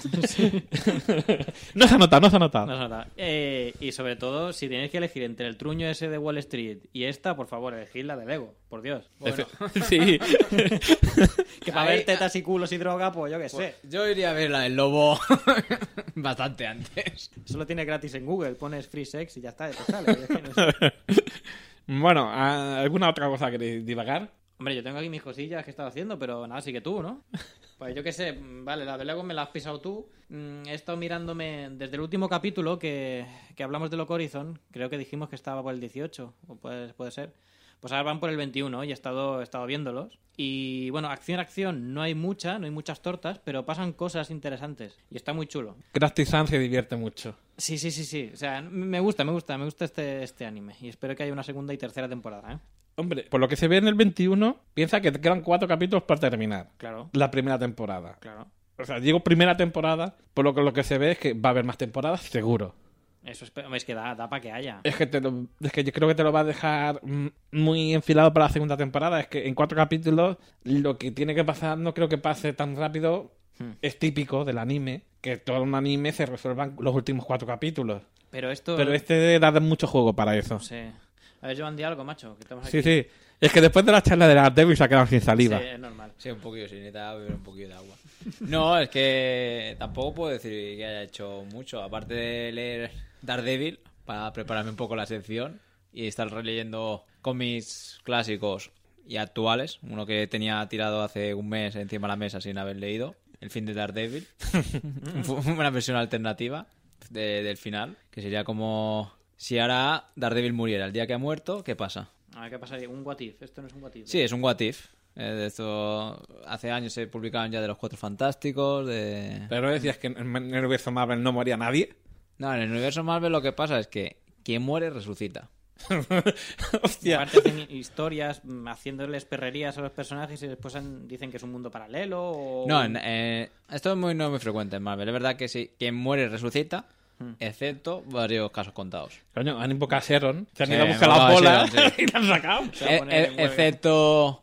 No se ha notado, no se ha notado. No se nota. Eh, y sobre todo, si tenéis que elegir entre el truño ese de Wall Street y esta, por favor, elegid la de Lego, por Dios. Bueno, Sí. Que para Ahí- ver tetas y culos y droga, pues yo qué sé. yo iría a ver la del lobo bastante antes. Solo tiene gratis en Google, pones free sex y ya está, te sale. Es que no sé. Bueno, ¿alguna otra cosa queréis divagar? Hombre, yo tengo aquí mis cosillas que he estado haciendo, pero nada, sigue tú, ¿no? Pues yo qué sé, vale, la de Lego me la has pisado tú. Mm, He estado mirándome desde el último capítulo que, que hablamos de Loco Horizon, creo que dijimos que estaba por el dieciocho, o puede, puede ser. Pues ahora van por el veintiuno y he estado, he estado viéndolos. Y bueno, acción, acción, no hay mucha, no hay muchas tortas, pero pasan cosas interesantes y está muy chulo. Krusty San se divierte mucho. Sí, sí, sí, sí. O sea, me gusta, me gusta, me gusta este, este anime. Y espero que haya una segunda y tercera temporada, ¿eh? Hombre, por lo que se ve en el veintiuno, piensa que te quedan cuatro capítulos para terminar Claro, la primera temporada. claro. O sea, digo primera temporada, por lo que lo que se ve es que va a haber más temporadas, seguro. Eso es, es que da, da para que haya. Es que, te lo- es que yo creo que te lo va a dejar mm, muy enfilado para la segunda temporada. Es que en cuatro capítulos lo que tiene que pasar no creo que pase tan rápido. Hmm. Es típico del anime, que todo un anime se resuelvan los últimos cuatro capítulos. Pero esto... Pero este da mucho juego para eso. No sé. A ver, Joan, di algo, macho. Que estamos aquí. Sí, sí. Es que después de la charla de la Devil se ha quedado sin saliva. Sí, es normal. Sí, un poquillo, si necesita beber un poquillo de agua. No, es que tampoco puedo decir que haya hecho mucho. Aparte de leer Daredevil, para prepararme un poco la sección y estar releyendo cómics clásicos y actuales. Uno que tenía tirado hace un mes encima de la mesa sin haber leído. El fin de Daredevil. Una versión alternativa de- del final. Que sería como... Si ahora Daredevil muriera el día que ha muerto, ¿qué pasa? A ver, ¿qué pasa ahí? Un what if. Esto no es un what if. Sí, es un what if. Eh, de esto, hace años se publicaban ya de los Cuatro Fantásticos, de... Pero no decías que en el universo Marvel no moría nadie. No, en el universo Marvel lo que pasa es que quien muere resucita. Hostia. Aparte hacen historias mm, haciéndoles perrerías a los personajes y después han- dicen que es un mundo paralelo o... No, en- eh, esto es muy, no es muy frecuente en Marvel. Es verdad que sí, quien muere resucita, Hmm. excepto varios casos contados. Coño, han invocado a Sharon. Se han Sí, ido a buscar han las invocado a bolas Sharon, sí. y la han sacado. Se va a Eh, poner eh, en huelga. excepto,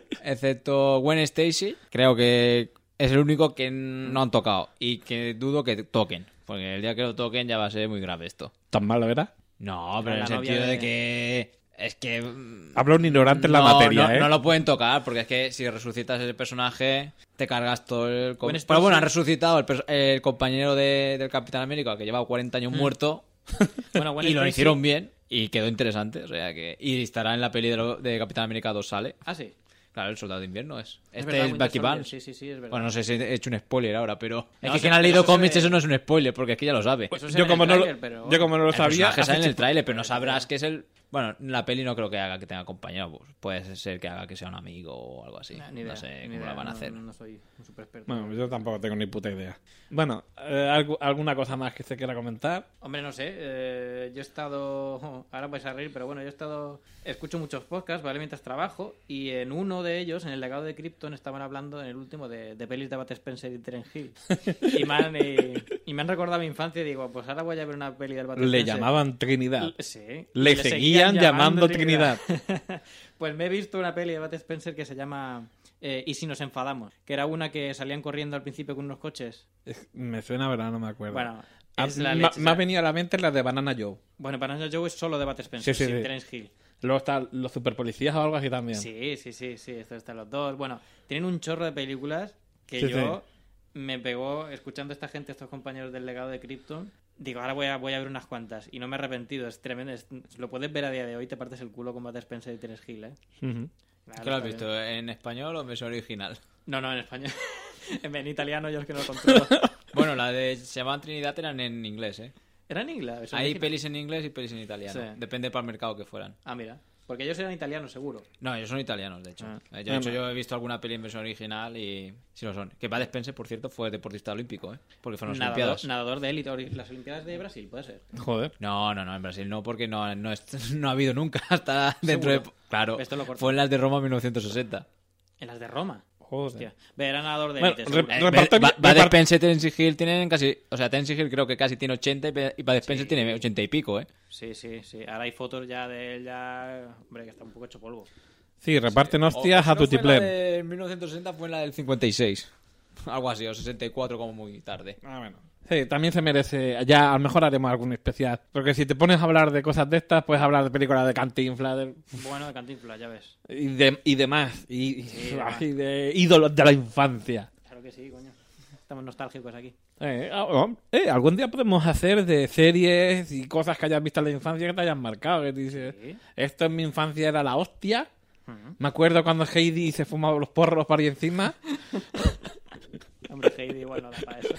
excepto Gwen Stacy, creo que es el único que no han tocado y que dudo que toquen. Porque el día que lo toquen ya va a ser muy grave esto. ¿Tan malo era? No, pero en La el novia sentido de- de que... Es que... mm, Habla un ignorante en la no, materia, no, ¿eh? no lo pueden tocar, porque es que si resucitas ese personaje, te cargas todo el... com- Gwen Stacy- Pero bueno, han resucitado el, pers- el compañero de- del Capitán América, que llevaba cuarenta años muerto, Bueno, Gwen y lo Stacy- hicieron bien, y quedó interesante, o sea que... Y estará en la peli de, lo- de Capitán América dos sale. Ah, sí. Claro, el Soldado de Invierno es. Es Este verdad, es Winter Bucky Soldier. Barnes. Sí, sí, sí, es verdad. Bueno, no sé si he hecho un spoiler ahora, pero... Es No, que sí, quien ha pero leído eso se cómics ve- eso no es un spoiler, porque es que ya lo sabe. Eso se Yo ve en como, el no lo, tráiler, pero- yo como no lo El sabía... personaje has sale en el hecho- tráiler, pero no sabrás que es el... Bueno, en la peli no creo que haga que tenga compañero. Pues puede ser que haga que sea un amigo o algo así. Nah, ni idea, no sé ni cómo idea, la van a no- hacer. No soy un super experto. Bueno, yo tampoco tengo ni puta idea. Bueno, eh, ¿algu- ¿alguna cosa más que se quiera comentar? Hombre, no sé, eh, yo he estado, ahora vais a reír, pero bueno, yo he estado, escucho muchos podcasts, ¿vale? Mientras trabajo, y en uno de ellos, en el legado de Krypton, estaban hablando en el último de, de pelis de Bud Spencer y Terence Hill. Y me, han, y, y me han recordado mi infancia y digo, pues ahora voy a ver una peli del Bud Spencer. Le llamaban Trinidad. Sí. Le Y seguían llamando Trinidad. Pues me he visto una peli de Bud Spencer que se llama eh, ¿Y si nos enfadamos? Que era una que salían corriendo al principio con unos coches. Es- Me suena, pero no me acuerdo. Bueno, Ah, es la ma- leche, me ha o sea, venido a la mente la de Banana Joe. Bueno, Banana Joe es solo de Bud Spencer, Sí, sí, sin sí. Terence Hill. Luego están los superpolicías o algo así también. Sí, sí, sí, sí, esto están los dos. Bueno, tienen un chorro de películas que Sí, yo me pegó escuchando a esta gente, estos compañeros del legado de Krypton. Digo, ahora voy a, voy a ver unas cuantas. Y no me he arrepentido, es tremendo. es- lo puedes ver a día de hoy, te partes el culo con Bud Spencer y Terence Hill, ¿eh? Ujú. Claro, ¿Qué lo has está visto? bien. ¿En español o en versión original? No, no, en español. en en italiano yo es que no lo controlo. Bueno, la de se llamaban Trinidad eran en inglés, ¿eh? ¿Era en inglés? Eso Hay me- pelis en inglés y pelis en italiano. Sí. Depende para el mercado que fueran. Ah, mira. Porque ellos eran italianos, seguro. No, ellos son italianos, de hecho. Ah. Eh, Yo, de hecho, yo he visto alguna peli en versión original y sí lo son. Que Bud Spencer, por cierto, fue deportista olímpico, ¿eh? Porque fueron las Nadador, Olimpiadas. nadador de élite. ori- Las Olimpiadas de Brasil, puede ser. Joder. No, no, no, en Brasil no, porque no, no, es- no ha habido nunca hasta dentro de... ¿Seguro? Claro, Esto lo corto. fue en las de Roma en mil novecientos sesenta. En las de Roma. Joder. Hostia. Ve, era nadador de Bueno, élite, re- seguro. Eh, Repartorio- Bud- Bud repart- Spencer y Terence Hill tienen casi... O sea, Terence Hill creo que casi tiene ochenta y Bud Spencer Sí. tiene ochenta y pico, ¿eh? Sí, sí, sí. Ahora hay fotos ya de él, ya... Hombre, que está un poco hecho polvo. Sí, reparten O- hostias o a si no fue tutiplén. la de mil novecientos sesenta fue la del cincuenta y seis. Algo así, o sesenta y cuatro como muy tarde. Ah, bueno. Sí, también se merece. Ya, a lo mejor haremos algún especial. Porque si te pones a hablar de cosas de estas, puedes hablar de películas de Cantinflas de- Bueno, de Cantinflas, ya ves. y, de, y demás. Y, Sí, y demás. de ídolos de la infancia. Claro que sí, coño. Estamos nostálgicos aquí. Eh, ah, oh, eh, algún día podemos hacer de series y cosas que hayas visto en la infancia que te hayan marcado. Que dices, Sí. esto en mi infancia era la hostia. Ujú. Me acuerdo cuando Heidi se fumaba los porros para ahí encima. Hombre, Heidi igual no da para eso.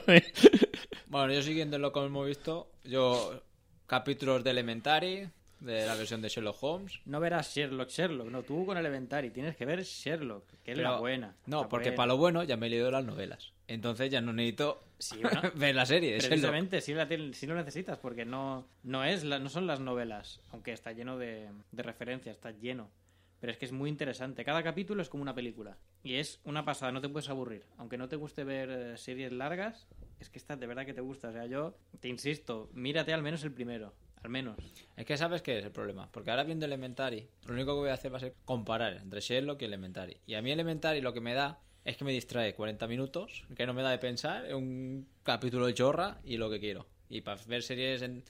Bueno, yo siguiendo lo que hemos visto, yo capítulos de Elementary, de la versión de Sherlock Holmes. No verás Sherlock, Sherlock. No, tú con Elementary. Tienes que ver Sherlock, que es Pero- la buena. No, la porque buena. para lo bueno ya me he leído las novelas. Entonces ya no necesito Sí, bueno, ver la serie de Sherlock. precisamente sí, la tien- sí lo necesitas, porque no, no, es la- no son las novelas, aunque está lleno de, de referencias, está lleno. Pero es que es muy interesante. Cada capítulo es como una película. Y es una pasada, no te puedes aburrir. Aunque no te guste ver eh, series largas, es que esta de verdad que te gusta. O sea, yo te insisto, mírate al menos el primero. Al menos. Es que sabes qué es el problema. Porque ahora viendo Elementary, lo único que voy a hacer va a ser comparar entre Sherlock y Elementary. Y a mí Elementary lo que me da es que me distrae cuarenta minutos, que no me da de pensar, es un capítulo de chorra y lo que quiero. Y para ver series en-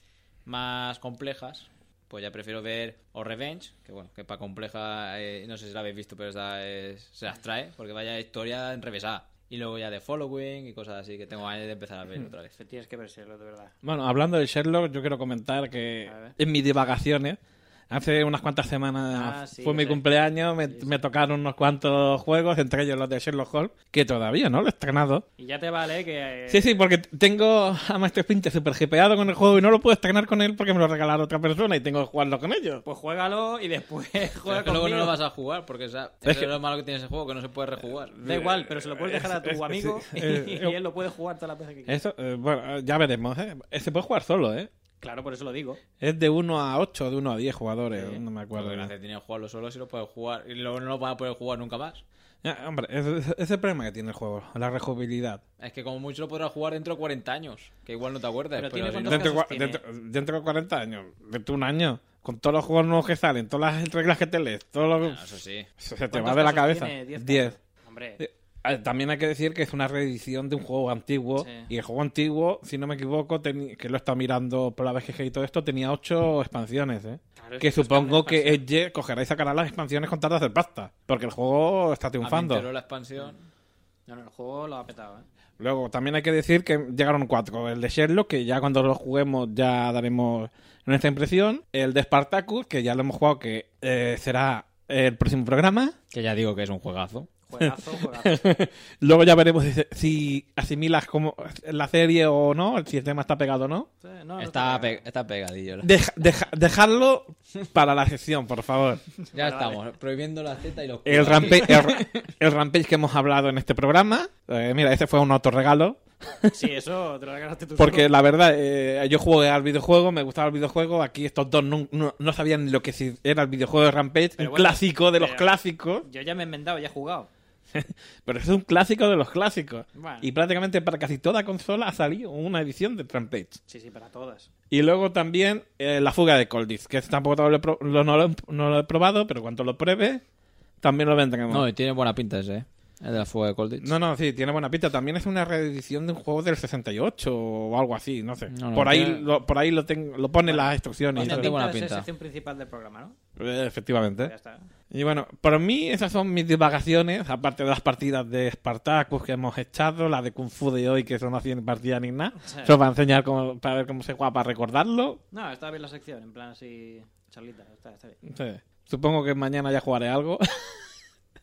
más complejas, pues ya prefiero ver o Revenge, que bueno, que para compleja, eh, no sé si la habéis visto, pero esa es- se las trae, porque vaya historia enrevesada. Y luego ya de Following y cosas así, que tengo ganas de empezar a ver otra vez. Te tienes que ver Sherlock, de verdad. Bueno, hablando de Sherlock, yo quiero comentar que A ver. en mis divagaciones, hace unas cuantas semanas Ah, sí, fue lo mi sé. cumpleaños, me, Sí, sí. me tocaron unos cuantos juegos, entre ellos los de Sherlock Holmes, que todavía no lo he estrenado. Y ya te vale que... eh, Sí, sí, porque tengo a Master Splinter super hipeado con el juego y no lo puedo estrenar con él porque me lo regalaron otra persona y tengo que jugarlo con ellos. Pues juégalo y después Pero juega es que luego no conmigo. lo vas a jugar, porque o sea, Es eso que- es lo malo que tiene ese juego, que no se puede rejugar. Da igual, pero se lo puedes dejar a tu Es- es- amigo sí, y, eh, y él lo puede jugar toda la veces que quiera. Eso, eh, bueno, eh, ya veremos, ¿eh? Eh, Se puede jugar solo, ¿eh? Claro, por eso lo digo. Es de uno a ocho, de uno a diez jugadores, Sí. no me acuerdo. Porque gracia tiene que jugarlo solo si lo puedes jugar. Y luego no lo van a poder jugar nunca más. Ya, hombre, ese ese es el problema que tiene el juego, la rejugabilidad. Es que como mucho lo podrás jugar dentro de cuarenta años. Que igual no te acuerdas. Pero Pero, tiene si cuántos no- Dentro, de casos cua- tiene? dentro, dentro de cuarenta años, dentro de un año, con todos los juegos nuevos que salen, todas las reglas que te lees, todo lo que... No, eso sí. Se te ¿Cuántos va de la casos cabeza. tiene? ¿Diez diez. casos? Hombre, Eh, eh, También hay que decir que es una reedición de un juego antiguo. Sí. Y el juego antiguo, si no me equivoco, teni- que lo he estado mirando por la vez que he todo esto, tenía ocho expansiones, ¿eh? claro, es Que esto es supongo carne de que expansión. Edge cogerá y sacará las expansiones con tal de hacer pasta. Porque el juego está A mí me triunfando. enteró la expansión. No, no, el juego lo ha petado, ¿eh? Luego, también hay que decir que llegaron cuatro. El de Sherlock, que ya cuando lo juguemos ya daremos nuestra impresión. El de Spartacus, que ya lo hemos jugado, que eh, será el próximo programa. Que ya digo que es un juegazo. Juegazo, juegazo. Luego ya veremos si, si asimilas como la serie o no, si el tema está pegado o no. Sí, no, no Está, te- pe- está pegadillo. la- Deja- deja- dejarlo para la sección, por favor. Ya Vale, estamos. Prohibiendo la Z y los El culos. rampage, el, el rampage que hemos hablado en este programa. eh, mira, este fue un autorregalo. Sí, eso te lo regalaste tú Porque solo. la verdad, eh, yo jugué al videojuego, me gustaba el videojuego. Aquí estos dos no, no- no sabían ni lo que si era el videojuego de Rampage. Pero un bueno, clásico de los pero- clásicos. Yo ya me he enmendado, ya he jugado. Pero es un clásico de los clásicos. Bueno. Y prácticamente para casi toda consola ha salido una edición de Rampage. Sí, sí, para todas. Y luego también eh, la fuga de Coldis, que este tampoco lo he pro- lo- no, lo, he- no lo he probado, pero cuando lo pruebe, también lo vendremos. No, y tiene buena pinta ese, ¿eh? El de la fuga de Colditch. No, no, sí, tiene buena pinta. También es una reedición de un juego del sesenta y ocho o algo así, no sé. No, no, por, ahí tiene- lo, por ahí lo, tengo, lo pone Bueno, las instrucciones. y Tiene Bastante todo. buena pinta de ser pinta. sección principal del programa, ¿no? Eh, Efectivamente. Ya está. Y bueno, por mí esas son mis divagaciones, aparte de las partidas de Spartacus que hemos echado, la de Kung Fu de hoy, que eso no hacía ni partida ni nada. Sí. Solo para enseñar cómo, para ver cómo se juega, para recordarlo. No, está bien la sección, en plan así, charlita, está, está bien. Sí. Supongo que mañana ya jugaré algo.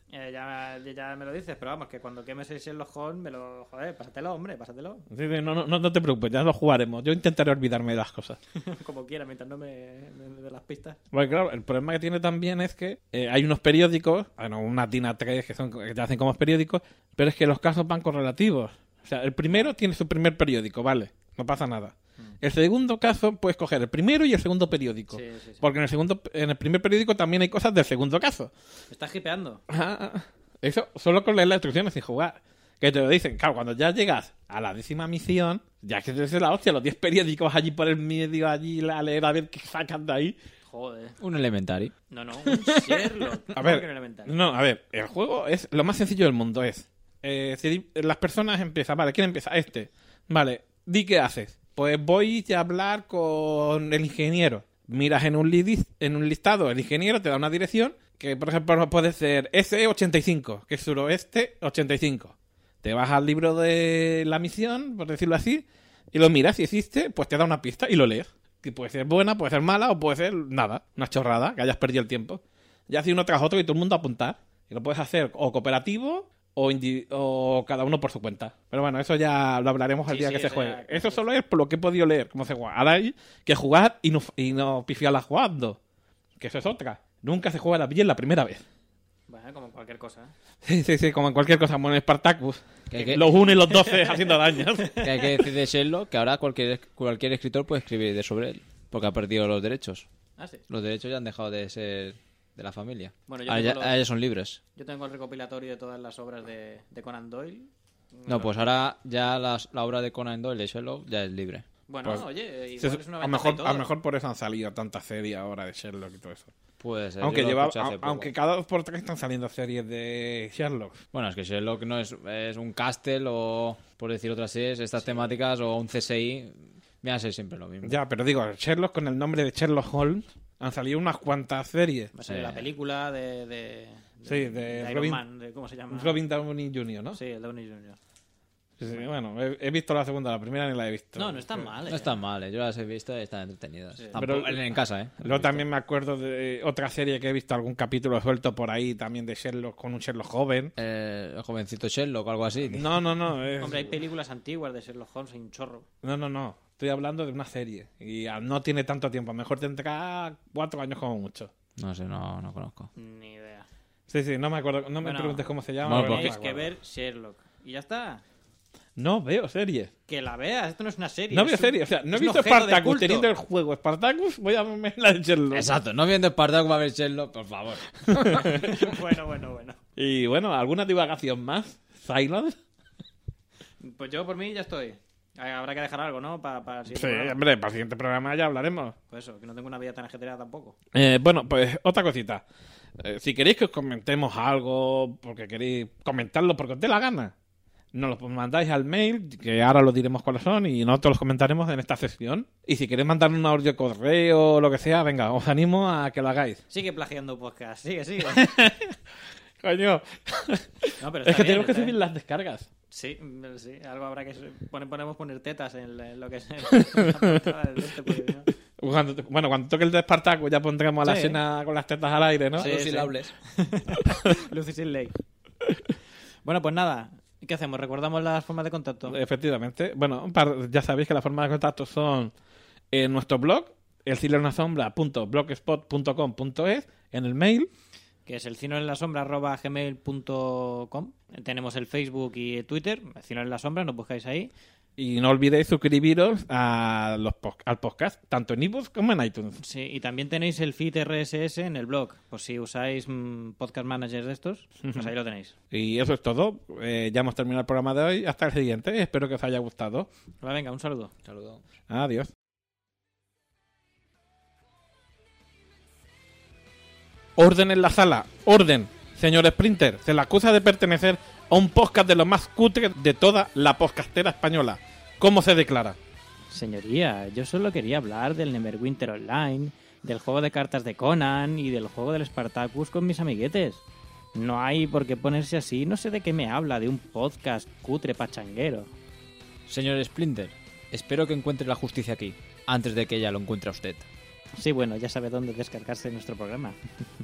Eh, ya, ya me lo dices, pero vamos, que cuando quemes el Sherlock Holmes, me lo... Joder, pásatelo, hombre, pásatelo. Sí, sí, no, no, no te preocupes, ya lo jugaremos. Yo intentaré olvidarme de las cosas. Como quiera, mientras no me, me, me dé las pistas. Porque claro, el problema que tiene también es que eh, hay unos periódicos, bueno, una Tina tres que, son, que te hacen como periódicos, pero es que los casos van correlativos. O sea, el primero tiene su primer periódico, vale, no pasa nada. El segundo caso puedes coger el primero y el segundo periódico. Sí, sí, sí. Porque en el segundo, en el primer periódico también hay cosas del segundo caso. Me estás hipeando. Ah, eso solo con leer las instrucciones sin jugar. Que te lo dicen. Claro, cuando ya llegas a la décima misión, ya que es la hostia, los diez periódicos allí por el medio, allí a leer a ver qué sacan de ahí. Joder. Un elementary. No, no, un Sherlock. A ¿Cómo ver, que un elemental? no, a ver, el juego es lo más sencillo del mundo. Es, eh, si las personas empiezan, vale, ¿quién empieza? Este. Vale, di qué haces. Pues voy a hablar con el ingeniero. Miras en un, lidis, en un listado, el ingeniero te da una dirección que, por ejemplo, puede ser ese ochenta y cinco, que es suroeste ochenta y cinco. Te vas al libro de la misión, por decirlo así, y lo miras. Si existe, pues te da una pista y lo lees. Que puede ser buena, puede ser mala o puede ser nada, una chorrada, que hayas perdido el tiempo. Ya hace uno tras otro y todo el mundo a apuntar. Y lo puedes hacer o cooperativo o, indi- o cada uno por su cuenta. Pero bueno, eso ya lo hablaremos el Sí, día sí, que se eso juegue. ya- Eso solo es por lo que he podido leer, cómo se juega. Ahora hay que jugar y no, y no pifiarla jugando. Que eso es otra. Nunca se juega bien la primera vez. Bueno, como cualquier cosa. ¿eh? Sí, sí, sí, como en cualquier cosa, como en Spartacus. Que hay que, Los uno y los doce haciendo daño. que hay que decir de Sherlock que ahora cualquier, cualquier escritor puede escribir de sobre él. Porque ha perdido los derechos. Ah, sí. Los derechos ya han dejado de ser de la familia. Bueno, yo ahora, tengo ya, los- ahora ya son libres. Yo tengo el recopilatorio de todas las obras de, de Conan Doyle. No, pues ahora ya las- la obra de Conan Doyle de Sherlock ya es libre. Bueno, Pues, oye, igual Sí, es una a, lo ventaja mejor, y todo. a lo mejor por eso han salido tantas series ahora de Sherlock y todo eso. Puede ser. Aunque, yo lo lleva, escuché hace a- poco. aunque cada dos por tres están saliendo series de Sherlock. Bueno, es que Sherlock no es, es un Castle o, por decir otras series, estas temáticas o un C S I, me va a ser siempre lo mismo. Ya, pero digo, Sherlock con el nombre de Sherlock Holmes han salido unas cuantas series. Va a ser Sí. la película de... de, Sí, de Iron Robin- Man, de- ¿cómo se llama? Robin Downey junior, ¿no? Sí, el Downey junior Sí, sí, bueno, he, he visto la segunda, la primera ni la he visto. No, no es tan Pero- mal. No eh. están mal, ¿eh? Yo las he visto y están entretenidas. Sí. Tampoco- Pero- en, en casa, ¿eh? Luego también me acuerdo de otra serie que he visto, algún capítulo suelto por ahí, también de Sherlock, con un Sherlock joven. Eh, el jovencito Sherlock o algo así. No, no, no. es- Hombre, hay películas antiguas de Sherlock Holmes, hay un chorro. No, no, no. Estoy hablando de una serie. Y ah, no tiene tanto tiempo. A lo mejor tendrá cuatro años como mucho. No sé, no, no conozco. Ni idea. Sí, sí, no me acuerdo. No me Bueno, preguntes cómo se llama. bueno, pero no Tenéis me que acuerdo. ver Sherlock. Y ya está. No veo series. Que la veas, esto no es una serie. No es veo un- series. O sea, no he es un visto objeto de Spartacus. culto. Teniendo el juego Spartacus, voy a verme la de Sherlock. Exacto, no viendo Spartacus va a ver Sherlock, por favor. bueno, bueno, bueno. Y bueno, ¿alguna divagación más? ¿Silence? Pues yo por mí ya estoy. Habrá que dejar algo, ¿no? Para, para el siguiente Sí, programa. hombre, para el siguiente programa ya hablaremos. Pues eso, que no tengo una vida tan ajetreada tampoco. Eh, bueno, pues otra cosita. Eh, si queréis que os comentemos algo, porque queréis comentarlo porque os dé la gana, nos lo mandáis al mail, que ahora lo diremos cuáles son, y nosotros los comentaremos en esta sesión. Y si queréis mandar un audio correo o lo que sea, venga, os animo a que lo hagáis. Sigue plagiando podcast. Sigue, sigue. Coño, No, pero es está que bien, tenemos que está subir bien. las descargas. Sí, mm, sí, algo habrá que su- poner, podemos poner tetas en, la- en lo que es la portada del este, porque, ¿no? Cuando- bueno, cuando toque el de Spartacus ya pondremos a la Sí. escena con las tetas al aire, ¿no? Sí, Los sí. silables. Lucy sin ley. Bueno, pues nada. ¿Qué hacemos? ¿Recordamos las formas de contacto? Efectivamente. Bueno, par- ya sabéis que las formas de contacto son en nuestro blog, el cine en la sombra punto blogspot punto com punto es, en el mail. Que es el cine en la sombra arroba gmail punto com. Tenemos el Facebook y el Twitter, el cine en la sombra, nos buscáis ahí. Y no olvidéis suscribiros a los pos- al podcast, tanto en iVoox como en iTunes. Sí, y también tenéis el feed R S S en el blog. Pues si usáis mm, podcast managers de estos, pues ahí lo tenéis. Y eso es todo. Eh, ya hemos terminado el programa de hoy. Hasta el siguiente. Espero que os haya gustado. Vale, venga, un saludo. Saludos. Adiós. Orden en la sala. Orden. Señor Sprinter, se le acusa de pertenecer a un podcast de lo más cutre de toda la podcastera española. ¿Cómo se declara? Señoría, yo solo quería hablar del Neverwinter Online, del juego de cartas de Conan y del juego del Spartacus con mis amiguetes. No hay por qué ponerse así, no sé de qué me habla, de un podcast cutre pachanguero. Señor Splinter, espero que encuentre la justicia aquí, antes de que ella lo encuentre a usted. Sí, bueno, ya sabe dónde descargarse nuestro programa.